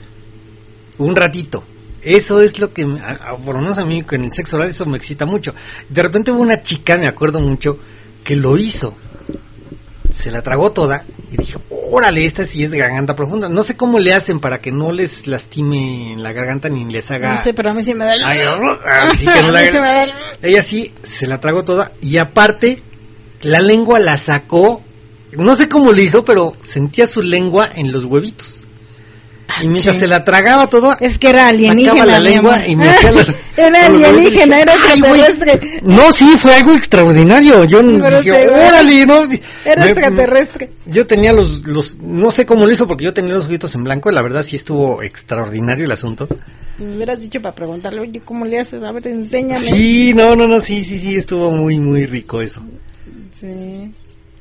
Un ratito. Eso es lo que, a, a, por lo menos a mí, en el sexo oral, eso me excita mucho. De repente hubo una chica, me acuerdo mucho, que lo hizo. Se la tragó toda y dije, órale, esta sí es de garganta profunda. No sé cómo le hacen para que no les lastime en la garganta ni les haga... No sé, pero a mí sí me da el... Ay, así que no la... sí me da el... Ella sí se la tragó toda y aparte la lengua la sacó, no sé cómo le hizo, pero sentía su lengua en los huevitos. Y mientras sí. se la tragaba todo, es que era alienígena, sacaba la lengua y me hacía los, era alienígena, era extraterrestre. No, sí, fue algo extraordinario. Yo pero dije, órale, no. Era me, extraterrestre. Me, yo tenía los, los, no sé cómo lo hizo porque yo tenía los ojitos en blanco. La verdad sí estuvo extraordinario el asunto. Me hubieras dicho para preguntarle, oye, ¿cómo le haces? A ver, enséñame. Sí, no, no, no, sí, sí, sí, estuvo muy, muy rico eso. Sí.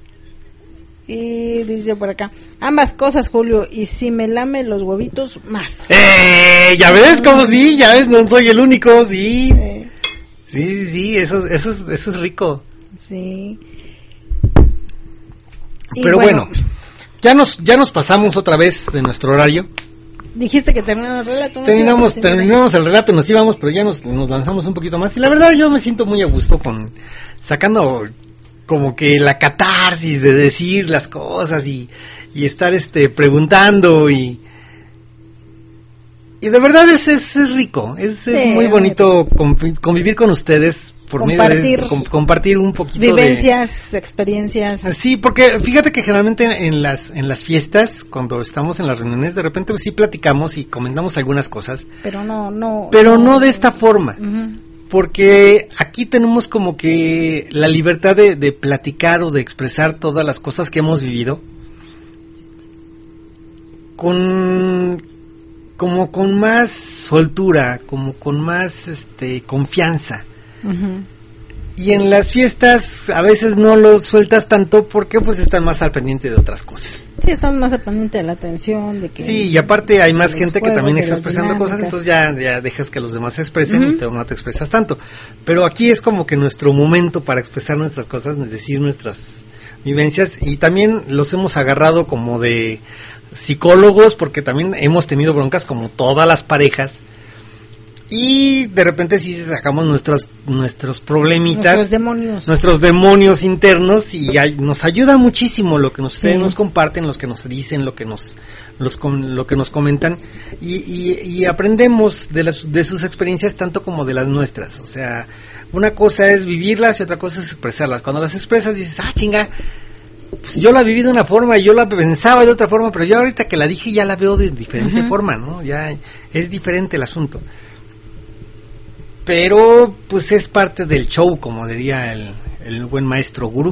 Y dice por acá, ambas cosas, Julio, y si me lame los huevitos, más. ¡Eh! ¿Ya ves cómo sí? ¿Ya ves? No soy el único, sí. Sí, sí, sí, sí, eso, eso, es, eso es rico. Sí. Pero bueno, bueno, ya nos ya nos pasamos otra vez de nuestro horario. Dijiste que terminamos el relato. ¿No? Terminamos, terminamos el relato, nos íbamos, pero ya nos, nos lanzamos un poquito más. Y la verdad yo me siento muy a gusto con sacando... como que la catarsis de decir las cosas y, y estar este preguntando y y de verdad es, es, es rico, es, es Sí, muy bonito conv- convivir con ustedes por Compartir medio de com- compartir un poquito vivencias, experiencias. de... Sí, porque fíjate que generalmente en, en las en las fiestas, cuando estamos en las reuniones, de repente pues, sí platicamos y comentamos algunas cosas, Pero no, no. pero no de esta forma. Ujú. Porque aquí tenemos como que la libertad de, de platicar o de expresar todas las cosas que hemos vivido con como con más soltura, como con más este confianza. Ujú. Y en las fiestas a veces no lo sueltas tanto porque pues están más al pendiente de otras cosas. Sí, estamos más al pendiente de la atención, de que... Sí, y aparte hay más los gente que juegos, también de está las expresando cosas, dinámicas. entonces ya, ya dejas que los demás se expresen Ujú. y tú no te expresas tanto. Pero aquí es como que nuestro momento para expresar nuestras cosas, es decir, nuestras vivencias, y también los hemos agarrado como de psicólogos, porque también hemos tenido broncas como todas las parejas, y de repente sí sacamos nuestras nuestros problemitas, Nuestros demonios. nuestros demonios internos, y hay- nos ayuda muchísimo lo que nos, ustedes Sí. nos comparten, los que nos dicen, lo que nos los com- lo que nos comentan, y, y, y aprendemos de las de sus experiencias tanto como de las nuestras. O sea, una cosa es vivirlas y otra cosa es expresarlas. Cuando las expresas dices, ah, chinga, pues yo la viví de una forma y yo la pensaba de otra forma, pero yo ahorita que la dije ya la veo de diferente Ujú. forma, ¿no? Ya es diferente el asunto. Pero pues es parte del show, como diría el, el buen maestro gurú.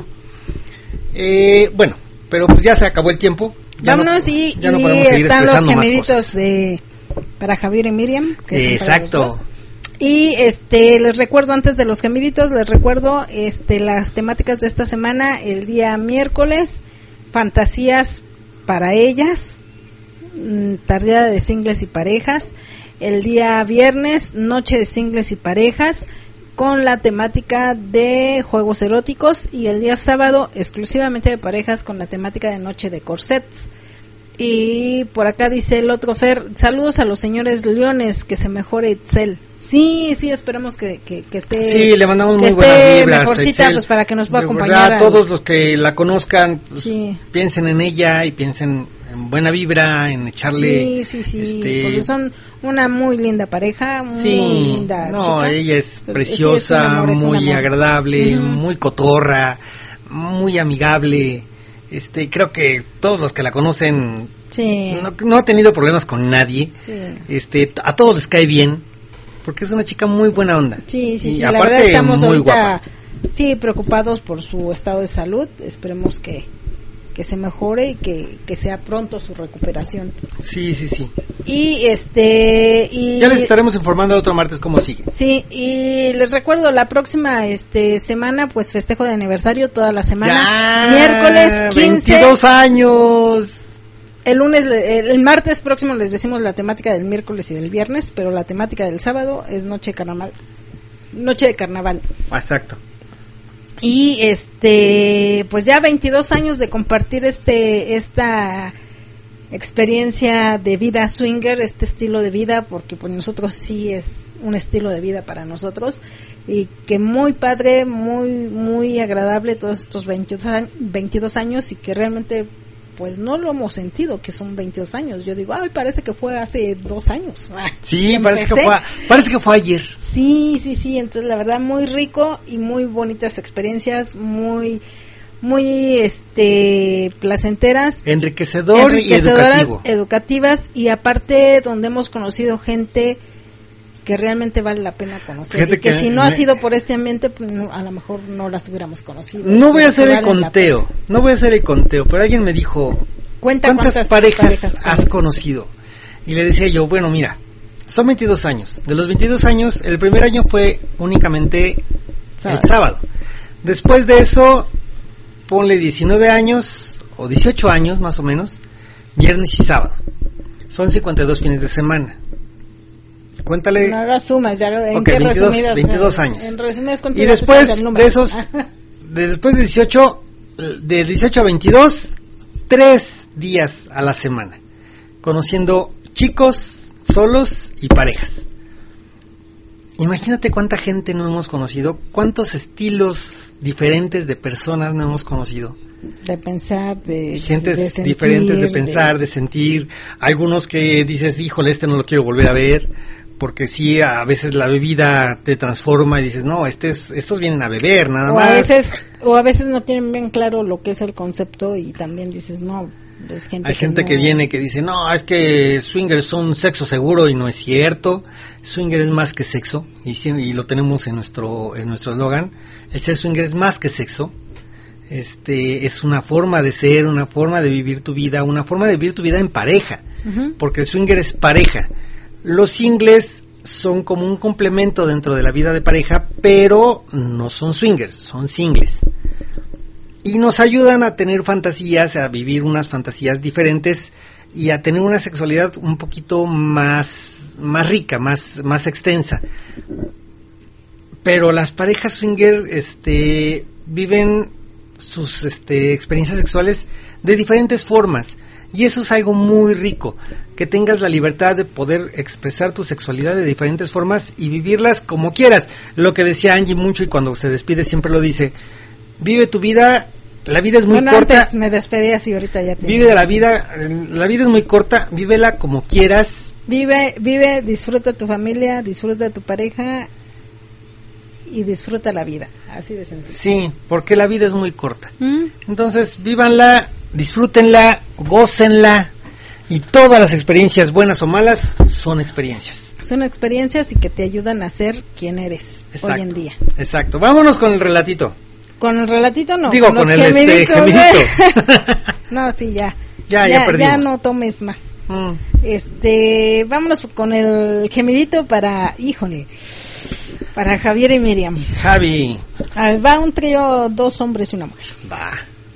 Eh, bueno, pero pues ya se acabó el tiempo. Ya Vámonos no, y, ya no y podemos seguir están los expresando más gemiditos cosas. de para Javier y Miriam. Que son para Exacto. los dos. Y este les recuerdo, antes de los gemiditos, les recuerdo este las temáticas de esta semana. El día miércoles, fantasías para ellas, mm, tardeada de singles y parejas. El día viernes, noche de singles y parejas, con la temática de juegos eróticos. Y el día sábado, exclusivamente de parejas, con la temática de noche de corsets. Y por acá dice el otro Fer, saludos a los señores leones, que se mejore Itzel. Sí, sí, esperemos que, que, que esté, Sí, le mandamos que muy esté buenas vibras. mejorcita, Itzel. pues para que nos pueda De acompañar. verdad, al- todos los que la conozcan, pues, Sí. piensen en ella y piensen en buena vibra, en echarle... Sí, sí, sí, este, porque son una muy linda pareja, muy sí, linda no, chica. ella es Entonces, preciosa, sí, es un amor, es un muy amor. agradable, Ujú. muy cotorra, muy amigable. Este, creo que todos los que la conocen Sí, no, no ha tenido problemas con nadie. sí. Este, a todos les cae bien, porque es una chica muy buena onda. Sí, sí, Y sí, la aparte, verdad estamos muy ahorita, guapa. sí, preocupados por su estado de salud. Esperemos que, que se mejore y que, que sea pronto su recuperación. Sí, sí, sí. Y este y Ya les estaremos informando otro martes cómo sigue. Sí, y les recuerdo, la próxima este semana, pues festejo de aniversario toda la semana. Ya, Miércoles quince, veintidós años. el lunes, le- el, el martes próximo les decimos la temática del miércoles y del viernes, pero la temática del sábado es noche de carnaval. Noche de carnaval. Exacto. Y este, pues ya veintidós años de compartir este esta experiencia de vida swinger, este estilo de vida, porque pues nosotros sí es un estilo de vida para nosotros, y que muy padre, muy muy agradable todos estos veintidós años, y que realmente pues no lo hemos sentido que son veintidós años. Yo digo, ay, parece que fue hace dos años. Sí, parece que, Empecé. fue, parece que fue ayer. Sí, sí, sí, entonces la verdad muy rico y muy bonitas experiencias, muy muy este placenteras, Enriquecedor y enriquecedoras, educativo. educativas, y aparte donde hemos conocido gente que realmente vale la pena conocer. Fíjate Y que, que si no me- ha sido por este ambiente, pues no- a lo mejor no las hubiéramos conocido. No voy a Pero hacer que el valen la conteo, no voy a hacer el conteo, pero alguien me dijo, Cuenta ¿cuántas, cuántas parejas, parejas has conoces? conocido? Y le decía yo, bueno, mira, son veintidós años. De los veintidós años, el primer año fue únicamente Sábado. el sábado. Después de eso, ponle diecinueve años, o dieciocho años más o menos, viernes y sábado. Son cincuenta y dos fines de semana. Cuéntale. No hagas sumas, ya en Ok, qué veintidós, resumidas, veintidós en- años. En resumidas Y cuentas después el número. de esos, de después de dieciocho, de dieciocho a veintidós, tres días a la semana, conociendo chicos, solos y parejas. Imagínate cuánta gente no hemos conocido, cuántos estilos diferentes de personas no hemos conocido. de pensar, de gentes de sentir, diferentes de pensar, de... de sentir. Algunos que dices, híjole, este no lo quiero volver a ver, porque sí, a veces la bebida te transforma y dices, no, este es, estos vienen a beber, nada o más. A veces, o a veces no tienen bien claro lo que es el concepto y también dices, no, es gente Hay que gente no... que viene que dice, no, es que swinger es un sexo seguro, y no es cierto. Swinger es más que sexo, y, si, y lo tenemos en nuestro en nuestro eslogan. El ser swinger es más que sexo. Este es una forma de ser, una forma de vivir tu vida, una forma de vivir tu vida en pareja, uh-huh. porque el swinger es pareja. Los singles son como un complemento dentro de la vida de pareja, pero no son swingers, son singles. Y nos ayudan a tener fantasías, a vivir unas fantasías diferentes y a tener una sexualidad un poquito más, más rica, más, más extensa. Pero las parejas swinger este, viven sus este, experiencias sexuales de diferentes formas. Y eso es algo muy rico, que tengas la libertad de poder expresar tu sexualidad de diferentes formas y vivirlas como quieras. Lo que decía Angie mucho, y cuando se despide siempre lo dice, vive tu vida, la vida es muy bueno, corta. Antes me despedí así, ahorita ya te... Vive de la vida, la vida es muy corta, vívela como quieras. Vive, vive, disfruta tu familia, disfruta tu pareja y disfruta la vida, así de sencillo. Sí, porque la vida es muy corta. ¿Mm? Entonces, vívanla, disfrútenla, gócenla, y todas las experiencias, buenas o malas, son experiencias. Son experiencias y que te ayudan a ser quien eres. Exacto, hoy en día. Exacto. Vámonos con el relatito. Con el relatito no. Digo, con, con el este, gemidito. No, sí, ya. Ya, ya, ya perdimos. Ya no tomes más. Mm. Este, vámonos con el gemidito para, híjole, para Javier y Miriam. Javi. A ver, va un trío, dos hombres y una mujer. Va.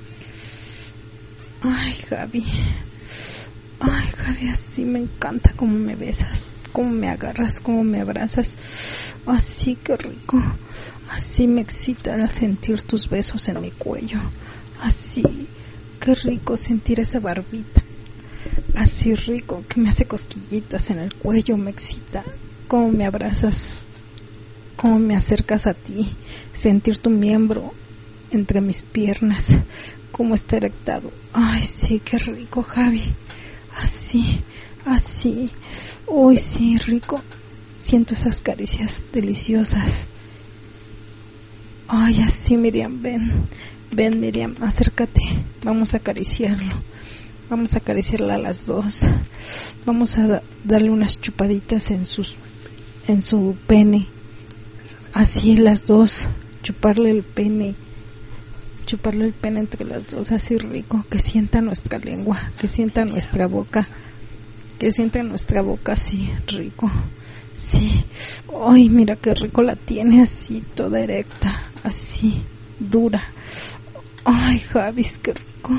Ay, Javi. Ay, Javi, así me encanta cómo me besas, cómo me agarras, cómo me abrazas. Así, qué rico. Así me excita al sentir tus besos en mi cuello. Así, qué rico sentir esa barbita. Así rico que me hace cosquillitas en el cuello, me excita. Cómo me abrazas, cómo me acercas a ti. Sentir tu miembro entre mis piernas, cómo está erectado. Ay, sí, qué rico, Javi. Así, así. Uy, sí, rico. Siento esas caricias deliciosas. Ay, así, Miriam, ven. Ven, Miriam, acércate. Vamos a acariciarlo. Vamos a acariciarla a las dos. Vamos a da- darle unas chupaditas en sus, en su pene. Así, las dos. Chuparle el pene. Chuparle el pene entre las dos, así rico, que sienta nuestra lengua, que sienta nuestra boca, que sienta nuestra boca así rico, sí. Ay, mira qué rico la tiene, así toda erecta, así dura. Ay, Javi, qué rico.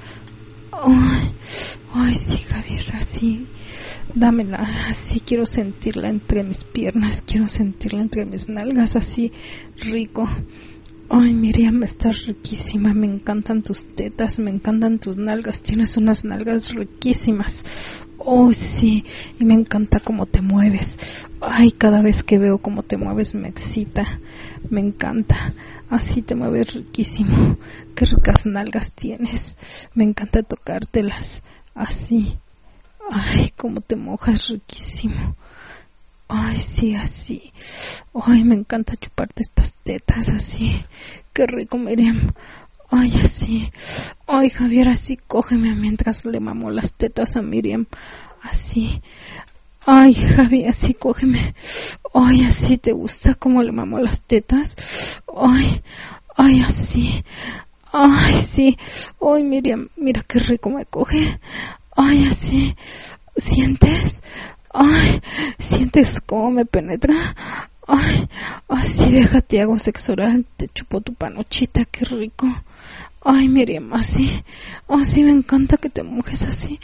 Ay, ay, sí, Javier, así, dámela, así quiero sentirla entre mis piernas, quiero sentirla entre mis nalgas, así rico. Ay, Miriam, estás riquísima, me encantan tus tetas, me encantan tus nalgas, tienes unas nalgas riquísimas. Oh, sí, y me encanta cómo te mueves. Ay, cada vez que veo cómo te mueves me excita, me encanta. Así te mueves riquísimo, qué ricas nalgas tienes, me encanta tocártelas, así. Ay, cómo te mojas riquísimo. Ay, sí, así. Ay, me encanta chuparte estas tetas, así. Qué rico, Miriam. Ay, así. Ay, Javier, así cógeme mientras le mamo las tetas a Miriam. Así. Ay, Javi, así cógeme. Ay, así te gusta cómo le mamo las tetas. Ay, ay, así. Ay, sí. Ay, Miriam, mira qué rico me coge. Ay, así. ¿Sientes? Ay, ¿sientes cómo me penetra? Ay, así déjate, hago sexo oral, te chupo tu panochita, qué rico. Ay, Miriam, así, así me encanta que te mojes así.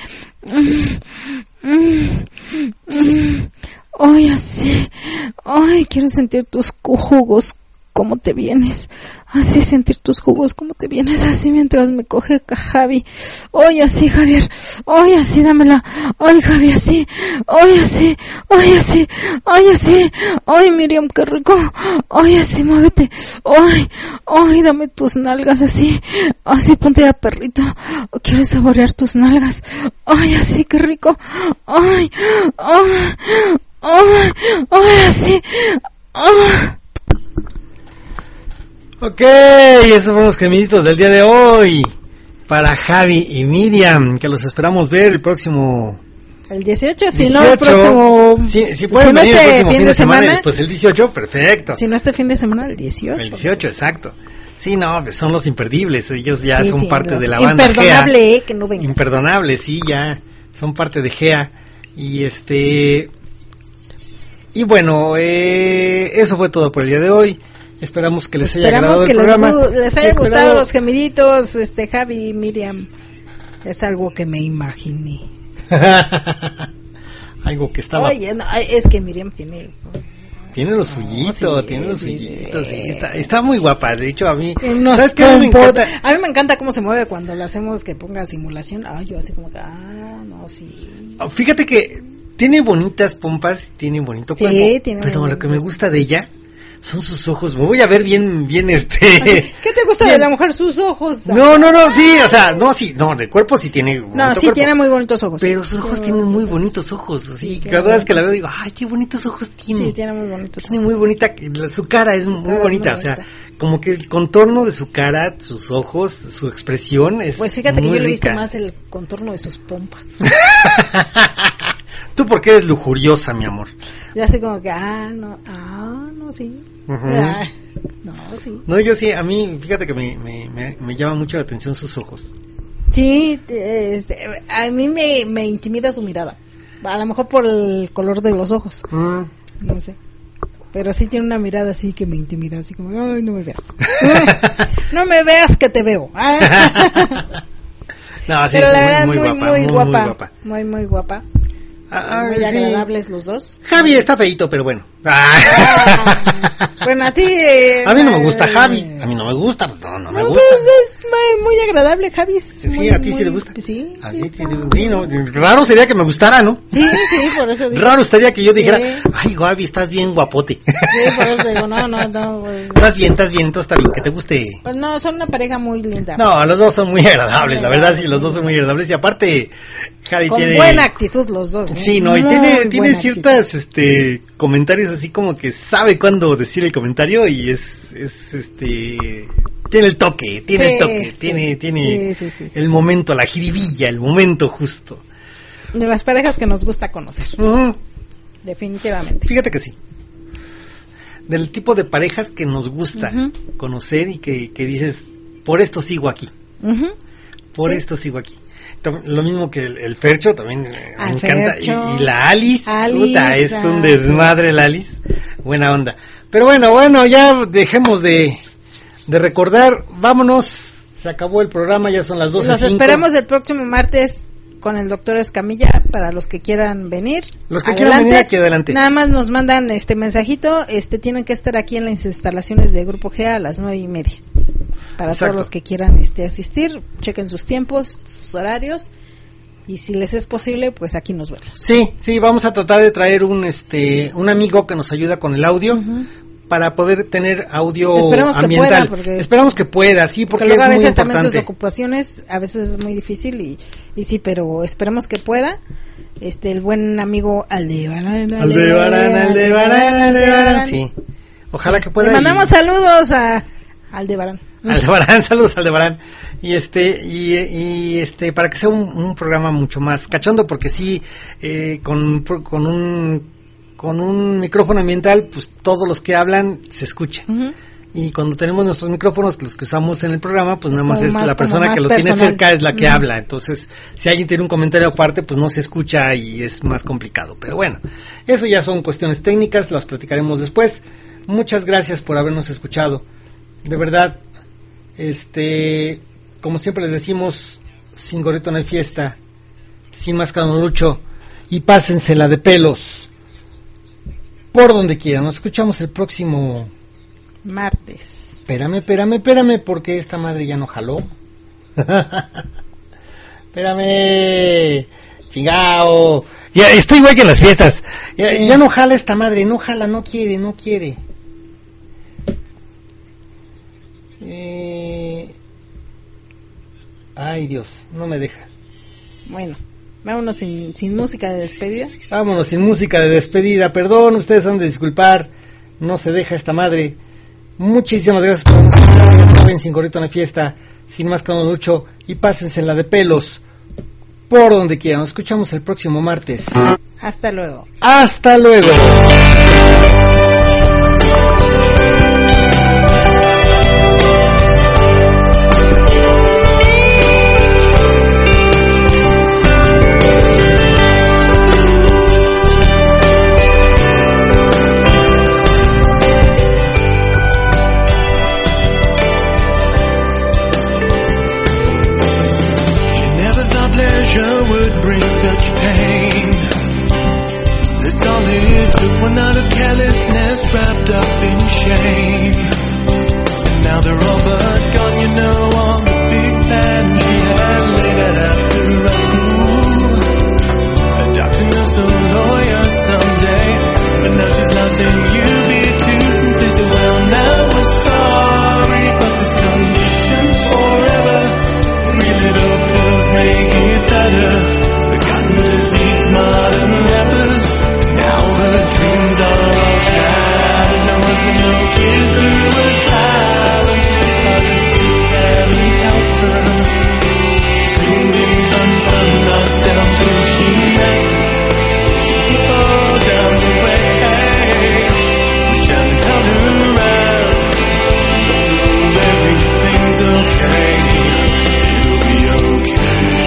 Mm, mm, mm. Ay, así, ay, quiero sentir tus jugos cómo te vienes, así sentir tus jugos, cómo te vienes, así mientras me coge Javi, hoy así Javier, hoy así dámela, hoy Javi así, hoy así, hoy así, hoy así, hoy Miriam qué rico, hoy así muévete, hoy, hoy dame tus nalgas así, así ponte a perrito, quiero saborear tus nalgas, hoy así qué rico, hoy, hoy, hoy, hoy así, hoy. Ok, esos fueron los gemiditos del día de hoy para Javi y Miriam, que los esperamos ver el próximo el dieciocho, si dieciocho. No el próximo, si, si pueden si no venir este el próximo fin fin de de semana, semana, después el dieciocho, perfecto. Si no este fin de semana, el dieciocho. El dieciocho, exacto. Sí, no, pues son los imperdibles, ellos ya Sí, son sí, parte los de la banda imperdonable, Gea. eh, que no venga. Imperdonable, sí, ya son parte de Gea. Y este y bueno, eh, eso fue todo por el día de hoy. Esperamos que les haya Esperamos agradado que el les, programa. gu- les haya Esperamos- gustado los gemiditos, este Javi y Miriam. Es algo que me imaginé. Algo que estaba. Oye, no, ay, es que Miriam tiene Tiene los suyitos, sí, tiene los sí, suyitos, sí, sí. está, está muy guapa. De hecho, a mí, unos ¿sabes qué? A mí me comporta- encanta. A mí me encanta cómo se mueve cuando le hacemos que ponga simulación. Ay, yo así como que, ah, no, sí. Fíjate que tiene bonitas pompas, tiene bonito Sí, cuerpo, tiene pero muy lo que bonito. me gusta de ella son sus ojos. Me voy a ver bien, bien este. ¿Qué te gusta bien. de la mujer? Sus ojos. No, no, no, sí, o sea, no, sí, no, de cuerpo sí tiene. No, bonito sí cuerpo, tiene muy bonitos ojos. pero sus ojos tienen muy bonitos ojos, así, cada vez que la veo digo, ay, qué bonitos ojos tiene. Sí, tiene muy bonitos Tiene ojos. muy bonita, la- su cara es muy cara es bonita, muy o sea, bonita. como que el contorno de su cara, sus ojos, su expresión es Pues fíjate que muy yo le he visto rica. más el contorno de sus pompas. Tú porque eres lujuriosa, mi amor. Yo así como que, ah, no, ah, no, sí. Ujú. Ah, no, sí. No, yo sí, a mí, fíjate que me, me, me, me llama mucho la atención sus ojos. Sí, te- este, a mí me, me intimida su mirada. A lo mejor por el color de los ojos, Mm. no sé. Pero sí tiene una mirada así que me intimida, así como, ay, no me veas. No me veas que te veo. Ah. No, sí, Pero la muy, verdad, muy, muy, guapa, muy, muy, guapa, muy guapa. muy, muy guapa. Ah, Muy sí. agradables los dos. Javi está feíto, pero bueno. Ah, bueno, a ti... eh, A mí no me gusta eh, Javi, a mí no me gusta, no, no me No, gusta. pues es muy, muy agradable, Javi. es Sí, muy, a ti sí muy- le gusta. Sí, A sí, mí sí, está- sí, no, raro sería que me gustara, ¿no? sí, sí, por eso digo. Raro estaría que yo dijera, Sí. ay, Gaby, estás bien guapote. Sí, por eso digo, no, no, no. Pues, Estás bien, estás bien, todo está bien, que te guste. pues no, son una pareja muy linda. No, los dos son muy agradables, la verdad, sí, los dos son muy agradables. Y aparte, Javi Con tiene... buena actitud los dos. ¿eh? Sí, no, y Muy tiene, buena tiene actitud. ciertas este comentarios así como que sabe cuándo decir el comentario y es, es este tiene el toque, tiene Sí, el toque, sí, tiene, tiene sí, sí, sí. el momento, la jiribilla, el momento justo. De las parejas que nos gusta conocer, Ujú. definitivamente. Fíjate que sí. Del tipo de parejas que nos gusta Ujú. conocer y que, que dices, por esto sigo aquí, Ujú. por Sí. esto sigo aquí. Tam- Lo mismo que el, el Fercho, también eh, Ah, me encanta. Y, Fercho. y la Alice, Alice, puta, es ah, un desmadre la Alice. Buena onda. Pero bueno, bueno, ya dejemos de, de recordar. Vámonos. Se acabó el programa, ya son las doce. Los esperamos el próximo martes con el doctor Escamilla para los que quieran venir. Los que quieran venir aquí adelante. Nada más nos mandan este mensajito, este tienen que estar aquí en las instalaciones de Grupo G a las nueve y media. Para Exacto. todos los que quieran este asistir, chequen sus tiempos, sus horarios y si les es posible, pues aquí nos vemos. Sí, sí, vamos a tratar de traer un este un amigo que nos ayuda con el audio. Ujú. Para poder tener audio Esperemos que ambiental. pueda, porque- Esperamos que pueda, sí, porque, Porque luego es a muy veces también sus importante. ocupaciones, a veces es muy difícil y, y sí, pero esperemos que pueda. Este, el buen amigo Aldebarán. Aldebarán, Aldebarán, Aldebarán. Sí, ojalá que pueda. Le mandamos y- saludos a Aldebarán. Aldebarán, saludos Aldebarán. Y este, y, y este, para que sea un, un programa mucho más cachondo, porque sí, eh, con, con un con un micrófono ambiental, pues todos los que hablan se escuchan. Ujú. Y cuando tenemos nuestros micrófonos, los que usamos en el programa, pues nada más Como es más- la como persona más que lo tiene personal. cerca es la que Ujú. habla. Entonces, si alguien tiene un comentario aparte, pues no se escucha y es más complicado. Pero bueno, eso ya son cuestiones técnicas, las platicaremos después. Muchas gracias por habernos escuchado. De verdad, este, como siempre les decimos, sin gorrito no hay fiesta, sin máscara no lucho, y pásensela de pelos por donde quieran. Nos escuchamos el próximo Martes. Espérame, espérame, espérame, porque esta madre ya no jaló. Espérame, chingao. Ya estoy igual que en las fiestas. Ya, ya no jala esta madre, no jala, no quiere, no quiere. Eh... Ay, Dios, no me deja. Bueno, vámonos sin, sin música de despedida. Vámonos sin música de despedida. Perdón, ustedes han de disculpar. No se deja esta madre. Muchísimas gracias por escuchar Sin Gorrito en la Fiesta. Sin más que mucho. Y pásense la de pelos por donde quieran. Nos escuchamos el próximo martes. Hasta luego. Hasta luego. Wrapped up in shame, and now they're all but gone. You know, all the big plans she had laid out after high school. A doctor, nurse, a lawyer someday, but now she's lost in U B too. Since they said, well, now we're sorry, but this condition's forever. Three little pills make it better. Forgotten disease, modern rappers. Now her dreams are all shattered. No husband, no kids, who would have her? She's started to barely help her. Screamed and confirmed, knocked down till she met people down the way. Wish I could come around. Told her everything's okay. It'll be okay.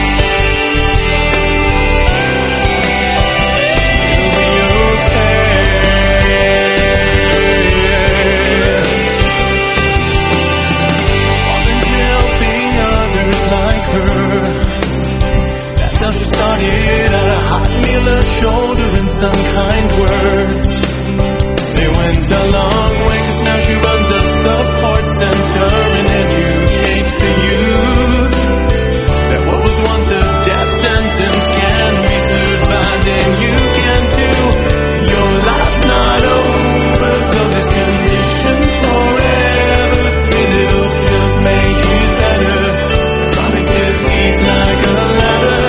Started at a hot meal, a shoulder, and some kind words. They went a long way, cause now she runs a support center and educates the youth that what was once a death sentence can be survived, and you can too. Your life's not over, though there's conditions forever. Three little pills make it better. Chronic disease like a ladder.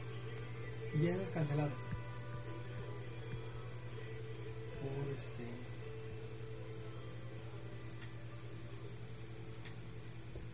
Cancelado por este